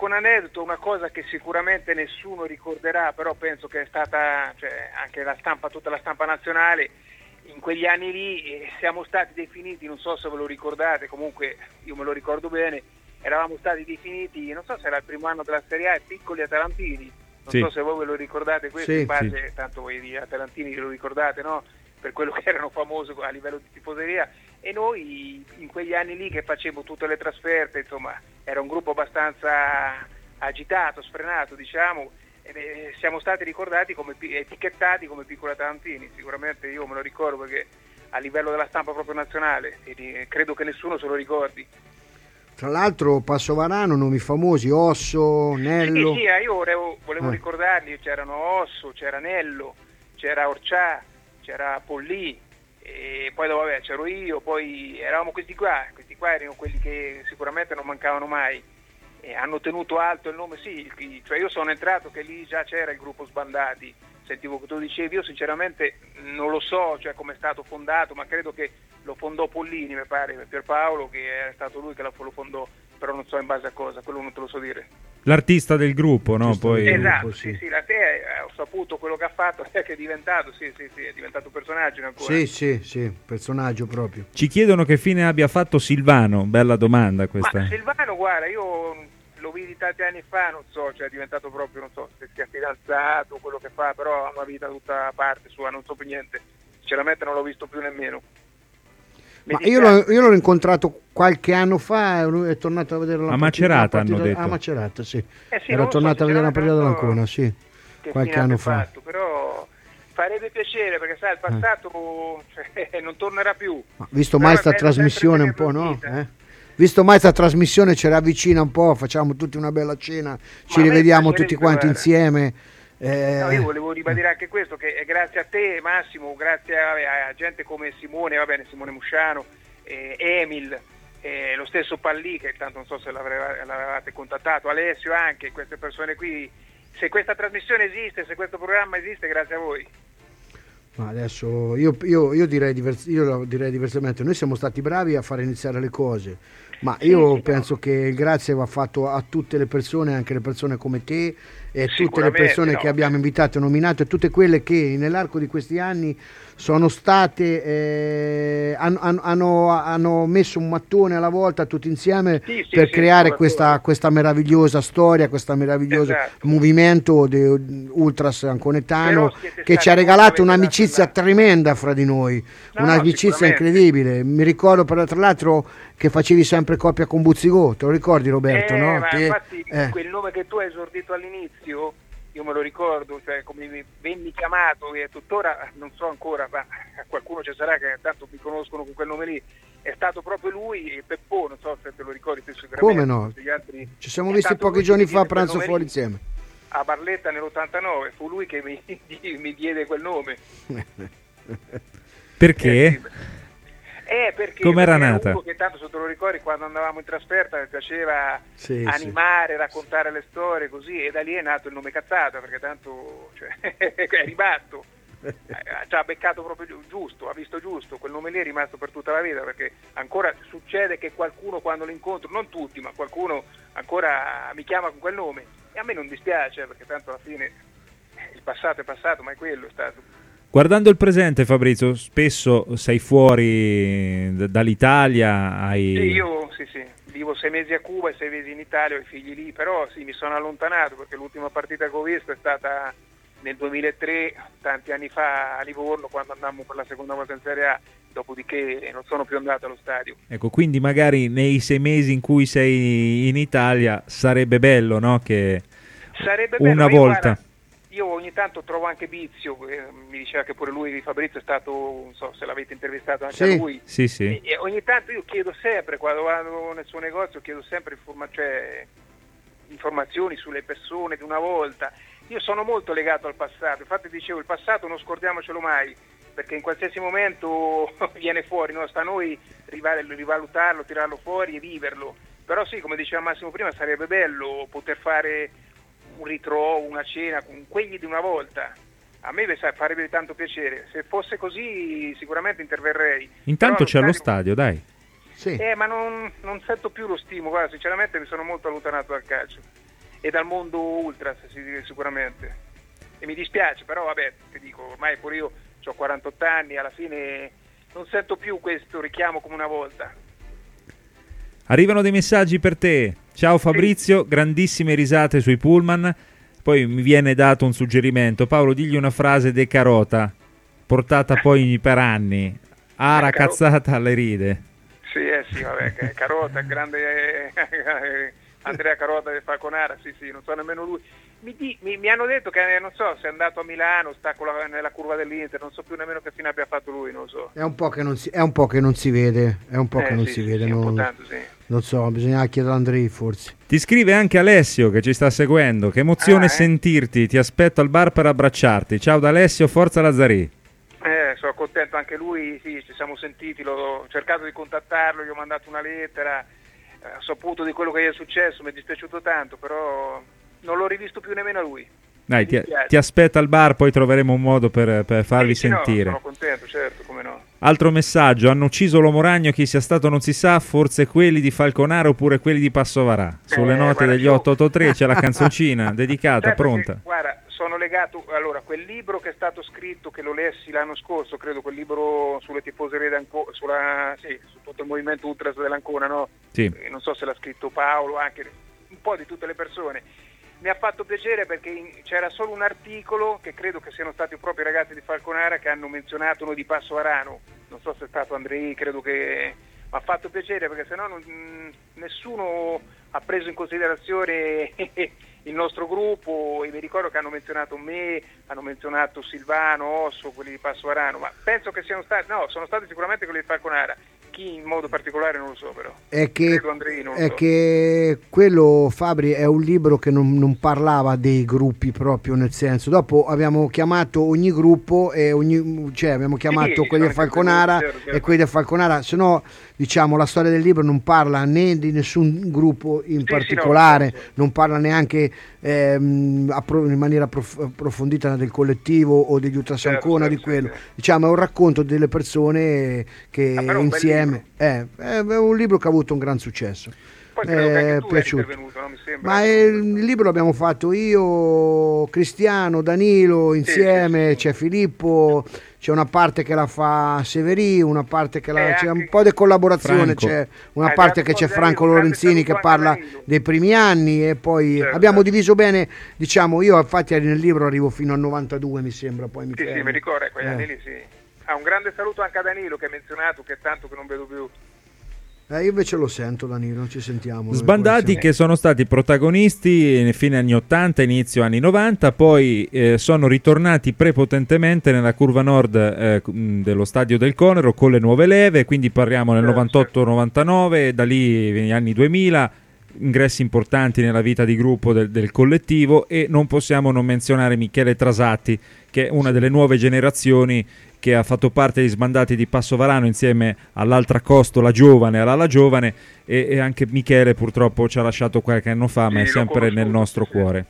un aneddoto, una cosa che sicuramente nessuno ricorderà, però penso che è stata, cioè, anche la stampa, tutta la stampa nazionale, in quegli anni lì eh, siamo stati definiti, non so se ve lo ricordate, comunque io me lo ricordo bene, eravamo stati definiti, non so se era il primo anno della Serie A, piccoli atalantini, non Sì. so se voi ve lo ricordate questo, Sì, in base, sì. tanto voi di atalantini ve lo ricordate, no? Per quello che erano famosi a livello di tifoseria, e noi in quegli anni lì che facevo tutte le trasferte, insomma, era un gruppo abbastanza agitato, sfrenato, diciamo, e siamo stati ricordati come etichettati come piccoli atalantini. Sicuramente io me lo ricordo perché a livello della stampa proprio nazionale, e credo che nessuno se lo ricordi. Tra l'altro Passo Varano, nomi famosi, Osso, Nello. Sì, sì, io volevo, volevo Ah. ricordarli, c'erano Osso, c'era Nello, c'era Orcià, c'era Pollì, e poi dopo, vabbè, c'ero io, poi eravamo questi qua, questi qua erano quelli che sicuramente non mancavano mai, e hanno tenuto alto il nome, sì, il- cioè io sono entrato che lì già c'era il gruppo Sbandati, sentivo che tu dicevi, io sinceramente non lo so, cioè come è stato fondato, ma credo che lo fondò Pollini, mi pare, Pierpaolo, che è stato lui che lo lo fondò, però non so in base a cosa, quello non te lo so dire. L'artista del gruppo, no? Poi... Esatto, sì, sì, la te eh, ho saputo quello che ha fatto, che è diventato, sì, sì, sì, è diventato un personaggio ancora. Sì, sì, sì, personaggio proprio. Ci chiedono che fine abbia fatto Silvano, bella domanda questa. Ma Silvano, guarda, io lo vidi tanti anni fa, non so, cioè è diventato proprio, non so, se sia fidanzato, quello che fa, però ha una vita tutta a parte sua, non so più niente. Sinceramente non l'ho visto più nemmeno. Mi Ma io l'ho, io l'ho incontrato qualche anno fa e lui è tornato a vedere la A partita- Macerata, la partita- hanno detto. A Macerata, sì. Eh sì, Era non lo so, tornato a vedere la partita sinceramente dell'Ancona, non sì. Che Qualche fine anno abbia fa. fatto, però farebbe piacere perché sai, il passato cioè, non tornerà più. Ma visto Però mai sta è bello sempre trasmissione un po', tenerlo in no? vita. Eh? Visto mai sta trasmissione ci ravvicina un po', facciamo tutti una bella cena, ci a me rivediamo piacerebbe, tutti quanti guarda. insieme. eh, No, io volevo ribadire anche questo, che è grazie a te Massimo, grazie a, a gente come Simone, va bene, Simone Musciano, eh, Emil, eh, lo stesso Pallì, che tanto non so se l'avreva- l'avevate contattato, Alessio anche, queste persone qui, se questa trasmissione esiste, se questo programma esiste, grazie a voi. Ma adesso io, io- io direi divers- io lo direi diversamente, noi siamo stati bravi a fare iniziare le cose, ma io penso che il grazie va fatto a tutte le persone, anche le persone come te e tutte le Sicuramente, persone no. che abbiamo invitato e nominato e tutte quelle che nell'arco di questi anni sono state eh, hanno, hanno- hanno, hanno messo un mattone alla volta tutti insieme Sì, sì, per sì, creare sono questa, d'accordo. questa meravigliosa storia, questo meraviglioso Esatto. movimento di Ultras Anconetano Però siete che ci ha stati regalato molto un'amicizia tremenda fra di noi, No, un'amicizia sicuramente. incredibile. Mi ricordo per, tra l'altro che facevi sempre coppia con Buzzigò, te lo ricordi Roberto? Eh, no? ma Che- infatti eh. quel nome che tu hai esordito all'inizio, io me lo ricordo, cioè come mi venni chiamato e tuttora non so ancora, ma qualcuno ci sarà che tanto mi conoscono con quel nome lì, è stato proprio lui e Peppo, non so se te lo ricordi te sicuramente. Come no? tutti gli altri- Ci siamo è visti stato pochi lui giorni che fa a diede quel pranzo nome fuori lì. insieme. A Barletta nell'ottantanove, fu lui che mi, mi diede quel nome. Perché? Eh, perché, Com'era perché era nata? uno che tanto se te lo ricordi quando andavamo in trasferta mi piaceva Sì, animare, raccontare le storie così, e da lì è nato il nome Cazzata, perché tanto cioè, è rimasto, Eh, ci ha beccato proprio giu- giusto, ha visto giusto, quel nome lì è rimasto per tutta la vita, perché ancora succede che qualcuno quando lo incontro, non tutti, ma qualcuno ancora mi chiama con quel nome, e a me non dispiace, perché tanto alla fine eh, il passato è passato, ma è quello è stato. Guardando il presente, Fabrizio, spesso sei fuori d- dall'Italia, hai... Sì, io sì, sì, vivo sei mesi a Cuba e sei mesi in Italia, ho i figli lì, però sì, mi sono allontanato perché l'ultima partita che ho visto è stata nel duemilatré, tanti anni fa a Livorno, quando andammo per la seconda volta in Serie A, dopodiché non sono più andato allo stadio. Ecco, quindi magari nei sei mesi in cui sei in Italia sarebbe bello, no? Che Sarebbe bello, una ma io, volta... guarda, io ogni tanto trovo anche Bizio, eh, mi diceva che pure lui, Fabrizio, è stato, non so se l'avete intervistato anche Sì. a lui. Sì, sì. E, e ogni tanto io chiedo sempre, quando vado nel suo negozio, chiedo sempre informa- cioè, informazioni sulle persone di una volta. Io sono molto legato al passato, infatti dicevo, il passato non scordiamocelo mai, perché in qualsiasi momento viene fuori, no? Sta a noi rival- rivalutarlo, tirarlo fuori e viverlo. Però sì, come diceva Massimo prima, sarebbe bello poter fare un ritrovo, una cena con quelli di una volta. A me sai, farebbe tanto piacere. Se fosse così sicuramente interverrei. Intanto Però c'è allo lo stadio- stadio, dai. Eh, ma non, non sento più lo stimolo, guarda, sinceramente mi sono molto allontanato dal calcio. e dal mondo ultras sicuramente. E mi dispiace, però vabbè, ti dico, ormai pure io ho quarantotto anni, alla fine non sento più questo richiamo come una volta. Arrivano dei messaggi per te. Ciao Fabrizio, sì. Grandissime risate sui pullman. Poi mi viene dato un suggerimento. Paolo, digli una frase de Carota, portata poi per anni. Ara Eh, Caro- cazzata alle ride. Sì, eh sì, vabbè, che Carota, grande Andrea Carota del Falconara, sì sì, non so nemmeno lui. Mi, di, mi, mi hanno detto che, non so, se è andato a Milano, sta con la, nella curva dell'Inter, non so più nemmeno che fine abbia fatto lui, non lo so. È un po' che non si, è un po' che non si vede, è un po' Eh, che non sì, si sì, vede, sì, un non, po' tanto, sì. non so, bisogna chiedere ad Andrei forse. Ti scrive anche Alessio che ci sta seguendo. Che emozione Ah, eh? sentirti. Ti aspetto al bar per abbracciarti. Ciao da Alessio, forza Lazzari. Eh, sono contento anche lui, sì, ci siamo sentiti, l'ho ho cercato di contattarlo, gli ho mandato una lettera, eh, ho saputo di quello che gli è successo, mi è dispiaciuto tanto, però non l'ho rivisto più nemmeno a lui. Dai, Mi ti, dispiace. ti aspetta al bar, poi troveremo un modo per, per farvi Sì, sì, no, sentire. sono contento, certo, come no. Altro messaggio, hanno ucciso l'Uomo Ragno, chi sia stato non si sa, forse quelli di Falconara oppure quelli di Passovarà. Sulle Eh, note guarda, degli io- otto otto tre c'è la canzoncina dedicata, Certo, pronta. che, guarda, sono legato, allora, quel libro che è stato scritto, che lo lessi l'anno scorso, credo, quel libro sulle tifoserie d'Ancona, sulla, sì, su tutto il movimento ultras dell'Ancona, no? Sì. Eh, non so se l'ha scritto Paolo, anche un po' di tutte le persone. Mi ha fatto piacere perché in- c'era solo un articolo, che credo che siano stati proprio i ragazzi di Falconara che hanno menzionato uno di Passo Varano, non so se è stato Andrei, credo che mi ha fatto piacere perché sennò non, mh, nessuno ha preso in considerazione il nostro gruppo, e mi ricordo che hanno menzionato me, hanno menzionato Silvano, Osso, quelli di Passo Varano, ma penso che siano stati, no, sono stati sicuramente quelli di Falconara, chi in modo particolare non lo so però. È che, Credo Andrei, non lo è so. che quello, Fabri, è un libro che non, non parlava dei gruppi proprio, nel senso, dopo abbiamo chiamato ogni gruppo e ogni, cioè abbiamo chiamato sì, quelli sono del Falconara certo, certo. e quelli del Falconara, se no diciamo la storia del libro non parla né di nessun gruppo in Sì, particolare, sì, no, certo. non parla neanche ehm, appro- in maniera approf- approfondita del collettivo o degli Ultras Certo, Ancona, certo, di quello, sì, sì. diciamo è un racconto delle persone che Ah, però è un bel insieme eh, è un libro che ha avuto un gran successo. Poi credo che anche È tu eri piaciuto. intervenuto, no? Mi sembra. Ma il, il libro l'abbiamo fatto io, Cristiano, Danilo insieme, sì, sì. c'è Filippo, c'è una parte che la fa Severi, una parte che la, Eh, c'è anche- un po' di collaborazione, Franco. c'è una Ah, parte grazie che c'è Danilo, Franco un grande Lorenzini che saluto anche a parla Danilo. dei primi anni e poi Certo, abbiamo certo. diviso bene, diciamo io infatti nel libro arrivo fino al novantadue mi sembra, poi mi Sì, sì, fermo. mi ricordo, quegli Eh. anni lì, sì. Ah, un grande saluto anche a Danilo che hai menzionato, che è tanto che non vedo più. Eh, io invece lo sento Danilo, non ci sentiamo. noi Sbandati poi che sono stati protagonisti nei fine anni ottanta, inizio anni novanta, poi eh, sono ritornati prepotentemente nella curva nord eh, mh, dello stadio del Conero con le nuove leve, quindi parliamo nel Certo, novantotto novantanove, da lì negli anni duemila, ingressi importanti nella vita di gruppo del, del collettivo, e non possiamo non menzionare Michele Trasatti, che è una delle nuove generazioni che ha fatto parte degli Sbandati di Passovarano insieme all'altra costola giovane, all'ala giovane, e, e anche Michele purtroppo ci ha lasciato qualche anno fa, ma Sì, è l'ho sempre nel conosciuto, nostro sì. cuore.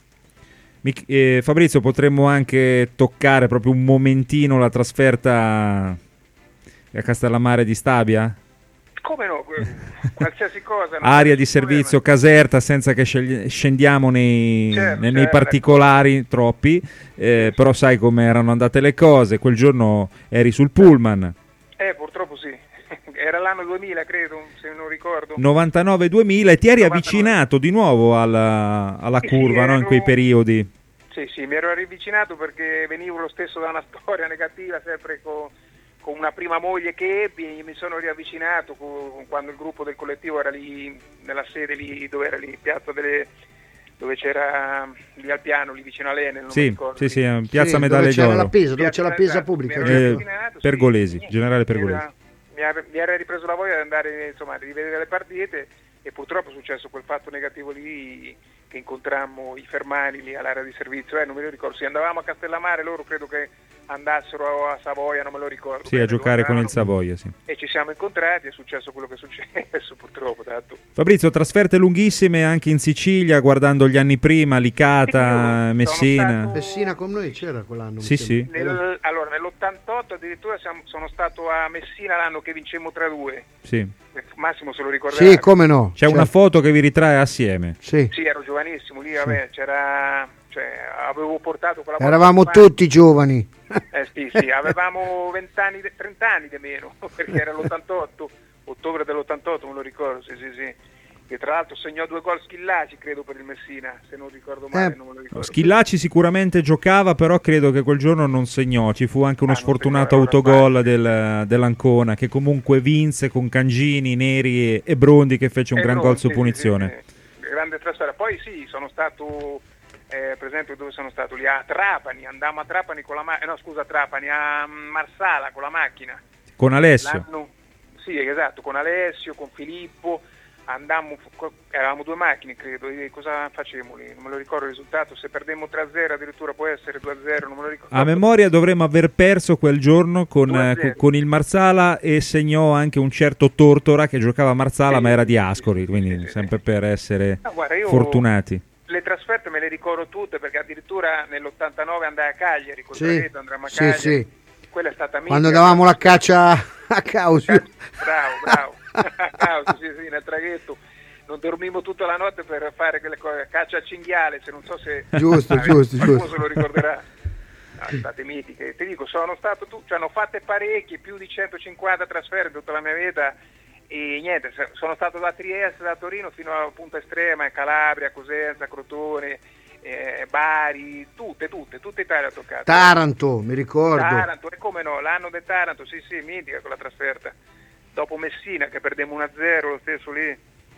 Mich- eh, Fabrizio, potremmo anche toccare proprio un momentino la trasferta a Castellammare di Stabia? Come no? Qualsiasi cosa. non Area c'è di nessun servizio Caserta, senza che scegli- scendiamo nei, Certo, nei- nei certo. particolari troppi, eh, però sai come erano andate le cose. Quel giorno eri sul pullman, problema. Eh, purtroppo sì. Era l'anno duemila, credo, se non ricordo. novantanove duemila, e ti eri novantanove. avvicinato di nuovo alla, alla Sì, sì, curva, no? In ero- quei periodi. Sì, sì, mi ero ravvicinato perché venivo lo stesso da una storia negativa, sempre con, con una prima moglie che ebbi, e mi sono riavvicinato con- quando il gruppo del collettivo era lì nella sede lì dove era lì Piazza delle, dove c'era lì al piano, lì vicino a Lenel, non mi Sì, ricordo, sì, lì. sì, eh, Sì, Piazza dove Medaglia c'era la d'Oro. Pisa, dove c'è la Pisa Esatto, pubblica. mi ero Eh, riavvicinato, sì. Pergolesi, generale Mi Pergolesi. era- Mi, ave- mi era ripreso la voglia di andare, insomma, di rivedere le partite, e purtroppo è successo quel fatto negativo lì, che incontrammo i fermani lì all'area di servizio, eh, non me lo ricordo, sì, andavamo a Castellammare, loro credo che andassero a Savoia, non me lo ricordo. Sì, a bene, giocare con il andavano. Savoia, sì. E ci siamo incontrati, è successo quello che è successo purtroppo. Tanto. Fabrizio, trasferte lunghissime anche in Sicilia, guardando gli anni prima, Licata, Io Messina. sono stato- Messina con noi c'era quell'anno. Sì, mi sì. sembra. Nel- allora, nell'ottantotto addirittura siamo- sono stato a Messina l'anno che vincemmo tre a due. Sì. Massimo se lo ricorderà. Sì, come no. C'è certo. una foto che vi ritrae assieme. Sì. Sì, ero giovanissimo, lì vabbè, c'era, cioè, avevo portato quella Eravamo volta- tutti giovani. Eh sì, sì, avevamo venti anni, trenta anni di meno, perché era l'ottantotto, ottobre dell'ottantotto, me lo ricordo, sì, sì, sì. Che tra l'altro segnò due gol Schillaci, credo, per il Messina, se non ricordo male, Eh, non me lo ricordo. Schillaci sicuramente giocava, però credo che quel giorno non segnò. Ci fu anche uno Ah, non sfortunato segnò, autogol del, dell'Ancona, che comunque vinse con Cangini, Neri e, e Brondi, che fece un Eh, gran no, gol su sì, punizione. sì, sì. Grande trasferta. Poi sì, sono stato, eh, per esempio, dove sono stato? Lì a Trapani, andammo a Trapani con la macchina, no scusa, a Trapani, a Marsala con la macchina. Con Alessio. L'anno- Sì, esatto, con Alessio, con Filippo, andammo, eravamo due macchine credo, e cosa facemmo lì? Non me lo ricordo il risultato, se perdemmo tre a zero addirittura può essere due a zero, non me lo ricordo. A memoria dovremmo aver perso quel giorno con, due a eh, zero. con il Marsala, e segnò anche un certo Tortora che giocava a Marsala, Sì, ma era di Ascoli, quindi sempre per essere No, guarda, io- fortunati. Le trasferte me le ricordo tutte perché addirittura nell'ottantanove andai a Cagliari, con Sì, Toretto, andammo a sì, Cagliari. sì. Quella è stata mia. Quando davamo la caccia a Causio. Bravo, bravo. Causa, sì, sì, nel traghetto. Non dormimmo tutta la notte per fare quelle cose, caccia al cinghiale, se non so se Giusto, ah, giusto, qualcuno giusto. se lo ricorderà. No, state mitiche. Ti dico, sono stato tu, cioè hanno fatte parecchie, più di centocinquanta trasferte in tutta la mia vita e niente, se- sono stato da Trieste, da Torino fino a Punta Estrema, in Calabria, Cosenza, Crotone, eh, Bari, tutte, tutte, tutta Italia ho toccato. Taranto, mi ricordo. Taranto, e come no, l'anno del Taranto, sì sì, mitica quella trasferta. Dopo Messina che perdemmo uno a zero, lo stesso lì.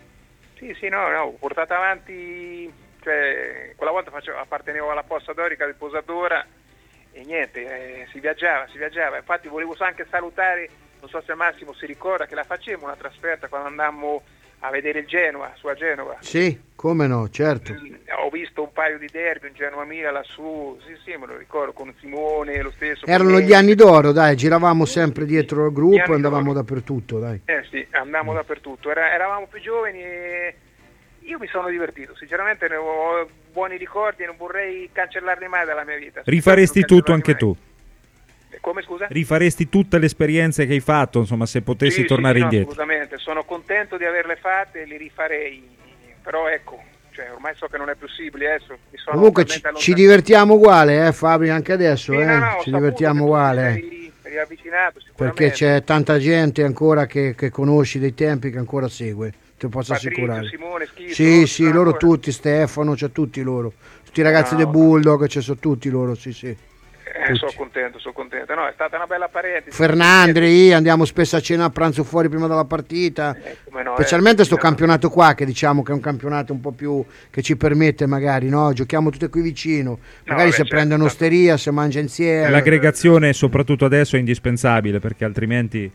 Sì, sì, no, no, ho portato avanti, cioè, quella volta facevo, appartenevo alla Fossa Dorica del Posadora e niente, eh, si viaggiava, si viaggiava. Infatti volevo anche salutare, non so se Massimo si ricorda, che la facemmo una trasferta quando andammo a vedere il Genoa, su a Genova. Sì, come no, certo. Ho visto un paio di derby, un Genoa-Milan lassù, sì sì, me lo ricordo, con Simone, lo stesso. Erano con gli anni d'oro, dai, giravamo sempre dietro al Gli gruppo anni e andavamo d'oro. dappertutto, dai. Eh sì, andammo dappertutto, Era- eravamo più giovani e io mi sono divertito, sinceramente ne ho buoni ricordi e non vorrei cancellarli mai dalla mia vita. Rifaresti Non tutto cancellarli anche tu? mai. Come scusa? Rifaresti tutte le esperienze che hai fatto, insomma, se potessi Sì, tornare sì, no, indietro. assolutamente, sono contento di averle fatte e li rifarei, però ecco, cioè, ormai so che non è possibile adesso. Mi sono Comunque ci, talmente ci allontanato. divertiamo uguale, eh, Fabio, anche adesso, Sì, eh. no, no, ho ci saputo divertiamo che tu uguale. ti sei riavvicinato sicuramente. Perché c'è tanta gente ancora che, che conosci dei tempi che ancora segue, te posso Patrizio, assicurare. Simone, Schifo, Sì, no? sì, No, loro ancora. tutti, Stefano, c'è tutti loro. Tutti i ragazzi No. del Bulldog, ci sono tutti loro, sì, sì. Eh, sono contento, sono contento. No, è stata una bella parentesi. Fernandri, andiamo spesso a cena a pranzo fuori prima della partita. come no, Specialmente eh, sto no. campionato qua, che diciamo che è un campionato un po' più che ci permette magari, no? Giochiamo tutti qui vicino. Magari beh, se certo, prende un'osteria, se mangia insieme. L'aggregazione, soprattutto adesso, è indispensabile, perché altrimenti...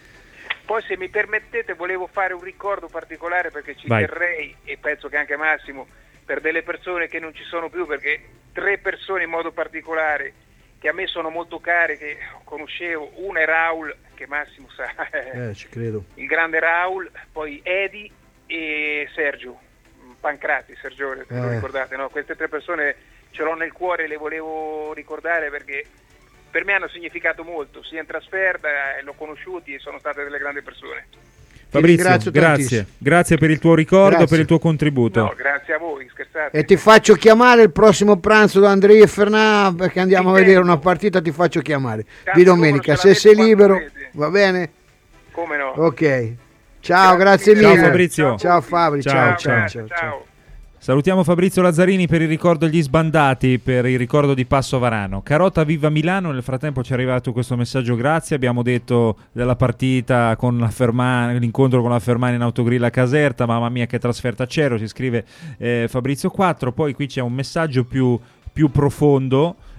Poi se mi permettete volevo fare un ricordo particolare perché ci Vai. terrei e penso che anche Massimo per delle persone che non ci sono più, perché tre persone in modo particolare che a me sono molto care, che conoscevo, una è Raul, che Massimo sa, Eh, ci credo. il grande Raul, poi Edi e Sergio Pancrati, Sergio, se lo Eh. ricordate, no? Queste tre persone ce l'ho nel cuore, le volevo ricordare perché per me hanno significato molto, sia in trasferta, eh, l'ho conosciuti e sono state delle grandi persone. Fabrizio, ringrazio grazie. tantissimo. Grazie per il tuo ricordo, Grazie. per il tuo contributo. No, grazie a voi, scherzate. E ti faccio chiamare il prossimo pranzo da Andrea e Fernà perché andiamo a vedere una partita, ti faccio chiamare. Di domenica, se sei libero, va bene? Come no? Ok. Ciao, grazie Ciao, mille. Fabrizio. Ciao Fabri, ciao, ciao, Ciao, ciao. ciao. Salutiamo Fabrizio Lazzarini per il ricordo agli sbandati, per il ricordo di Passo Varano. Carota viva Milano, nel frattempo ci è arrivato questo messaggio, grazie, abbiamo detto della partita con la Fermani, l'incontro con la Fermani in autogrill a Caserta, mamma mia che trasferta c'ero, si scrive eh, Fabrizio quattro, poi qui c'è un messaggio più, più profondo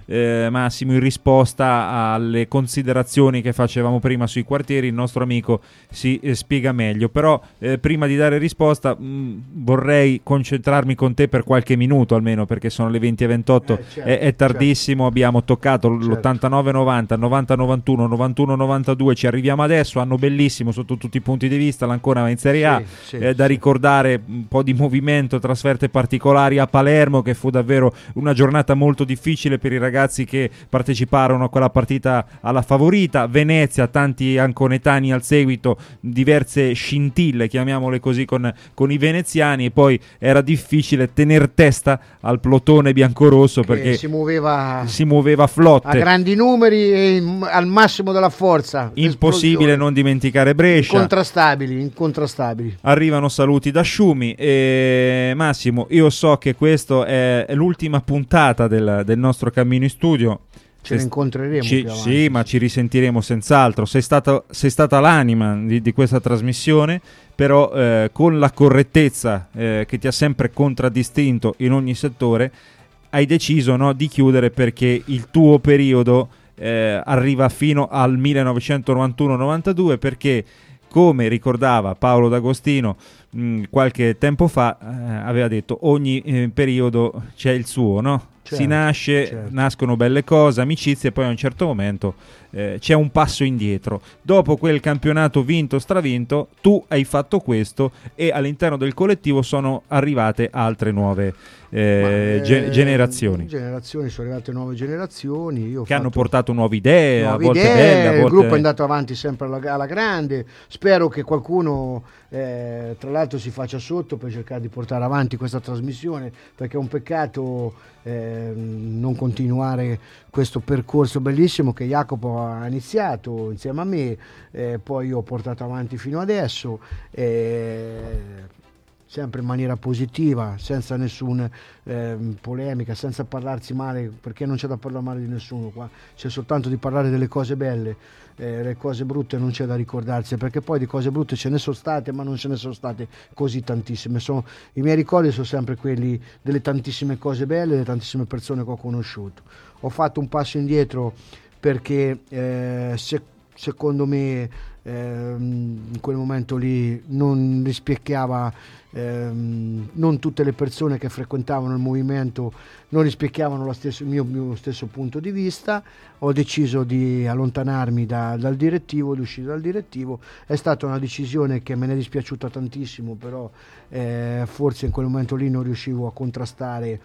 eh, Massimo, in risposta alle considerazioni che facevamo prima sui quartieri, il nostro amico si eh, spiega meglio. Però eh, prima di dare risposta mh, vorrei concentrarmi con te per qualche minuto almeno, perché sono le venti e ventotto, eh, certo, è, è tardissimo, certo. Abbiamo toccato certo. l'ottantanove novanta, novanta novantuno, novantuno novantadue, ci arriviamo adesso, anno bellissimo sotto tutti i punti di vista, l'Ancona va in Serie A, sì, sì, eh, da sì. ricordare un po' di movimento, trasferte particolari a Palermo, che fu davvero una giornata molto difficile per i ragazzi che parteciparono a quella partita alla favorita. Venezia, tanti anconetani al seguito, diverse scintille, chiamiamole così, con, con i veneziani, e poi era difficile tener testa al plotone biancorosso che perché si muoveva, si muoveva a flotte, a grandi numeri e in, al massimo della forza. Impossibile non dimenticare Brescia, incontrastabili, incontrastabili. Arrivano saluti da Sciumi. E Massimo, io so che questa è, è l'ultima puntata del, del nostro cammino in studio. Ce ne incontreremo ci, più avanti. Sì, ma ci risentiremo senz'altro. Sei stata, sei stata l'anima di, di questa trasmissione, però eh, con la correttezza eh, che ti ha sempre contraddistinto in ogni settore, hai deciso, no, di chiudere, perché il tuo periodo eh, arriva fino al millenovecentonovantuno novantadue, perché, come ricordava Paolo D'Agostino mh, qualche tempo fa, eh, aveva detto ogni eh, periodo c'è il suo, no? Certo, si nasce, certo. nascono belle cose, amicizie, e poi a un certo momento eh, c'è un passo indietro. Dopo quel campionato vinto, stravinto, tu hai fatto questo, e all'interno del collettivo sono arrivate altre nuove eh, Ma, ge- eh, generazioni. Generazioni, sono arrivate nuove generazioni. Io ho che fatto hanno portato nuove idee, nuove a volte idee, belle, a volte... Il gruppo è andato avanti sempre alla, alla grande. Spero che qualcuno, eh, tra l'altro, si faccia sotto per cercare di portare avanti questa trasmissione, perché è un peccato eh, non continuare questo percorso bellissimo che Jacopo ha iniziato insieme a me, eh, poi io ho portato avanti fino adesso, eh, sempre in maniera positiva, senza nessuna eh, polemica, senza parlarsi male, perché non c'è da parlare male di nessuno qua, c'è soltanto di parlare delle cose belle. Eh, le cose brutte non c'è da ricordarsi, perché poi di cose brutte ce ne sono state, ma non ce ne sono state così tantissime. Sono, i miei ricordi sono sempre quelli delle tantissime cose belle, delle tantissime persone che ho conosciuto. Ho fatto un passo indietro perché eh, se, secondo me eh, in quel momento lì non rispecchiava, eh, non tutte le persone che frequentavano il movimento non rispecchiavano lo stesso, il mio, mio stesso punto di vista. Ho deciso di allontanarmi da, dal direttivo, di uscire dal direttivo. È stata una decisione che me ne è dispiaciuta tantissimo, però eh, forse in quel momento lì non riuscivo a contrastare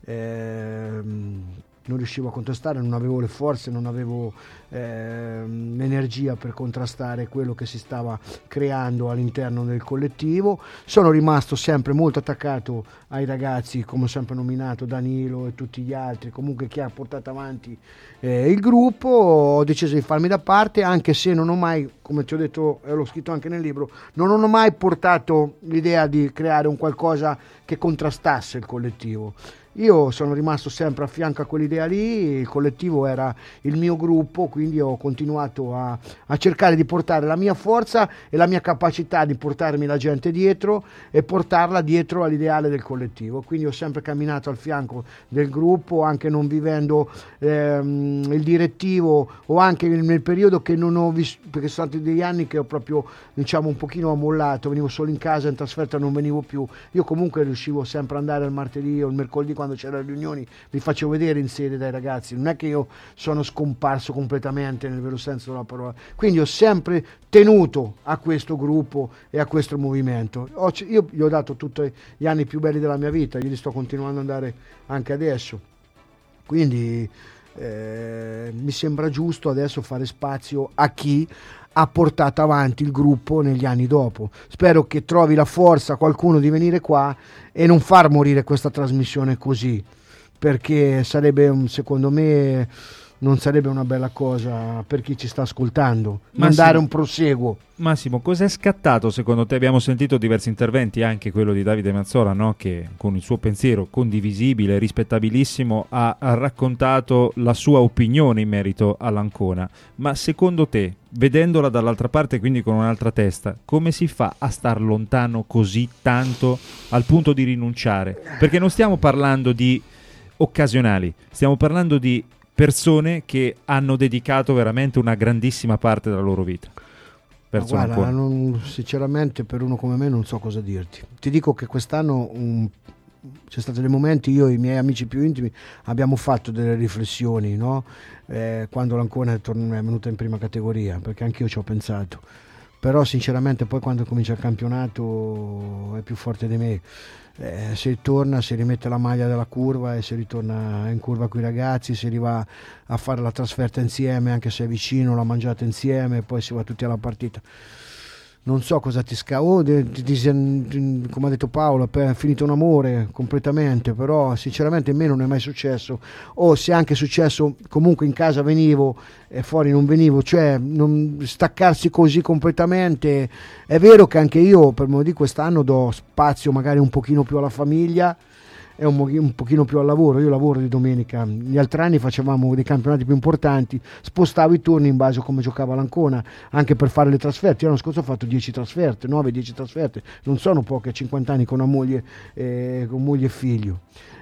eh, non riuscivo a contrastare, non avevo le forze, non avevo eh, l'energia per contrastare quello che si stava creando all'interno del collettivo. Sono rimasto sempre molto attaccato ai ragazzi, come ho sempre nominato, Danilo e tutti gli altri, comunque chi ha portato avanti eh, il gruppo. Ho deciso di farmi da parte, anche se non ho mai, come ti ho detto e l'ho scritto anche nel libro, non ho mai portato l'idea di creare un qualcosa che contrastasse il collettivo. Io sono rimasto sempre a fianco a quell'idea lì, il collettivo era il mio gruppo, quindi ho continuato a, a cercare di portare la mia forza e la mia capacità di portarmi la gente dietro e portarla dietro all'ideale del collettivo. Quindi ho sempre camminato al fianco del gruppo, anche non vivendo ehm, il direttivo, o anche nel, nel periodo che non ho visto, perché sono stati degli anni che ho proprio, diciamo, un pochino ammollato, venivo solo in casa, in trasferta non venivo più. Io comunque riuscivo sempre ad andare al martedì o il mercoledì, quando c'erano le riunioni mi facevo vedere in sede dai ragazzi, non è che io sono scomparso completamente nel vero senso della parola, quindi ho sempre tenuto a questo gruppo e a questo movimento. Ho, io gli ho dato tutti gli anni più belli della mia vita, glieli sto continuando ad andare anche adesso, quindi eh, mi sembra giusto adesso fare spazio a chi ha portato avanti il gruppo negli anni dopo. Spero che trovi la forza qualcuno di venire qua e non far morire questa trasmissione così, perché sarebbe, secondo me, non sarebbe una bella cosa per chi ci sta ascoltando. Mandare un proseguo. Massimo, cos'è scattato secondo te? Abbiamo sentito diversi interventi, anche quello di Davide Mazzola, no? Che con il suo pensiero condivisibile, rispettabilissimo, ha, ha raccontato la sua opinione in merito all'Ancona. Ma secondo te, vedendola dall'altra parte, quindi con un'altra testa, come si fa a star lontano così tanto al punto di rinunciare? Perché non stiamo parlando di occasionali, stiamo parlando di persone che hanno dedicato veramente una grandissima parte della loro vita. Guarda, non, sinceramente per uno come me non so cosa dirti. Ti dico che quest'anno um, c'è stato dei momenti, io e i miei amici più intimi abbiamo fatto delle riflessioni, no? Eh, quando l'Ancona è, torn- è venuta in prima categoria, perché anch'io ci ho pensato, però sinceramente poi quando comincia il campionato è più forte di me. Eh, si ritorna, si rimette la maglia della curva e si ritorna in curva con i ragazzi, si arriva a fare la trasferta insieme, anche se è vicino, la mangiata insieme, poi si va tutti alla partita. Non so cosa ti sca... Oh, di, di, di, come ha detto Paolo, è finito un amore completamente, però sinceramente a me non è mai successo. O se è anche successo, comunque in casa venivo e fuori non venivo, cioè non staccarsi così completamente. È vero che anche io per modo di quest'anno do spazio magari un pochino più alla famiglia e un, un pochino più al lavoro. Io lavoro di domenica, gli altri anni facevamo dei campionati più importanti, spostavo i turni in base a come giocava l'Ancona, anche per fare le trasferte. Io l'anno scorso ho fatto dieci trasferte, nove dieci trasferte, non sono poche a cinquanta anni con una moglie, eh, con moglie e figlio.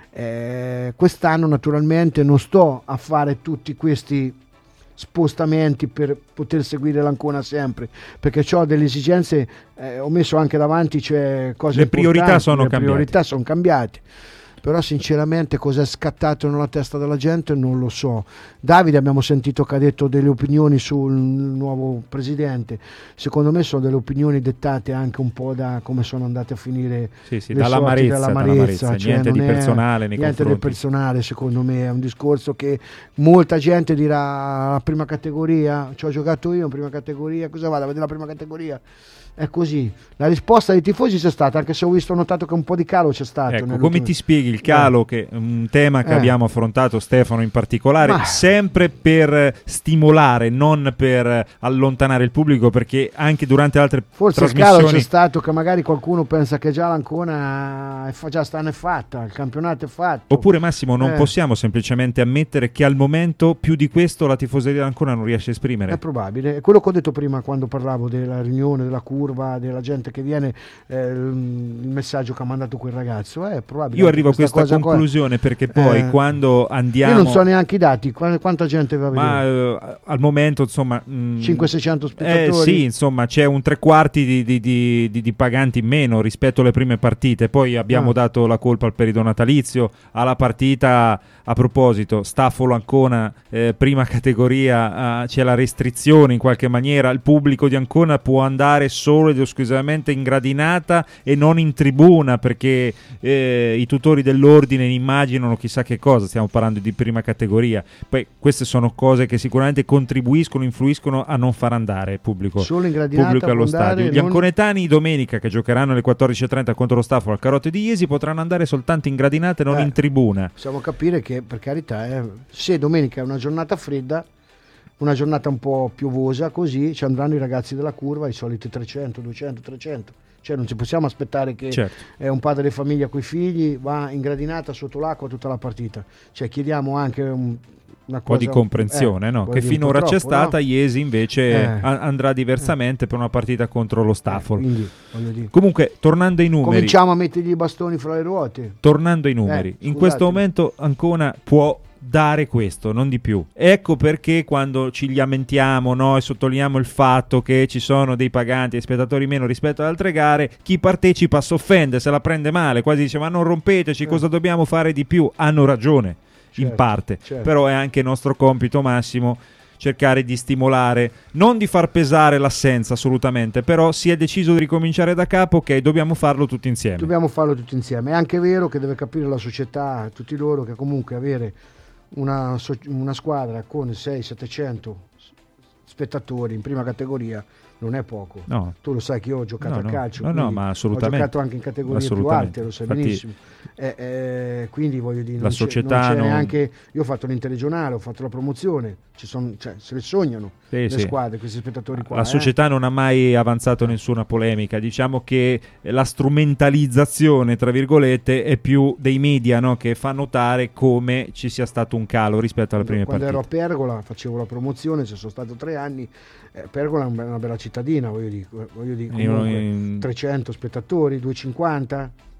Eh, quest'anno naturalmente non sto a fare tutti questi spostamenti per poter seguire l'Ancona sempre, perché ho delle esigenze, eh, ho messo anche davanti, cioè cose le priorità sono le cambiate. priorità sono cambiate. Però sinceramente cosa è scattato nella testa della gente non lo so. Davide abbiamo sentito che ha detto delle opinioni sul nuovo presidente, secondo me sono delle opinioni dettate anche un po' da come sono andate a finire sì, sì, le dall'amarezza, sorti dall'amarezza, dell'amarezza. Cioè, niente di non è- personale nei niente di confronti. personale, secondo me è un discorso che molta gente dirà la prima categoria, ci ho giocato io in prima categoria, cosa vado a vedere la prima categoria? È così. La risposta dei tifosi c'è stata, anche se ho visto, ho notato che un po' di calo c'è stato. Ecco, nell'ultimo- come ti spieghi il calo, che è un tema che Eh. abbiamo affrontato, Stefano in particolare, Ma- sempre per stimolare, non per allontanare il pubblico, perché anche durante altre Forse il trasmissioni calo c'è stato che magari qualcuno pensa che già l'Ancona è fa- già stanno è fatta, il campionato è fatto. Oppure Massimo, non Eh. possiamo semplicemente ammettere che al momento più di questo la tifoseria ancora non riesce a esprimere. È probabile, è quello che ho detto prima quando parlavo della riunione, della curva, della gente che viene, eh, il il messaggio che ha mandato quel ragazzo, è probabile. Io arrivo a questa questa cosa qua- conclusione perché poi Eh, quando andiamo... Io non so neanche i dati, qua- quanta gente va a Ma vedere? eh, al momento insomma mh, cinquecento seicento eh, spettatori? sì, insomma c'è un tre quarti di, di- di- di- di paganti in meno rispetto alle prime partite. Poi abbiamo Ah. dato la colpa al periodo natalizio, alla partita. A proposito, Staffolo Ancona, eh, prima categoria, eh, c'è la restrizione in qualche maniera, il pubblico di Ancona può andare solo ed esclusivamente in gradinata e non in tribuna, perché eh, i tutori dell'ordine immaginano chissà che cosa, stiamo parlando di prima categoria. Poi queste sono cose che sicuramente contribuiscono, influiscono a non far andare il pubblico, Solo in gradinata pubblico allo può andare, stadio. Gli non- anconetani domenica, che giocheranno alle quattordici e trenta contro lo Staffolo al Carote di Iesi, potranno andare soltanto in gradinata e non Eh. in tribuna. Possiamo capire che, per carità, eh, se domenica è una giornata fredda, una giornata un po' piovosa, così ci andranno i ragazzi della curva, i soliti trecento, duecento, trecento. Cioè non ci possiamo aspettare che Certo. è un padre di famiglia con i figli, va in gradinata sotto l'acqua tutta la partita. Cioè chiediamo anche un, una Un po' cosa, di comprensione, eh, no? voglio Che dire, finora c'è purtroppo, stata, no? Iesi invece Eh. a- andrà diversamente per una partita contro lo Staffolo. Quindi, voglio dire, Comunque, tornando ai numeri, cominciamo a mettergli i bastoni fra le ruote. tornando ai numeri, Eh, in scusate. questo momento Ancona può dare questo, non di più. Ecco perché quando ci lamentiamo, no, e sottolineiamo il fatto che ci sono dei paganti e spettatori meno rispetto ad altre gare, chi partecipa si offende, se la prende male, quasi dice ma non rompeteci, cosa dobbiamo fare di più? Hanno ragione, in Certo, parte, certo. però è anche nostro compito, Massimo, cercare di stimolare, non di far pesare l'assenza assolutamente, però si è deciso di ricominciare da capo, ok, dobbiamo farlo tutti insieme. Dobbiamo farlo tutti insieme. È anche vero che deve capire la società, tutti loro, che comunque avere una, so- una squadra con seicento settecento spettatori in prima categoria non è poco. No. Tu lo sai che io ho giocato No, a no. calcio, No, no, quindi ma ho assolutamente. giocato anche in categorie più Assolutamente. alte, lo sai Infatti, benissimo. Eh, eh, quindi voglio dire, la non c'è- società non c'è non- neanche. Io ho fatto l'interregionale, ho fatto la promozione, ci sono, cioè, se le sognano Sì, le sì. squadre, questi spettatori qua. La eh. società non ha mai avanzato nessuna polemica, diciamo che la strumentalizzazione, tra virgolette, è più dei media, no? Che fa notare come ci sia stato un calo rispetto alle prime Quando partite. ero a Pergola facevo la promozione, ci sono stato tre anni. eh, Pergola è una bella cittadina, voglio dire, voglio dire Io comunque, in- trecento spettatori, duecentocinquanta,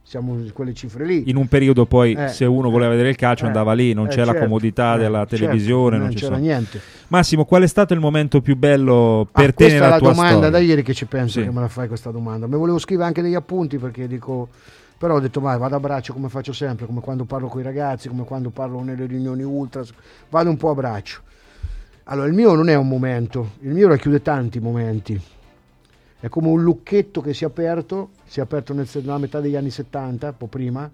siamo quelle cifre lì. In un periodo poi, eh, se uno voleva vedere il calcio, eh, andava lì, non eh, c'è certo, la comodità eh, della certo, televisione, non non ci c'era sono. niente. Massimo, qual è stato il momento più bello per Ah, te nella tua storia? questa è la domanda da ieri che ci penso, Sì. che me la fai questa domanda. Mi volevo scrivere anche degli appunti perché dico, però ho detto vai, vado a braccio come faccio sempre, come quando parlo con i ragazzi, come quando parlo nelle riunioni ultras, vado un po' a braccio. Allora, il mio non è un momento, il mio racchiude tanti momenti. È come un lucchetto che si è aperto, si è aperto nel, nella metà degli anni settanta, un po' prima,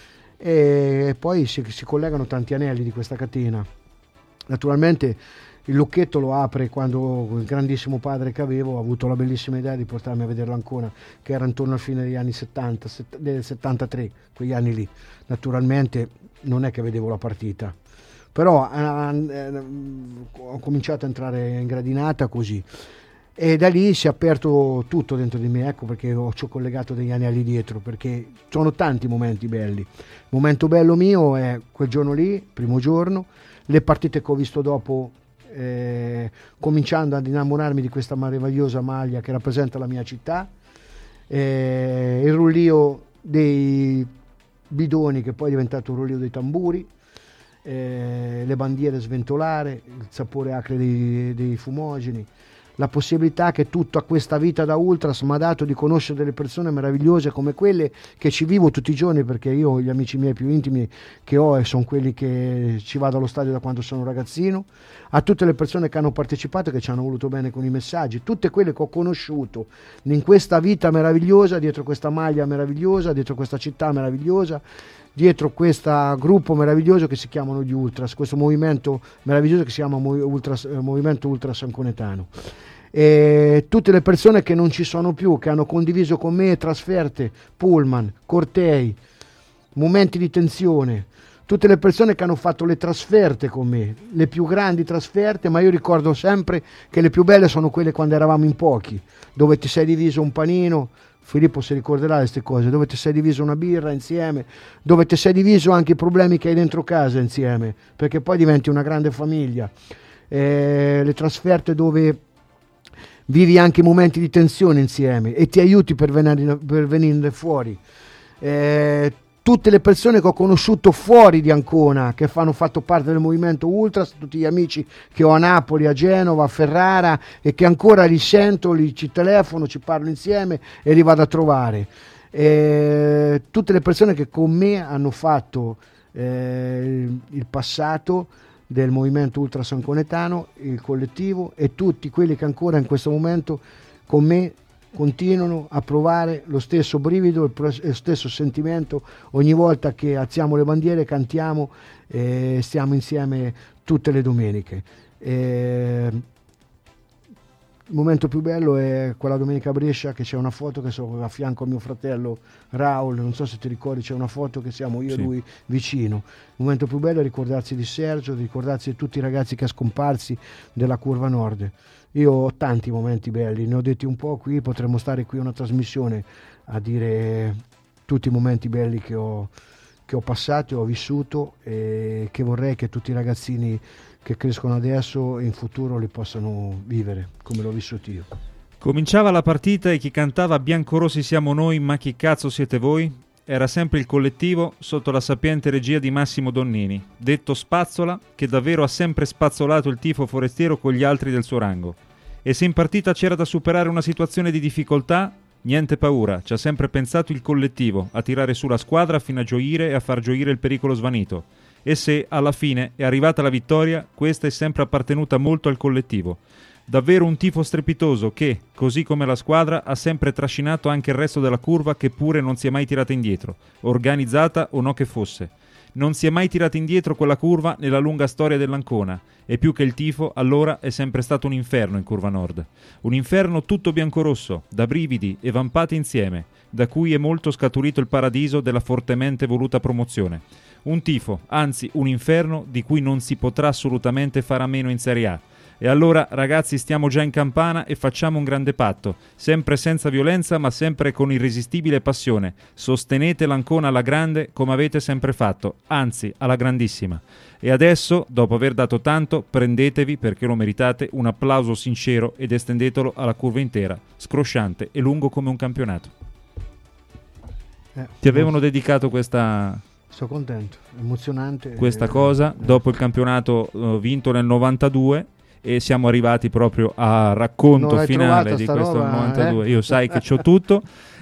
e poi si, si collegano tanti anelli di questa catena. Naturalmente il lucchetto lo apre quando il grandissimo padre che avevo ha avuto la bellissima idea di portarmi a vedere l'Ancona, che era intorno al fine degli anni settanta, set, del settantatré, quegli anni lì. Naturalmente non è che vedevo la partita, però eh, eh, ho cominciato a entrare in gradinata così. E da lì si è aperto tutto dentro di me, ecco perché ho, ci ho collegato degli anelli dietro, perché sono tanti momenti belli. Il momento bello mio è quel giorno lì, primo giorno, le partite che ho visto dopo, eh, cominciando ad innamorarmi di questa meravigliosa maglia che rappresenta la mia città, eh, il rullio dei bidoni che poi è diventato il rullio dei tamburi, eh, le bandiere sventolare, il sapore acre dei, dei fumogeni, la possibilità che tutta questa vita da ultras mi ha dato di conoscere delle persone meravigliose come quelle che ci vivo tutti i giorni, perché io gli amici miei più intimi che ho sono quelli che ci vado allo stadio da quando sono ragazzino, a tutte le persone che hanno partecipato e che ci hanno voluto bene con i messaggi, tutte quelle che ho conosciuto in questa vita meravigliosa, dietro questa maglia meravigliosa, dietro questa città meravigliosa, dietro questo gruppo meraviglioso che si chiamano gli Ultras, questo movimento meraviglioso che si chiama Ultras, eh, Movimento Ultras Anconetano. E tutte le persone che non ci sono più, che hanno condiviso con me trasferte, pullman, cortei, momenti di tensione, tutte le persone che hanno fatto le trasferte con me, le più grandi trasferte, ma io ricordo sempre che le più belle sono quelle quando eravamo in pochi, dove ti sei diviso un panino, Filippo si ricorderà di queste cose, dove ti sei diviso una birra insieme, dove ti sei diviso anche i problemi che hai dentro casa insieme, perché poi diventi una grande famiglia. Eh, le trasferte dove vivi anche momenti di tensione insieme e ti aiuti per venire, per venire fuori. Eh, tutte le persone che ho conosciuto fuori di Ancona, che hanno fatto parte del movimento Ultras, tutti gli amici che ho a Napoli, a Genova, a Ferrara e che ancora li sento, li ci telefono, ci parlo insieme e li vado a trovare. Eh, tutte le persone che con me hanno fatto eh, il passato del movimento Ultras Anconetano, il collettivo, e tutti quelli che ancora in questo momento con me continuano a provare lo stesso brivido, lo stesso sentimento ogni volta che alziamo le bandiere, cantiamo e stiamo insieme tutte le domeniche. E il momento più bello è quella domenica a Brescia, che c'è una foto che sono a fianco a mio fratello Raul, non so se ti ricordi, c'è una foto che siamo io sì. e lui vicino. Il momento più bello è ricordarsi di Sergio, di ricordarsi di tutti i ragazzi che sono scomparsi della Curva Nord. Io ho tanti momenti belli, ne ho detti un po' qui, potremmo stare qui una trasmissione a dire tutti i momenti belli che ho, che ho passato e ho vissuto e che vorrei che tutti i ragazzini che crescono adesso e in futuro li possano vivere come l'ho vissuto io. Cominciava la partita e chi cantava "Biancorossi siamo noi, ma chi cazzo siete voi?" era sempre il collettivo sotto la sapiente regia di Massimo Donnini, detto Spazzola, che davvero ha sempre spazzolato il tifo forestiero con gli altri del suo rango. E se in partita c'era da superare una situazione di difficoltà, niente paura, ci ha sempre pensato il collettivo a tirare su la squadra fino a gioire e a far gioire il pericolo svanito. E se, alla fine, è arrivata la vittoria, questa è sempre appartenuta molto al collettivo. Davvero un tifo strepitoso che, così come la squadra, ha sempre trascinato anche il resto della curva che pure non si è mai tirata indietro, organizzata o no che fosse. Non si è mai tirata indietro quella curva nella lunga storia dell'Ancona, e più che il tifo, allora è sempre stato un inferno in Curva Nord. Un inferno tutto biancorosso, da brividi e vampate insieme, da cui è molto scaturito il paradiso della fortemente voluta promozione. Un tifo, anzi un inferno, di cui non si potrà assolutamente fare a meno in Serie A. E allora, ragazzi, stiamo già in campana e facciamo un grande patto, sempre senza violenza ma sempre con irresistibile passione. Sostenete l'Ancona alla grande come avete sempre fatto, anzi alla grandissima. E adesso, dopo aver dato tanto, prendetevi, perché lo meritate, un applauso sincero ed estendetelo alla curva intera, scrosciante e lungo come un campionato. Eh, Ti avevano dedicato questa... Sono contento, emozionante. Questa eh, cosa, eh. dopo il campionato uh, vinto nel novantadue, e siamo arrivati proprio a racconto finale di questo roba, novantadue. eh? Io sai che c'ho tutto,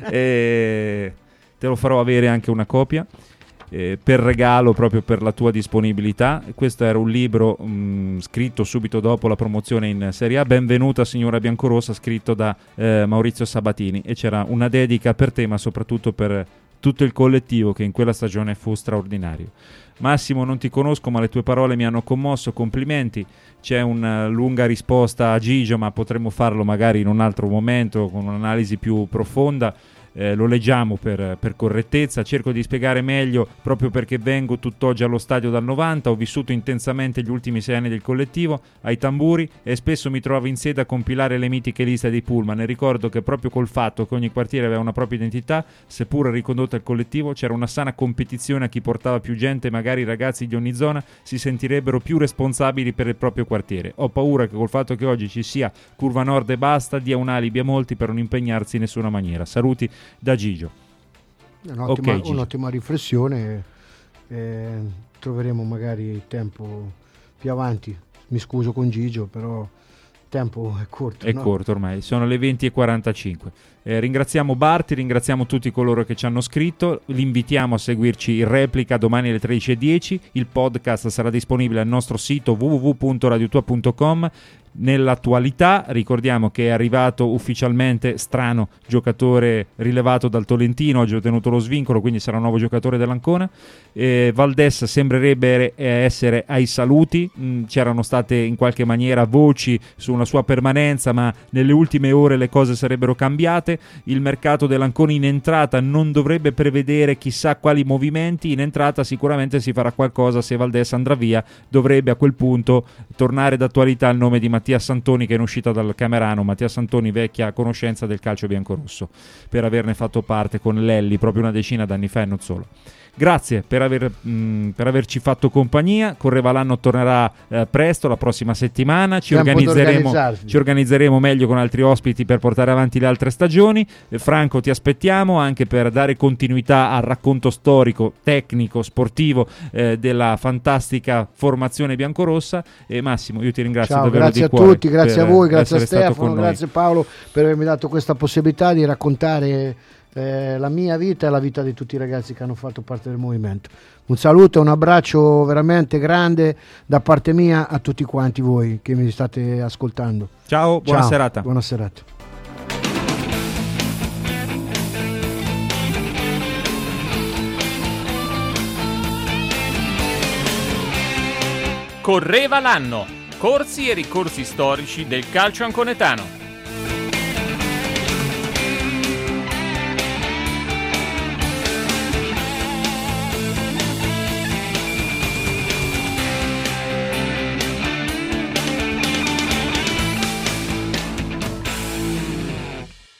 e te lo farò avere anche una copia. Eh, per regalo, proprio per la tua disponibilità. Questo era un libro mh, scritto subito dopo la promozione in Serie A, Benvenuta signora Biancorossa, scritto da eh, Maurizio Sabatini, e c'era una dedica per te, ma soprattutto per tutto il collettivo che in quella stagione fu straordinario. Massimo, non ti conosco, ma le tue parole mi hanno commosso, complimenti. C'è una lunga risposta a Gigio, ma potremmo farlo magari in un altro momento con un'analisi più profonda. Eh, lo leggiamo per, per correttezza. Cerco di spiegare meglio proprio perché vengo tutt'oggi allo stadio dal novanta, ho vissuto intensamente gli ultimi sei anni del collettivo ai tamburi e spesso mi trovo in sede a compilare le mitiche liste dei pullman, e ricordo che proprio col fatto che ogni quartiere aveva una propria identità, seppur ricondotta al collettivo, c'era una sana competizione a chi portava più gente, magari i ragazzi di ogni zona si sentirebbero più responsabili per il proprio quartiere. Ho paura che col fatto che oggi ci sia curva nord e basta dia un alibi a molti per non impegnarsi in nessuna maniera. Saluti da Gigio. Un'ottima, Okay, Gigio. un'ottima riflessione, eh, troveremo magari tempo più avanti. Mi scuso con Gigio, però il tempo è corto. È no? corto ormai, sono le venti e quarantacinque. Eh, ringraziamo Barti, ringraziamo tutti coloro che ci hanno scritto, li invitiamo a seguirci in replica domani alle tredici e dieci, il podcast sarà disponibile al nostro sito w w w punto radio tua punto com. Nell'attualità ricordiamo che è arrivato ufficialmente Strano, giocatore rilevato dal Tolentino, oggi ha ottenuto lo svincolo, quindi sarà un nuovo giocatore dell'Ancona. eh, Valdes sembrerebbe essere ai saluti, mm, c'erano state in qualche maniera voci su una sua permanenza, ma nelle ultime ore le cose sarebbero cambiate. Il mercato dell'Ancona in entrata non dovrebbe prevedere chissà quali movimenti, in entrata sicuramente si farà qualcosa. Se Valdes andrà via dovrebbe a quel punto tornare d'attualità il nome di Mattia Santoni, che è in uscita dal Camerano. Mattia Santoni, vecchia conoscenza del calcio biancorosso, per averne fatto parte con Lelli proprio una decina d'anni fa e non solo. Grazie per, aver, mh, per averci fatto compagnia. Correva l'anno tornerà eh, presto, la prossima settimana. Ci organizzeremo, ci organizzeremo meglio con altri ospiti per portare avanti le altre stagioni. Eh, Franco, ti aspettiamo anche per dare continuità al racconto storico, tecnico, sportivo eh, della fantastica formazione biancorossa. E Massimo, io ti ringrazio Ciao, davvero grazie di a cuore. tutti, grazie a voi, grazie a Stefano, grazie grazie Paolo per avermi dato questa possibilità di raccontare Eh, la mia vita e la vita di tutti i ragazzi che hanno fatto parte del movimento. Un saluto e un abbraccio veramente grande da parte mia a tutti quanti voi che mi state ascoltando. Ciao, buona Ciao, serata. Buona serata. Correva l'anno. Corsi e ricorsi storici del calcio anconetano.